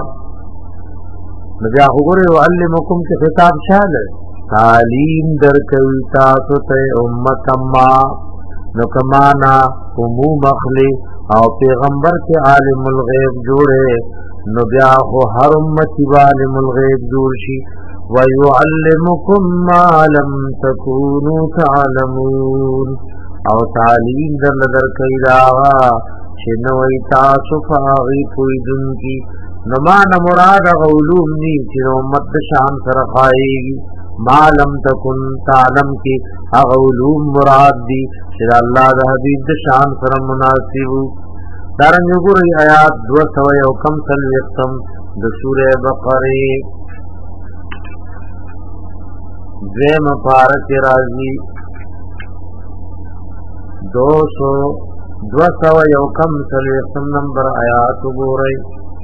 [SPEAKER 1] نبي هغه يعلمكم چې خطاب شاله تعلیم در کوي تاسو ته امت ما نو کمانا عموم اخلي او پیغمبر کې عالم الغیب جوړه نو بیا خو هر امت عالم الغیب جوړ شي ويعلمكم ما لم تكونوا تعلمون او تعلیم در نظر کئی داغا چنوی تاسو فاغی پویدن کی نمان مراد علوم نی چنو امت شان سرخائیگی ما لم تکن تعلم کی اغلوم مراد دی چې الله د حبیب د شان سره مناسب دارنګ ګورې آیات دو سو یو کم سل یختم د سوره بقره دیم پارک راضی دو سو دو سو یو کم سل یختم نمبر آیات ګورې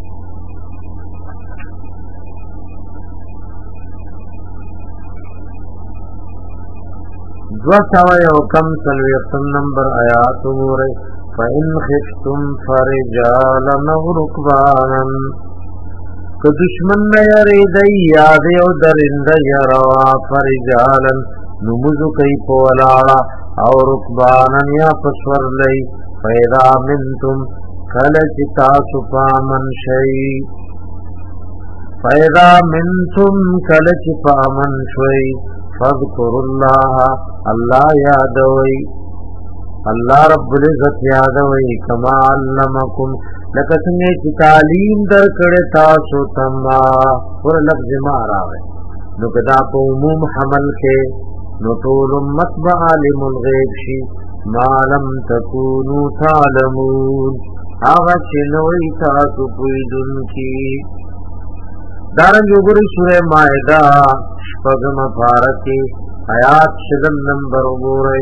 [SPEAKER 1] دو سو یو کم سل یختم نمبر آیات ګورې فَإِنْ خِفْتُمْ فَرِجَالًا أَوْ رُكْبَانًا که دشمن نه یریدی یاد یو درنده یروا فرجالا نموزو کئی پولاړه او رکبانا یا پسورلی فیدا منتم کلچ تاسو پامن شئی فیدا منتم کلچ پامن شئی فذکر اللہ اللہ یادوئی اللہ رب العزت یادوئی کما علمکم لکسنگے کی تعلیم در کڑے تاسو تما اور لفظ مارا ہے نکدا پا عموم حمل کے نطول امت با عالم الغیب شی ما لم تکونو تعلمون آغا چنوئی تاسو پویدن کی دارنگ اگری سورہ مائدہ شپگم پارکی آیات شدن نمبر اگوری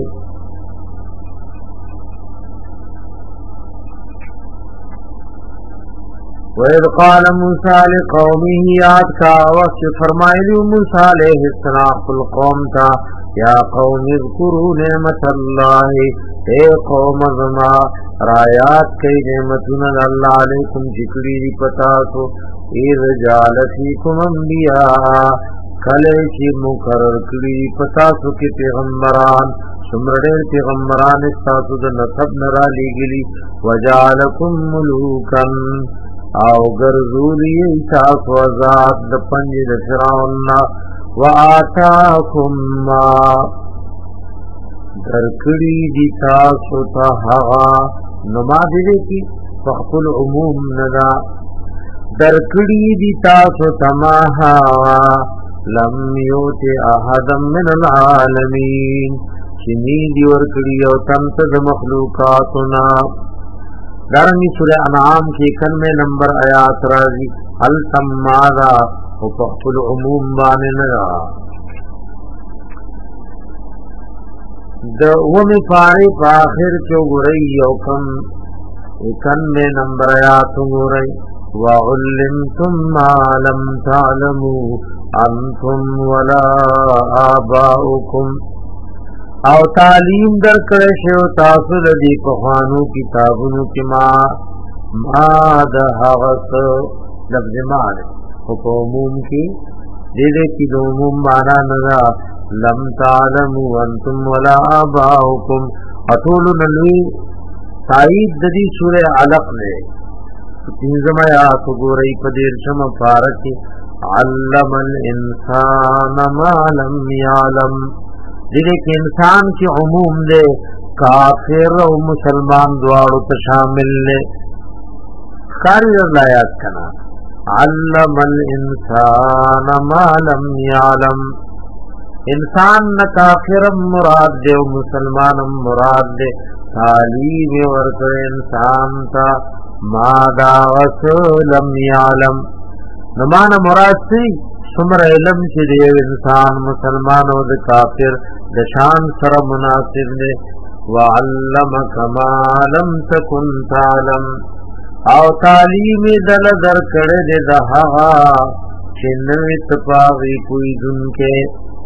[SPEAKER 1] وَإِذْ قَالَ مُوسَى لِقَوْمِهِ یاد کا وقت فرمائلی موسیٰ علیہ السلام القوم تا یا قوم اذکروا نعمت اللہ اے قوم زما رایات کئی نعمتنا اللہ علیکم جکری دی پتاسو اذ جعل فیکم انبیاء کلے چی مقرر کری پتاسو کی پیغمبران سمرڑے پیغمبران استاسو دا نصب نرا لیگلی وجعلکم ملوکن او گرزولی تاسو آزاد د پنج د فرعون و آتاکم ما درکڑی دی تاسو تا حغا نما دیده کی فخپل عموم ندا درکڑی دی تاسو تما حغا لم یوت احدم من العالمین چنی دی ورکڑی او تمتد مخلوقاتنا دارنگی سورہ انعام کی کنوے نمبر آیات رازی حل تمادا و پخت العموم باننگا دومی پاری پاخر چو گرئی یوکم کنوے نمبر آیات گرئی وَعُلِّمْتُمْ مَا لَمْ تَعْلَمُوا أَنْتُمْ وَلَا آبَاؤُكُمْ او تعلیم در کړه شو تاسو د دې پخوانو کتابونو کې ما ما د هغه لفظ معنی په عموم کې دې دې کې د عموم معنا نه لم تعلموا انتم ولا آباؤكم اطول نلوی تایید د دې سوره علق نه تینځم آیات وګورئ په دې شم فارق علم الانسان ما لم يعلم دیکھے کہ انسان کی عموم دے کافر و مسلمان دوارو تشامل لے خاری رضایات کنا علم الانسان ما لم یعلم انسان نہ کافر مراد دے و مسلمان مراد دے تعلیم ورکر انسان تا مادا وسو لم یعلم نمان مراد سی سمر علم چې دی انسان مسلمان او د کافر د شان سره مناسب دی وعلمک ما لم تکن تعلم او تعلیم دل در کړه د دها چې نوې تپاوی پویدونکې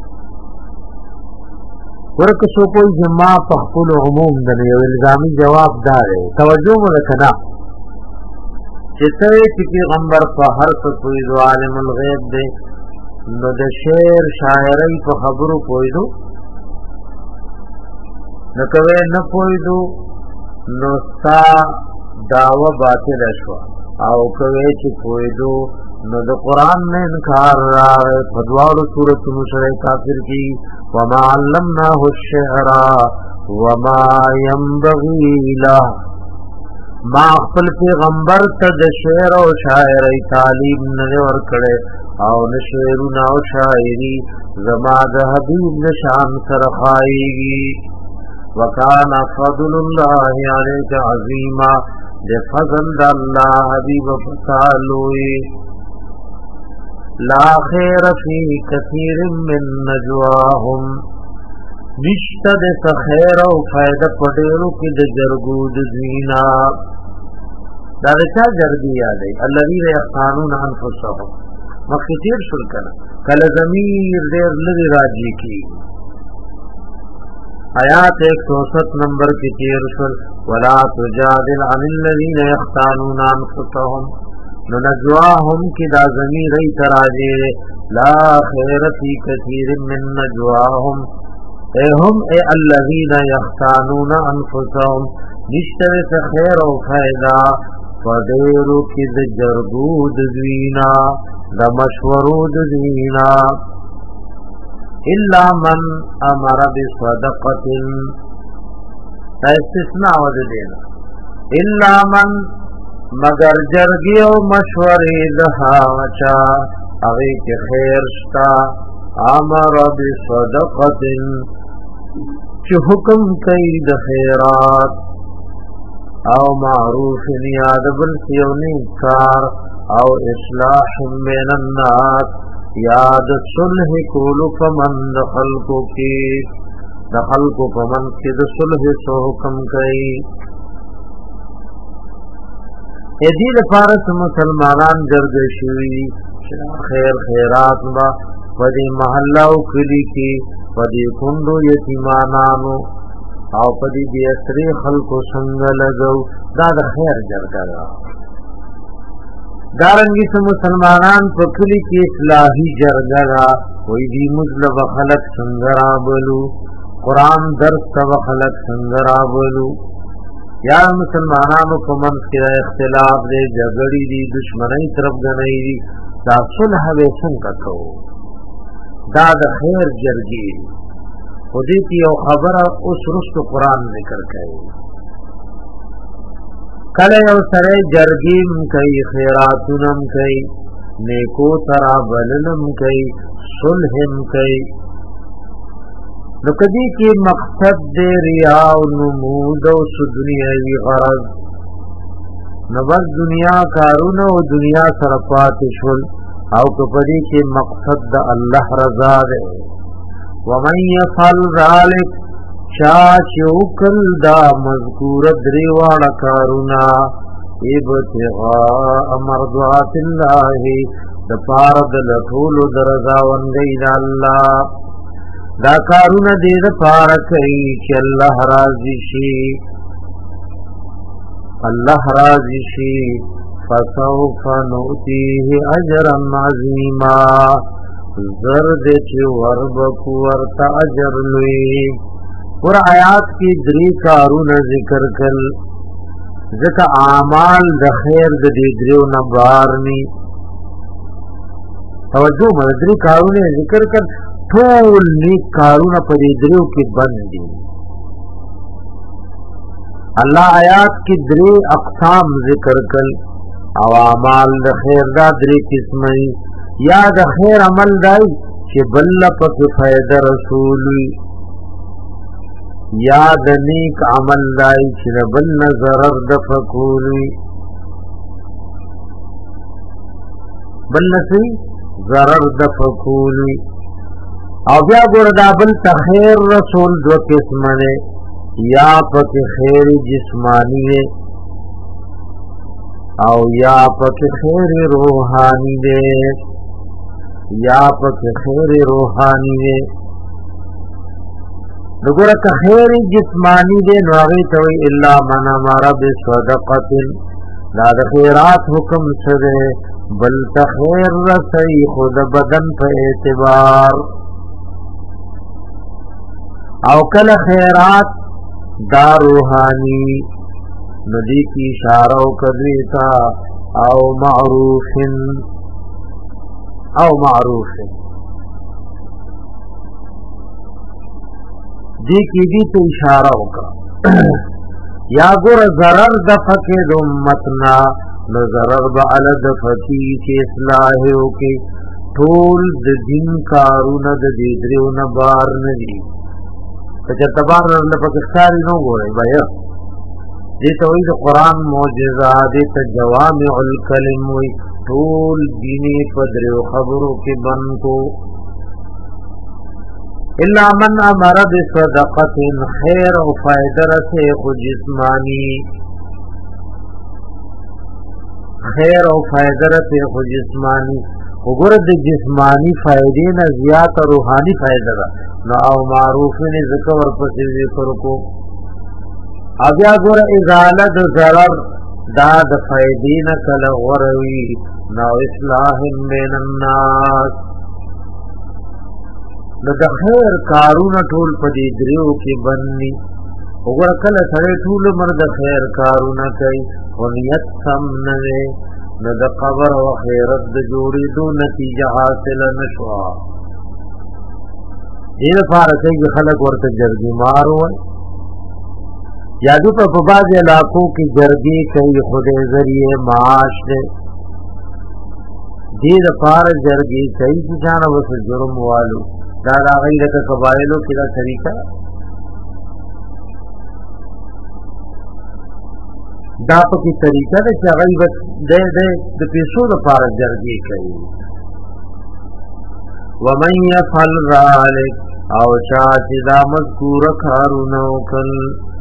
[SPEAKER 1] ورکه سو کوئی جما په خپل عموم د یو الزامي جواب دار توجه وکړه چې ته چې پیغمبر په هر څه پوی عالم الغیب دی نو د شعر شاعری په خبرو پویدو نو کوي نه پویدو نو ستا داوا باطل شو او کوي چې پویدو نو د قران نه انکار راغی په دواړو سورۃ سره کافر کی وما علمناه الشعر وما ينبغي له ما خپل پیغمبر ته د شعر او شاعری تعلیم نه ورکړي او نشعرنا او شاعری زما د حبیب نشان سرخائیگی وکان فضل اللہ علیک عظیما دے فضل دا اللہ حبیب فتالوئی لا خیر فی کثیر من نجواہم نشتد سخیر و فائدہ پڑیرو کی د جرگود زینا دا رچا جرگی یادی الذین یخانون انفسهم مخیطیر شل کنا کل ضمیر دیر لگی راجی کی آیات ایک سو ست نمبر کی تیر شل ولا تجادل عن الذین یخانون انفسهم ننجواهم کی دا ضمیر ای تراجی لا خیر فی کثیر من نجواهم اے ہم اے الذین یخانون انفسهم نشتر سے خیر و فائدہ فدیرو کی د جرگود زوینا د مشورود زوینا الا من امر بصدقت دا استثناء ود دینا الا من مگر جرگی و مشوری دہا چا اغی کے خیر شتا امر بصدقت چو حکم کئی د خیرات او معروف نیاد بالسیونی کار او اصلاح بین الناس یاد صلح کولو فمن دخلقو کی دخلقو فمن کی دصلح سو حکم کئی ایدیل فارس مسلمانان جرگشوی خیر خیرات با ودی محلہ کلی کی ودی کندو یتیمانانو او پدی دی اسری خلقو سنگ لگو دا دا خیر جرگا دا دارنگی سے مسلمانان پکلی کی اصلاحی جرگا دا وی دی مزلب خلق سنگرا بلو قرآن درس تب خلق سنگرا بلو یا مسلمانانو پمنس کی اختلاف دے جگڑی دی دشمنی طرف گنئی دی دا صلح بے سنگ کتو دا دا خیر جرگی خودی کی او خبر اس رست قرآن ذکر کئی کلی او سرے جرگیم کئی خیراتنم کئی نیکو ترا بلنم کئی صلحم کئی نکدی کی مقصد دے ریاء و نمود و سدنیاوی غرض نبس دنیا کارون و دنیا سرپات شل او کپدی کی مقصد دا اللہ رضا دے ومن یفعل ذالک چاچوکل دا مذکور دریوان کارونا ابتغاء مرضات اللہ دپارد لطول درزاوندی دا اللہ دا کارونا دید پارکی چی اللہ راضی شی اللہ راضی شی فسوف نؤتیه اجرا عظیما زرد چی وربکو ورطا اجر لوی اور آیات کی دری کارون ذکر کل ذکر اعمال د خیر د دیدریو نبارنی توجہ مدری کارون ذکر کل ټول نیک کارون پر دیدریو کی بندی اللہ آیات کی دری اقسام ذکر کل او اعمال د خیر دا دری قسمی یا د خیر عمل دای چې بل پک فائدہ رسولی یا د نیک عمل دای چې بل ضرر د فکولی بل نسی ضرر د فکولی او بیا ګور دا بل تخیر رسول دو قسم نه یا پک خیر جسمانی ہے او یا پک خیر روحانی دے یا پک خیر روحانی دے دگورا که خیر جسمانی دے نواغی توی الا من امر بصدقت دا د خیرات حکم سدے بل تخیر رسی خود بدن پا اعتبار او کل خیرات دا روحانی ندی کی اشارہ کدویتا او معروفن او معروفن دی کی دی تو اشارہ کا یا گر ضرر دفکی دمتنا نظرر بعل دفکی کی اصلاحیو کی ټول د دین کارونه د دې دریو نه بار نه دي چې تبار نه پکې ښکاری نو ګورې بیا دې ته وایي د قرآن معجزه دې ته جوامع الکلم وایي ټول دیني په دریو خبرو کې بند کو الا من امر بصدقه خیر او فائدہ رسه خو جسمانی خیر او فائدہ رسه خو جسمانی وګوره د جسمانی فائدې نه زیات روحانی فائدہ ده نو او معروف نه ذکر ورپسې ذکر کو بیا ګوره ازاله د ضرر دا د فائدې نه کله غوروي نو اصلاح بین الناس نو د خیر کارونه ټول په دې دریو کې بنني وګوره کله سره ټول مر د خیر کارونه کوي او نیت سم نه وي نو د قبر او خیرت د جوړېدو نتیجه حاصل نشوا دې لپاره چې خلک ورته جرګي مارو یا دې په بعض علاقو کې جرګي کوي خدای ذریعہ معاش دې دې لپاره جرګي کوي چې ځان وس جرم والو دا دا غیر د قبایلو کې دا طریقہ دا پکې طریقہ ده چې هغه بس د د پیسو لپاره جرګي کوي ومن يفعل ذلك او چا چې دا مذکور کارونه وکړ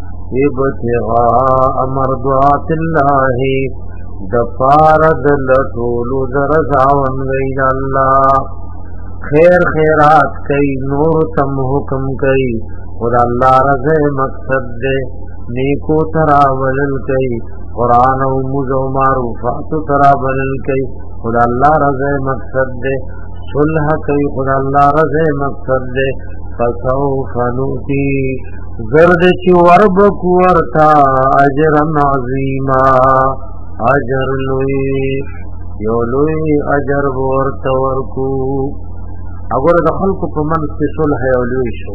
[SPEAKER 1] ابتغاء مرضات الله د فارد لټول درځاون وین الله خیر خیرات کوي نور تم حکم کوي خدا الله رضا مقصد دے نیکو تراولل کوي قران او موزو معروفات تراولل کوي خدا الله رضا مقصد دے صلح کوي خدا الله رضا مقصد دے فسوف نؤتی زرد چی وربک ورتا اجر عظیما اجر لوی یو لوی اجر ورتا ورکو اگر د خلق په منځ کې صلح او لوی شو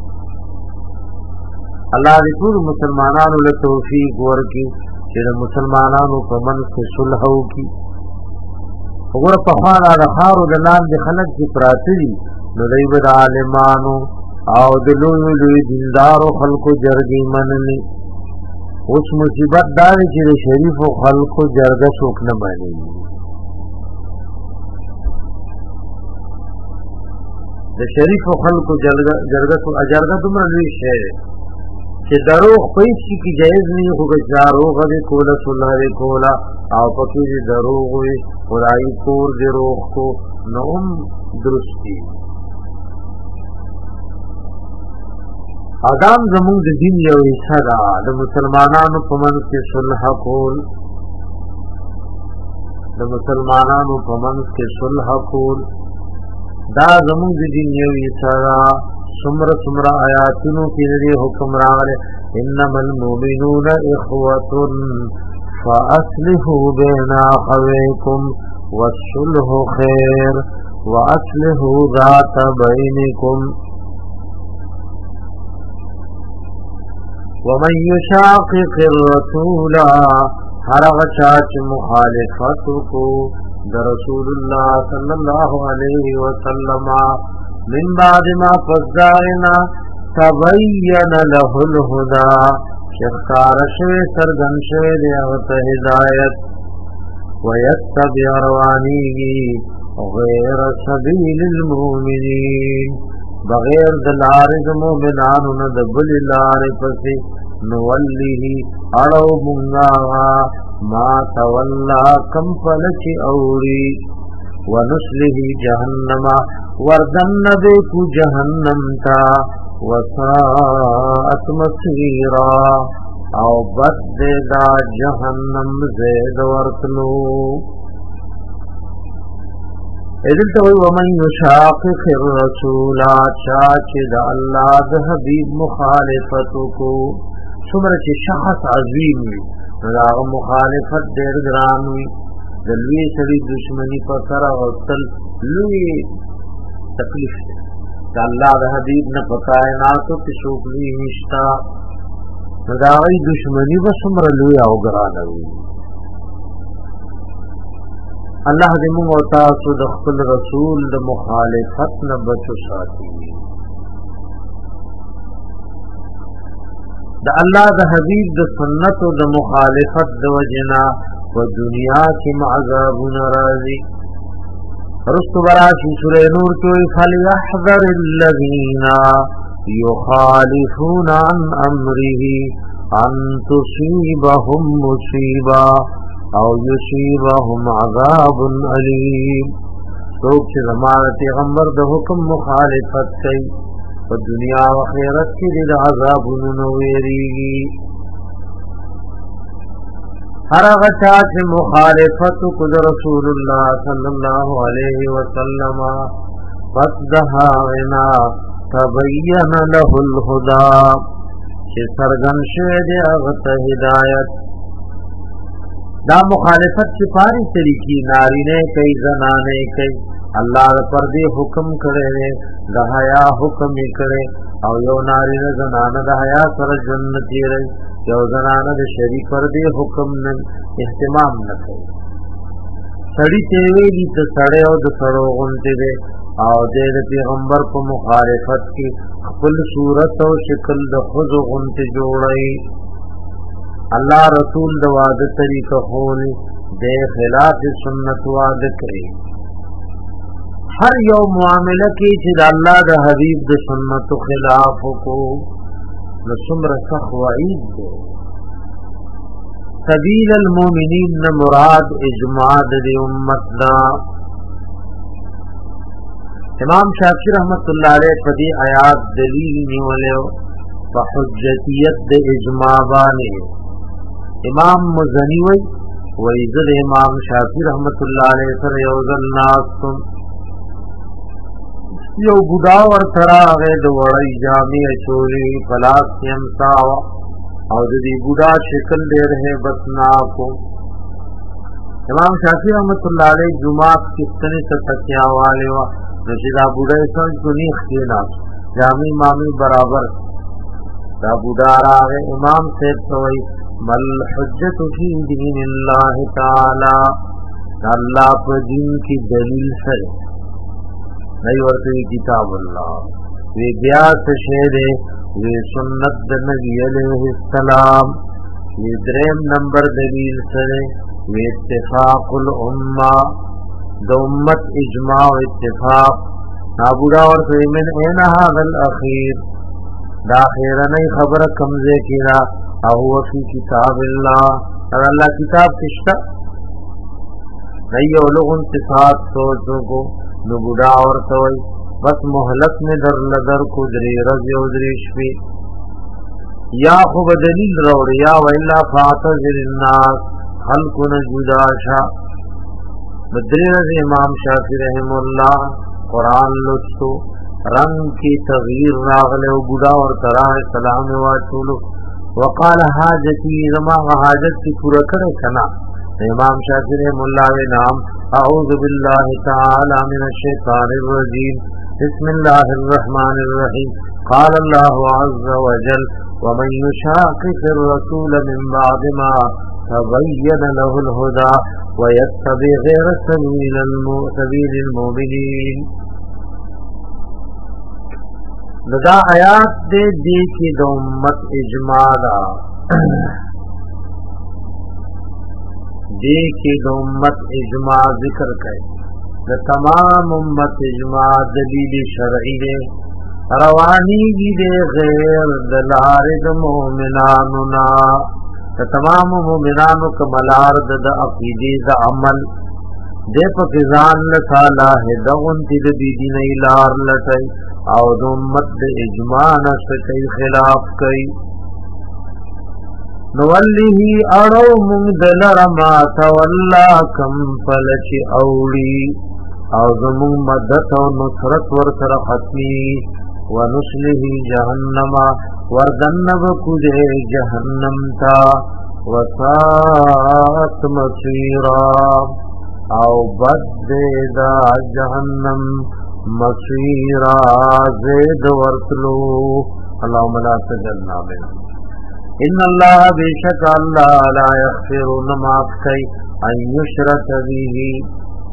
[SPEAKER 1] الله دې ټول مسلمانانو له توفیق ورکړي چې د مسلمانانو په منځ کې صلح وکړي وګوره په خاله د خارو د لاندې خلک چې پراته دي نو دوی به د عالمانو او د لوی لوی دیندارو خلکو جرګې منلي اوس مصیبت دا دی چې د شریفو خلکو جرګه څوک نه مني د شریفو خلکو جرګه جرګه تو اجرګه دومره لوی شی چې دروغ پیسې کی جایز نه خو دروغ دې کوله صلح دې کوله او پکې دې دروغ وي خدای کور دې روغ کو نوم درستی ادم زمون د دین یو حصہ ده د مسلمانانو په منځ کې صلح کول د مسلمانانو په منځ کې صلح کول دا زمون د دین یو حصہ ده سمر سمر آیاتونو کې دې حکم راغله انما المؤمنون اخوة فاصلحوا بين اخويكم والصلح خير واصلحوا ذات بينكم ومن يشاقق الرسول هرغ چاچ مخالفت کو در رسول الله صلی الله علیه وسلم من بعد ما فزائنا تبین له الهدى شخار شوی سرگن شوی دیوت ہدایت ویتبع روانیگی غیر سبیل المؤمنین بغیر دلارز مومنانو ندبل لار پسی نولیه اڑو منگاها ما تولا کم پلچی اوری ونسله جهنم وردن بیکو جهنم تا وساعت مصیرا او بد دا جهنم زید ورتلو اذن توی ومن یشاقق الرسول چاچ دا اللہ دا حبیب مخالفتو کو سمرچ شخص عظیم وی دا مخالفت دیر گران وی دلوی سری دشمنی پر سرا غوستل لوی تکلیف دا اللہ دا حبیب نا پکائناتو کسوکلی نشتا دا غی دشمنی بسمر لوی او گران وی الله دې موږ او تاسو د خپل رسول د مخالفت نه بچو ساتي د الله د حبيب د سنت او د مخالفت د وجنا په دنیا کې عذاب ناراضي رسو براشی سورہ نور کوئی فَلْيَحْذَرِ الَّذِينَ يُخَالِفُونَ عَنْ أَمْرِهِ أَنْ تُصِيبَهُمْ مُصِيبَةٌ أَوْ يُصِيبَهُمْ عَذَابٌ أَلِيمٌ سوک چې زمانه پیغمبر د حکم مخالفت کوي په دنیا او آخرت کې د عذابونو نه ویریږي هر هغه چې مخالفت کو د رسول الله صلی الله علیه وسلم فدها غنا تبین له الهدى چې سرګن شه دې هغه ته هدایت دا مخالفت چې پاری طریقې نارینه کوي زنانه کوي الله پر دې حکم کړي د حیا حکم کړي او یو نارینه زنانه د حیا سره جنت یې یو زنانه د شری پر دې حکم نه اهتمام نه کوي سړی ته ویلي ته سړی او د سړو غونټه دې او د پیغمبر په مخالفت کې خپل صورت او شکل د خود غونټه جوړي الله رسول د واده طریقه خول د خلاف سنت واده کوي هر یو معاملہ کې چې د الله د حبیب د سنت خلاف کو نو څومره سخت وعید دی سبیل المؤمنین مراد اجماع د امت دا امام شافعی رحمت الله علیه په دې آیات دلیل نیولو په حجتیت د اجماع باندې امام مزنی وی ویزد امام شافعی رحمت الله علیه سره یو ځل ناستم یو بوډا ور سره هغه د وړي جامې چولی پلاس یمسا او د دې بوډا شکل ډېر hebat نا کو امام شافعی رحمت الله علیه جمعه کې ستنه تکیا والے وا چې دا بوډا څنګه کني خینا جامې مامي برابر دا بوډا راغه امام سے توي مل حجت فی دین الله تعالی الله په دین کې دلیل سره نئی ورته کتاب الله وی بیا څه ده وی سنت د نبی علیہ السلام وی دریم نمبر دلیل سره وی اتفاق الامه د امت اجماع او اتفاق نابودا ورته من این هذا الاخير دا خیرنی خبر کمزه کیرا او فی کتاب الله الله کتاب کشتا نئی اولغن تصاد سوچو کو نو بوډا ورته وای بس مهلت میں در لدر کو دری رض او دری شپی یا خو بدلیل روڑ یا ویلا فاعتذر الناس خلقنا جداشا بدری رض امام شافعی رحم اللہ قرآن لطفو رنگ کی تغییر راغلے و بوډا ورته راغ سلام واچولو وقال حاجتی زما حاجت کی پورا کرے کنا امام شافعی رحم اللہ و نام اعوذ باللہ تعالی من الشیطان الرجیم بسم اللہ الرحمن الرحیم قال اللہ عز وجل ومن يشاقق الرسول من بعد ما تبين له الهدى ويتبع غير سبيل المؤمنين لدا آیات دے دی کی د امت اجماع دا دی کی د امت اجماع ذکر کئ د تمام امت اجماع دلیل شرعی دے روانی دی دے غیر دلار د مومنانو نا د تمام مومنانو کملار د عقیدی د عمل دے پکزان لسالا ہے دغن تی د دی نه لار لټای او د امت د اجماع نشته خلاف کئ نولیه اړو مونږ دلر ما تولا کم فلچ اوړي او زمون مدد او نصرت ور سره ختمي ونسله جهنم وردنب کوده جهنم تا وسات مصيرا او بد دا جهنم مصيرا زید ورتلو اللهم لا تجعلنا منهم ان الله بیشک الله لا یغفر نماف کئی ان یشرک به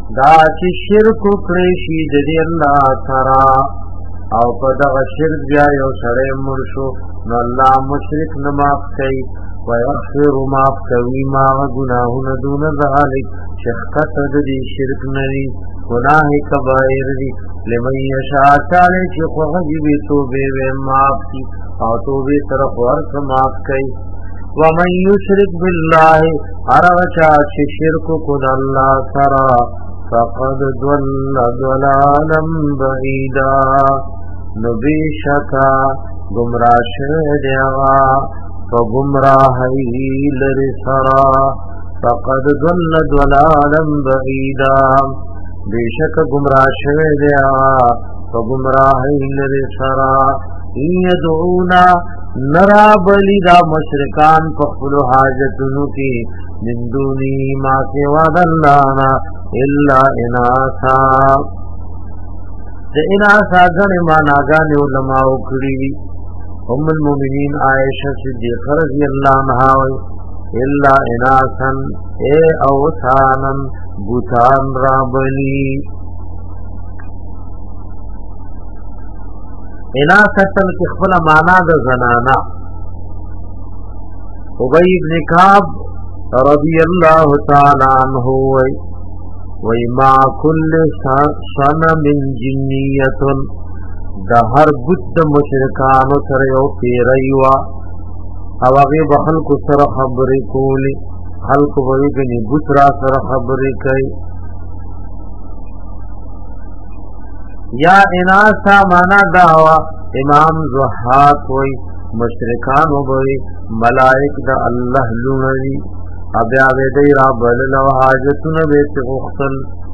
[SPEAKER 1] دا چې شرک کړی شي د دې الله سره او په دغه شرک بیا یو سړی مړ شو نو الله مشرک نه معاف کوي ويغفر معاف کوي ما گناهونه دون ذلك شخصت د دې شرک نه وي گناه کبائر دي لمن یشاء تعالی چې خوږي به توبه به معاف کی او توبه طرف ورته معاف کوي ومن یشرک بالله ارچا چې شرک کو د الله سره فقد ضل ضلالا بعیدا نبیشکا گمراه شه دیغا فگمراهی لری سرا فقد ضل ضلالا بعیدا بیشک گمراه شه دیغا فگمراهی لری سرا یدعونا نرا بلی دا مشرکان پخلو حاجتنو کی من دونی ما سوا دلانا الا اناسا دا اناسا گن ماناگان علماء اکڑی ام المومنین عائشہ صدیقہ رضی اللہ عنہ الا اناسا اے اوثانا بوتان را بلی اناسا کی خپل معنا د زنانا ابی ابن کعب رضی اللہ تعالی عنہ وی ما کل صنم جنیت دا هر بت مشرکانو سره یو پیریوا او هغه به خلکو سره خبرې کولی خلکو به وګني بت را سره خبرې کوي یا اناسا معنا داوا امام زحاق وی مشرکان وی ملائک دا الله لونوی ابیا ویدی را بللو حاجتون بیت غختل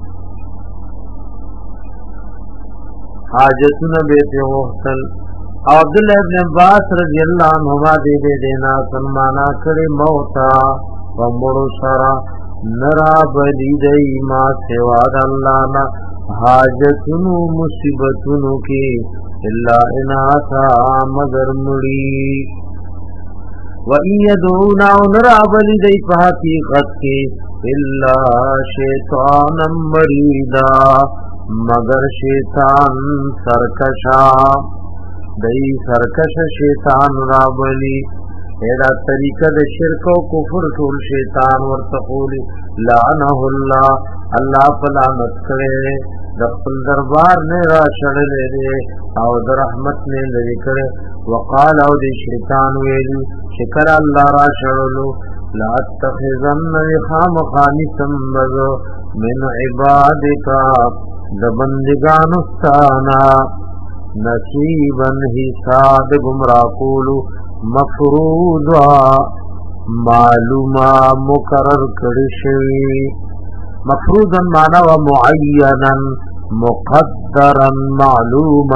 [SPEAKER 1] حاجتون بیت غختل عبداللہ ابن عباس رضی اللہ عنہما دے دے دینا سنمانا کری موتا ومڑو سرا نرا بلی دی ما سواد اللہ نا حاجتنو مصیبتنو کی اللہ اناسا مگر مڑی وَإِن يَدْعُونَا نَرَابَلِ دَيْ فَحَقِيقَتْ کے إِلَّا شَيْطَانًا مَرِيدًا مگر شیطان سرکشا دئی سرکش شیطان رابلی ایدا طریقہ د شرک و کفر ټول شیطان ورتقولی لعنه اللہ اللہ پلانت کرے دخل دربار نے را شڑلے دے او در رحمت نے لری کرے وقال او دی شیطان ویلی شکر اللہ را شڑلو لا اتخذن خام خانی سمبز من عبادکا دبندگان استانا نصیبا حساب گمراہ قولو مفروضا معلومہ مقرر کرشوی مفروضا معنی و معینا مقدرا معلوما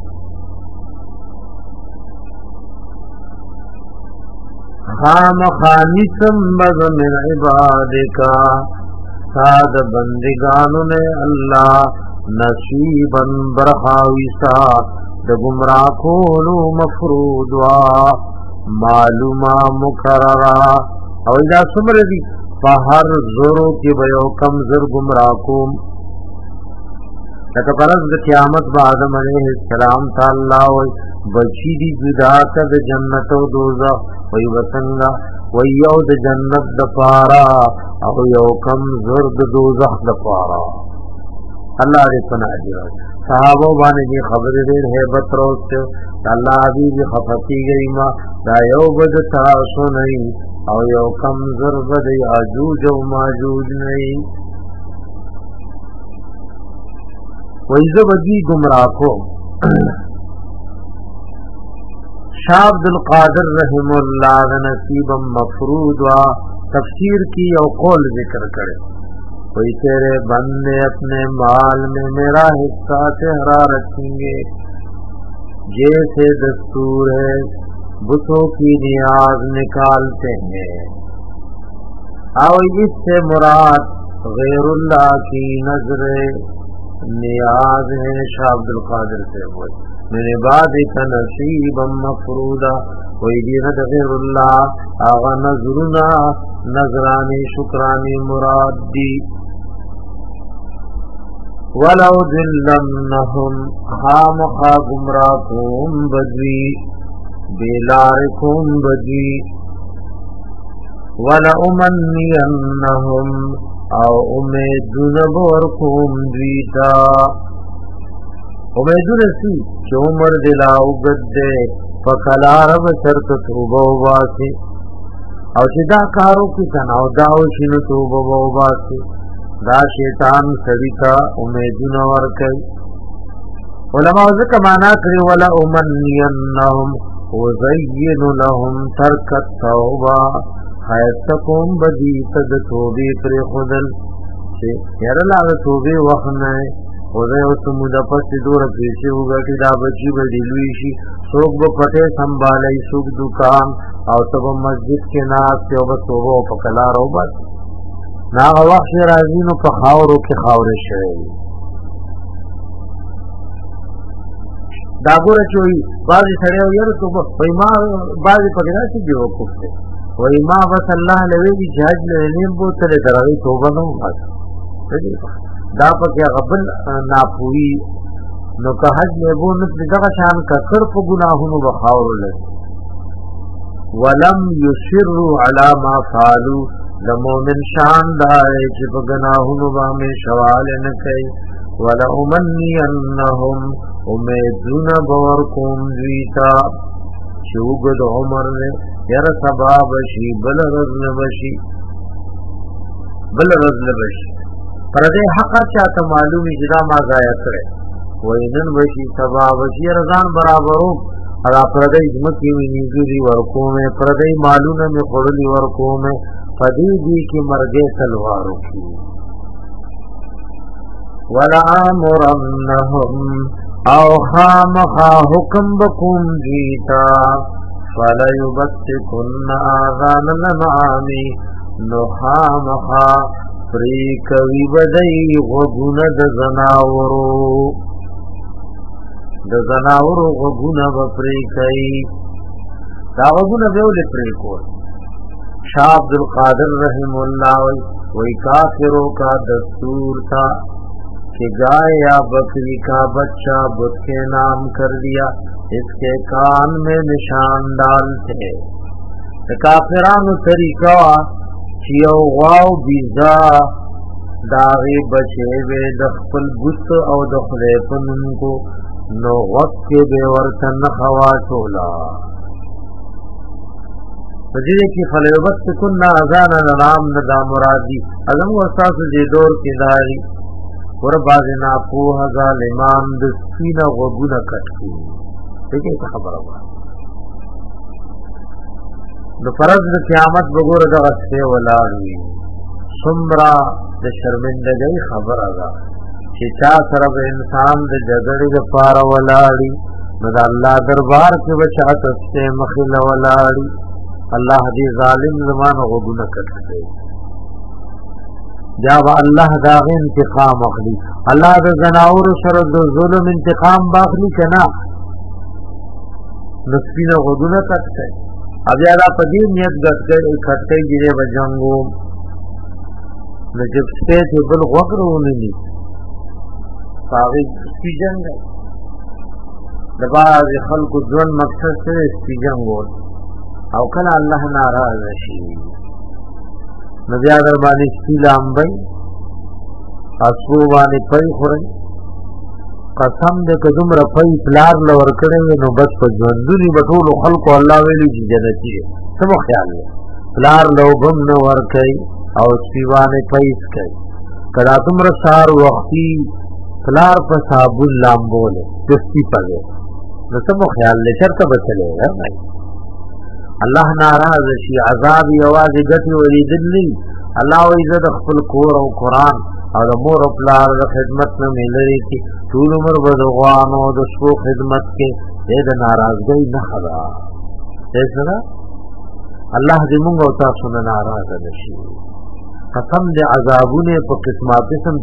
[SPEAKER 1] خام خانسم بد من عبادکا ساد بندگانو نے اللہ نصیبا برخاویسا د گمراہ کولو مفروض وا معلومہ مقررہ او اذا سمر دی فہر زورو کی بیو کم زر گمراہ کوم لکه پرز د قیامت با آدم علیہ السلام تا اللہ وی بچی دی جدا کد جنت و دوزخ وی وسنگا وی یو د جنت د پارا او یو کم زر د دوزخ د پارا اللہ دے پناہ دیو صحابو بانے دی خبر دیر حیبت روست اللہ حبیب خفتی گئی ما دا یو بد تاسو نہیں او یو کم زر بد آجوج و ماجوج نہیں ویزب دی گمراہ کو شاہ عبد القادر رحم اللہ نصیبا مفروض و تفسیر کی او قول ذکر کرے کوئی تیرے بندے اپنے مال میں میرا حصہ صحرا رکھیں گے جیسے دستور ہے بتوں کی نیاز نکالتے ہیں او اس سے مراد غیر اللہ کی نظر نیاز ہے شاہ عبد القادر سے ہوئی من عبادک نصیبا مفروضا وی دینت غیر اللہ آغا نظرنا نظرانی شکرانی مراد دی ولو ذلنهم خامخا گمراکم بدوی بیلارکم بدوی ولأمنینهم او امیدون بورکم دویتا امیدون سی چه عمر دلاو گدے فکلار بچرت توبہ باسی او چې دا کارو کی کناو داو شنو توبہ باسی دا شیطان سړی امیدون ورکي علماء ذکر معنا کړی ولا امنینهم وزین لهم ترک التوبه خیستکم بدی تد توبه پر خودل چې يرلا توبه وخنه خدای او سمودا پس دور پیشي وګټي دا بچي بدی لوي شي څوک به پټه سنبالای څوک دکان او تب مسجد کې ناس یو به توبه په کلا روبت نا وخت راځي نو په خاورو کې خاورې شوی دا ګوره چوي بعضی سړی یو ته په ما بعضی په راځي دی وکړي وای ما بس الله لوي چې حج لنیم بو تر دروي توبه نو وکړي دا پکې غبل ناپوي نو که حج لبو نو دغه شان کثر په ګناهونو بخاور لږ ولم يصروا على ما فعلوا لمؤمن شان دا چې په ګناهونو باندې شوال نه کوي ولا امنينهم امیدون بورکم دویتا چوگد عمر نے یر سباب شی بل رزن بشی بل رزن بشی پردے حق چاہتا معلومی جدا ما ضائع کرے وینن بشی سباب شی رزان برابرو ادا پردے جمکی میں نیزوری ورکو میں پردے معلوم میں قرلی ورکو میں پدی دی کی مرگے تلوارو کی وَلَآمُرَنَّهُمْ او خامخا حکم بکم جیتا فَلَيُبَتِّكُنَّ آذَانَ الْأَنْعَامِ نو خامخا پریکوی بدئی غگون د زناورو د زناورو غگون بپریکوی دا غگون بیولی پریکوی شاہ عبدالقادر رحم اللہ وی کافروں کا دستور تھا کہ گائے یا بکری کا بچہ بت کے نام کر دیا اس کے کان میں نشان ڈالتے کافران طریقہ چیو غاو بیزا داغی بچے وے دخپل بت او دخلے پنن کو نو وقت کے بے ورتن خوا چولا فجرے کی فلیبت کننا ازان الرام ندا مرادی ازم وستاس جی دور کی داری وربازنا پوہ ظالمان دسکینا غبونا کٹکی دیکھیں کہ خبر ہوگا دو فرض دا قیامت بگور دا غصفے ولاڑوی سمرا دا شرمندگی خبر آگا چی چا سرب انسان دا جگڑی دا پارا ولاڑی ندا اللہ دربار کے بچا تستے مخیل ولاڑی اللہ دی ظالم زمان غبونا کٹکی جاب اللہ داغ انتقام اخلی اللہ دا زناور سر دا ظلم انتقام باخلی کنا نسفین غدونا کٹکے اب یادا پدیر نیت گٹکے کٹکے جرے بجنگو نجب سپیت بل غفر ہونی فاغی اسپی جنگ دباز خلق دون مقصد سے اسپی جنگو او کلا اللہ ناراض شید نبی آدر بانی سپیلام بھئی اسو بانی پئی خورئی قسم دے کدم رفئی پلار لور کریں نو بس پا جوندونی بطول خلق و اللہ ویلی جی جنتی ہے سمو خیال ہے پلار لو بم نور کئی او سپی بانی پئیس کئی کدا تم رسار وقتی پلار پا صابون لام بولے دستی پا گئے نو سمو خیال لے شرط بچلے گا بھائی اللہ ناراض شي عذاب یواز گتی ولی دلی الله عزت خپل کور او قران او د مور او پلار د خدمت نه ملري کی ټول عمر بدغوانو د شو خدمت کې دې د ناراضګۍ نه خلا دې الله دې موږ او تاسو نه ناراض نشي قسم دې عذابونه په قسمه قسم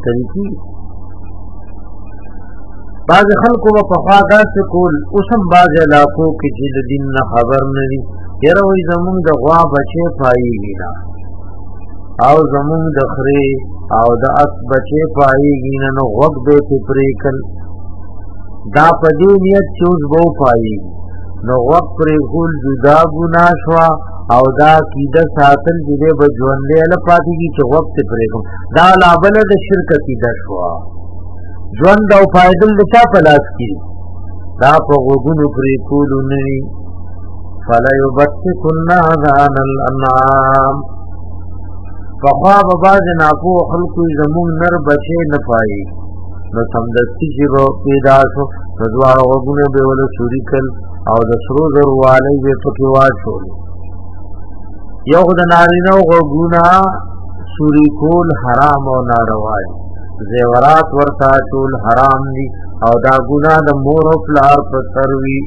[SPEAKER 1] طریقې بعض خلکو په خواږه څه کول اوسم بعض علاقو کې چې د دین نه خبر نه دي یره وې زمونږ د غوا بچي پایي نه او زمونږ د خري او د اس بچه پایږي نو وق به پریکل دا پدې نیت چوز بو پایږي نو وق پرې خول جدا ګنا شوا او دا کیده ساتل دې بجوندې له پاتېږي چې وخت پرې کوم دا لابل د شرک کیده شوا ژوند او فائدل د چا په لاس کې دا په وګونو پرې کول نه فلا يبتكن اذان الانعام فخاب باز ناپو خلق زمون نر بچي نه پای نو سمدستی چې رو پیدا شو دوار وګونه به ول سوریکل او د سرو زر والي به پکې واچول یو د نارینه وګونه سوریکول حرام او ناروا دي زیورات ورتا ټول حرام دي او دا ګنا د مور او پلار په سروي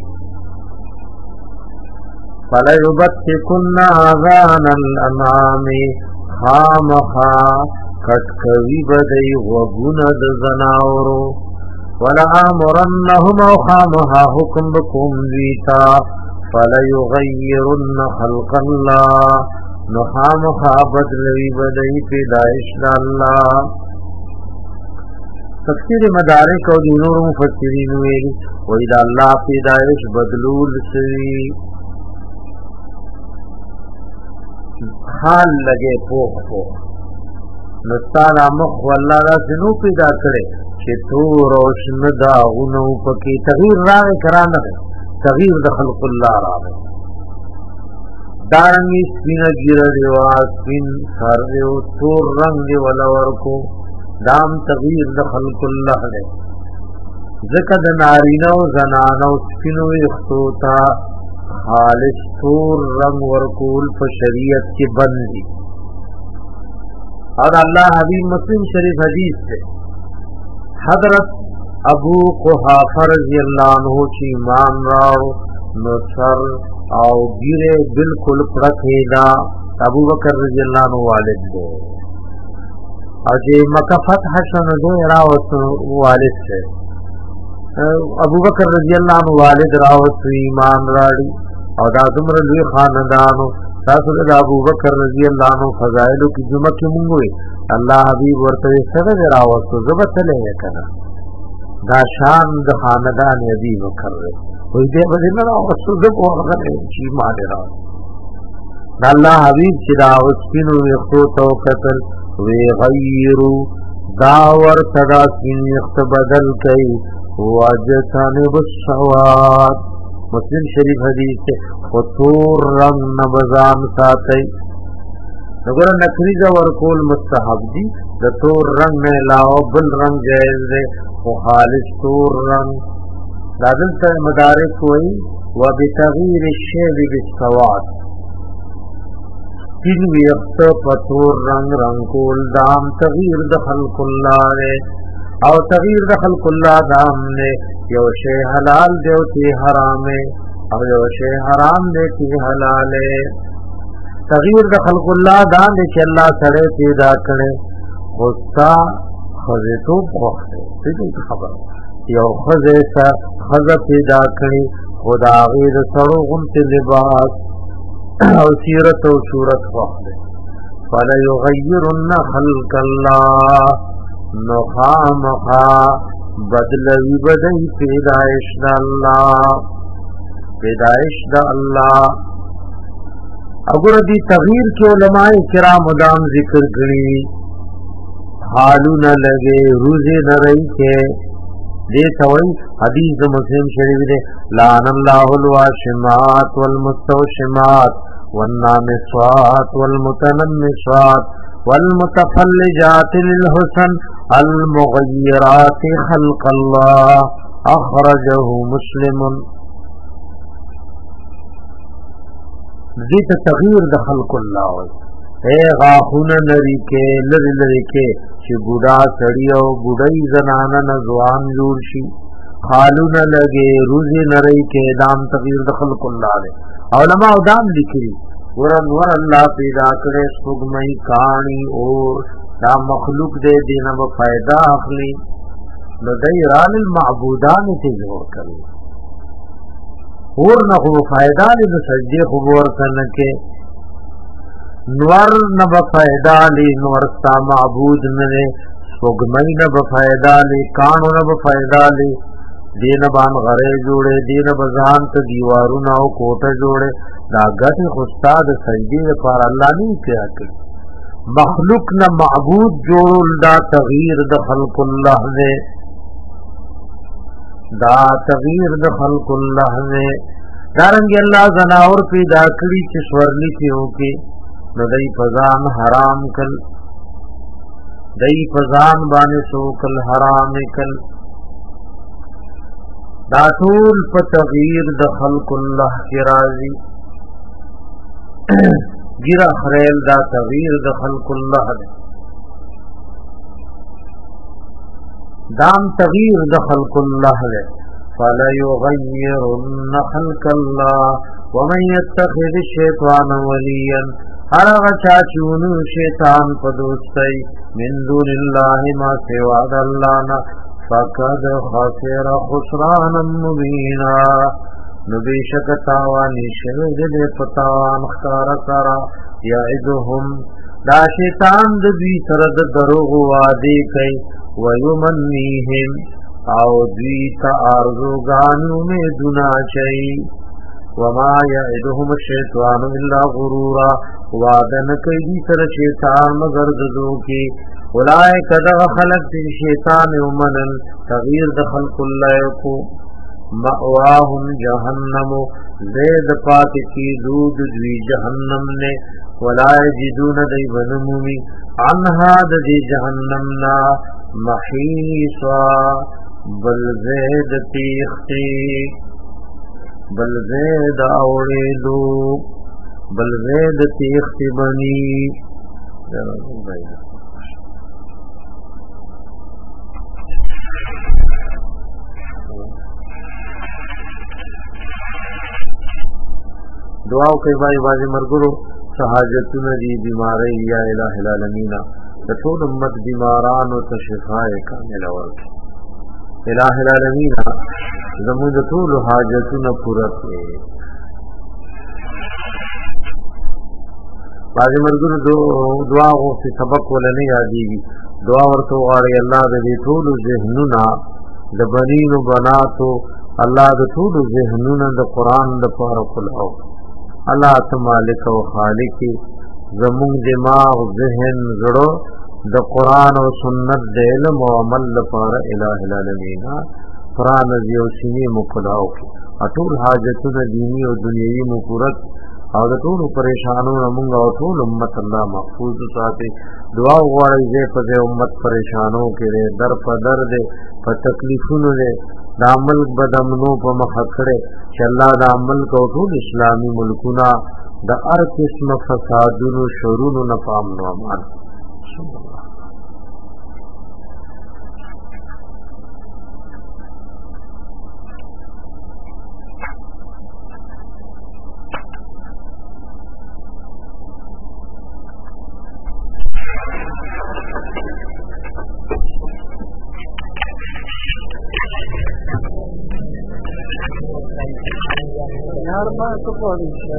[SPEAKER 1] فلا يبتكن اذان الانعام خامخا کټکوي بدای وګونه د زناورو ولا امرنهم خامها حکم بكم ذیتا فلا يغيرن خلق الله نخامخا بدلوي بدای پیدائش الله تفسیر مدارک او نور مفسرین ویلي وې دا الله پیدائش بدلول سوي حال لګې پوخ پوخ نستانا مخ والله را سنو پیدا کړي چې تو روشن دا غنو پکې تغییر راغی کرانه تغییر د خلق الله راغی دارنګي سپین ګیره دیوا سپین سر دیو تور رنگ دی ولا ورکو دام تغییر د خلق الله دی ذکر د نارینه او زنانه او سپینو اختوتا خالص تور رنگ ورکول په شریعت کې بندي اور اللہ حبیب مسلم شریف حدیث سے حضرت ابو قحافہ رضی اللہ عنہ چی ایمان راو نصر او گیرے بالکل پرکھیدا ابو بکر رضی اللہ عنہ والد دے اور جے مکہ فتح شن دے راوت والد سے ابو بکر رضی اللہ عنہ والد راوت ایمان راڑی اور دا دمر لوی خاندانو تاسو د ابو بکر رضی الله عنه فضائل کی جمعه کې مونږ وي الله حبیب ورته څنګه راوستو زبته نه کنا دا شان د خاندان ابي بکر وي دې باندې نه راوستو زبو هغه چې ما دې راو الله حبیب چې دا وسپینو یو تو قتل وی غیرو دا ور صدا سین یخت بدل کئ واجتانه بالسواد مسلم شریف حدیث سے خطور رنگ نبزان ساتھئی نگر نکریزہ ورکول مستحب دی دا تور رنگ نے لاؤ بل رنگ جائز دے و خالص تور رنگ دادل تا مدارک ہوئی و بتغیر الشیب بالسواد تین ویقت پتور رنگ رنگ کول دام تغیر دخل کلارے او تغیر د خلق الله دام نے یو شی حلال دیو تی حرام او یو شی حرام دی تی حلال تغیر د خلق الله دام دی چې الله سره پیدا کړي خوستا خزتو خوخه دې خبر یو خزه سا خزه پیدا کړي خدا غیر سره غنت لباس او سیرت او صورت خوخه فلا یغیرن خلق الله نخامخا بدلوی بدئی پیدائش دا اللہ پیدائش دا اللہ اگر دی تغییر کے علماء کرام ادام ذکر کری حالو نہ لگے روزے نہ رہی کے دے توئی حدیث مسلم شریف دے لعن اللہ الواشمات والمستوشمات والنامسوات والمتنمسوات والمتفلجات للحسن المغیرات خلق اللہ اخرجہ مسلم دیتا تغییر دا خلق اللہ ہوئی اے غاخون نری کے لری لری کے چی بوڑا سڑیو بوڑای زنانا نزوان جورشی خالو نہ لگے روزی نری کے دام تغییر دا خلق اللہ دے علماء دام لکھی ورن ور اللہ پیدا کرے سگمئی کانی اور دا مخلوق دے دینا با فائدہ اخلی لدائی رال المعبودان تے جوڑ کرے اور نہ خو فائدہ دے سجدے خبور کرنے کے نور نب فائدہ لی نور ستا معبود نے سوگمئی نب فائدہ لی کانو نب فائدہ لی دین بان غرے جوڑے دین بزان تا دیوارونا و کوٹا جوڑے دا گت خستاد سجدی پار اللہ نہیں کیا کہ مخلوق نہ معبود جوڑ دا تغییر دا خلق اللہ دے دا تغییر دا خلق اللہ دے دارنگی اللہ زناور پیدا کری چی سورلی پیوں کی ندائی فضان حرام کل دائی فضان بانے سوکل حرام کل دا طول پا تغییر دا خلق اللہ کی رازی گرا خریل دا تغییر دا خلق اللہ دے دام تغییر دا خلق اللہ دے فَلَيُغَيِّرُنَّ خَلْقَ اللَّهِ وَمَنْ يَتَّخِذِ الشَّيْطَانَ وَلِيًّا هَرَغَ چاچونو شیطان پدوستی من دون اللہ ما سواد اللہنا فَقَدْ خَسِرَ خُسْرَانًا مُبِينًا نبیشک تاوانی شرد دے پتاوان اختار کرا یعدهم دا شیطان دبی سرد دروغ وعدے کئی ویمنیہم او دویتا آرزوگانو میں دنا چائی وما یعدهم الشیطان الا غرورا وعدن کئی دی سر شیطان مگر ددو کی اولائک دغ خلق دی شیطان امنن تغییر دخلق اللہ کو مأواہم جہنم زید پاک کی دود دوی جہنم نے ولا یجدون دی بنمومی عنها دی جہنمنا محیصا بل زید تیختی بل زید اوڑیدو بل زید تیختی بنی دعاو کئی بائی بازی مرگرو سحاجتون دی بیماری یا الہ العالمین تطول امت بیماران و تشفاء کامل ورک الہ العالمین زمود طول حاجتون پورت بازی مرگرو دعا غوثی سبق ولنی یادیگی دعا ورتو غاری اللہ دی طول ذہنونا دبنین و بناتو اللہ دی طول ذہنونا دی قرآن دی پارک الاو اللہ تمالک و خالق زمون دماغ ذہن زڑو د قرآن و سنت د علم و عمل لپاره الہ العالمین قرآن زیو سینی مقلاو اطول حاجتون دینی و دنیوی مفورت او د ټول پریشانونو موږ او ټول امت الله محفوظ ساتي دعا غواړي چې په امت پریشانو کې در په در دې په تکلیفونو دې د عمل بدمنو په مخ کړه چې الله د عمل کو ټول اسلامي ملکونه د هر قسم فسادونو شرونو نه پام نو امان Normal to polish.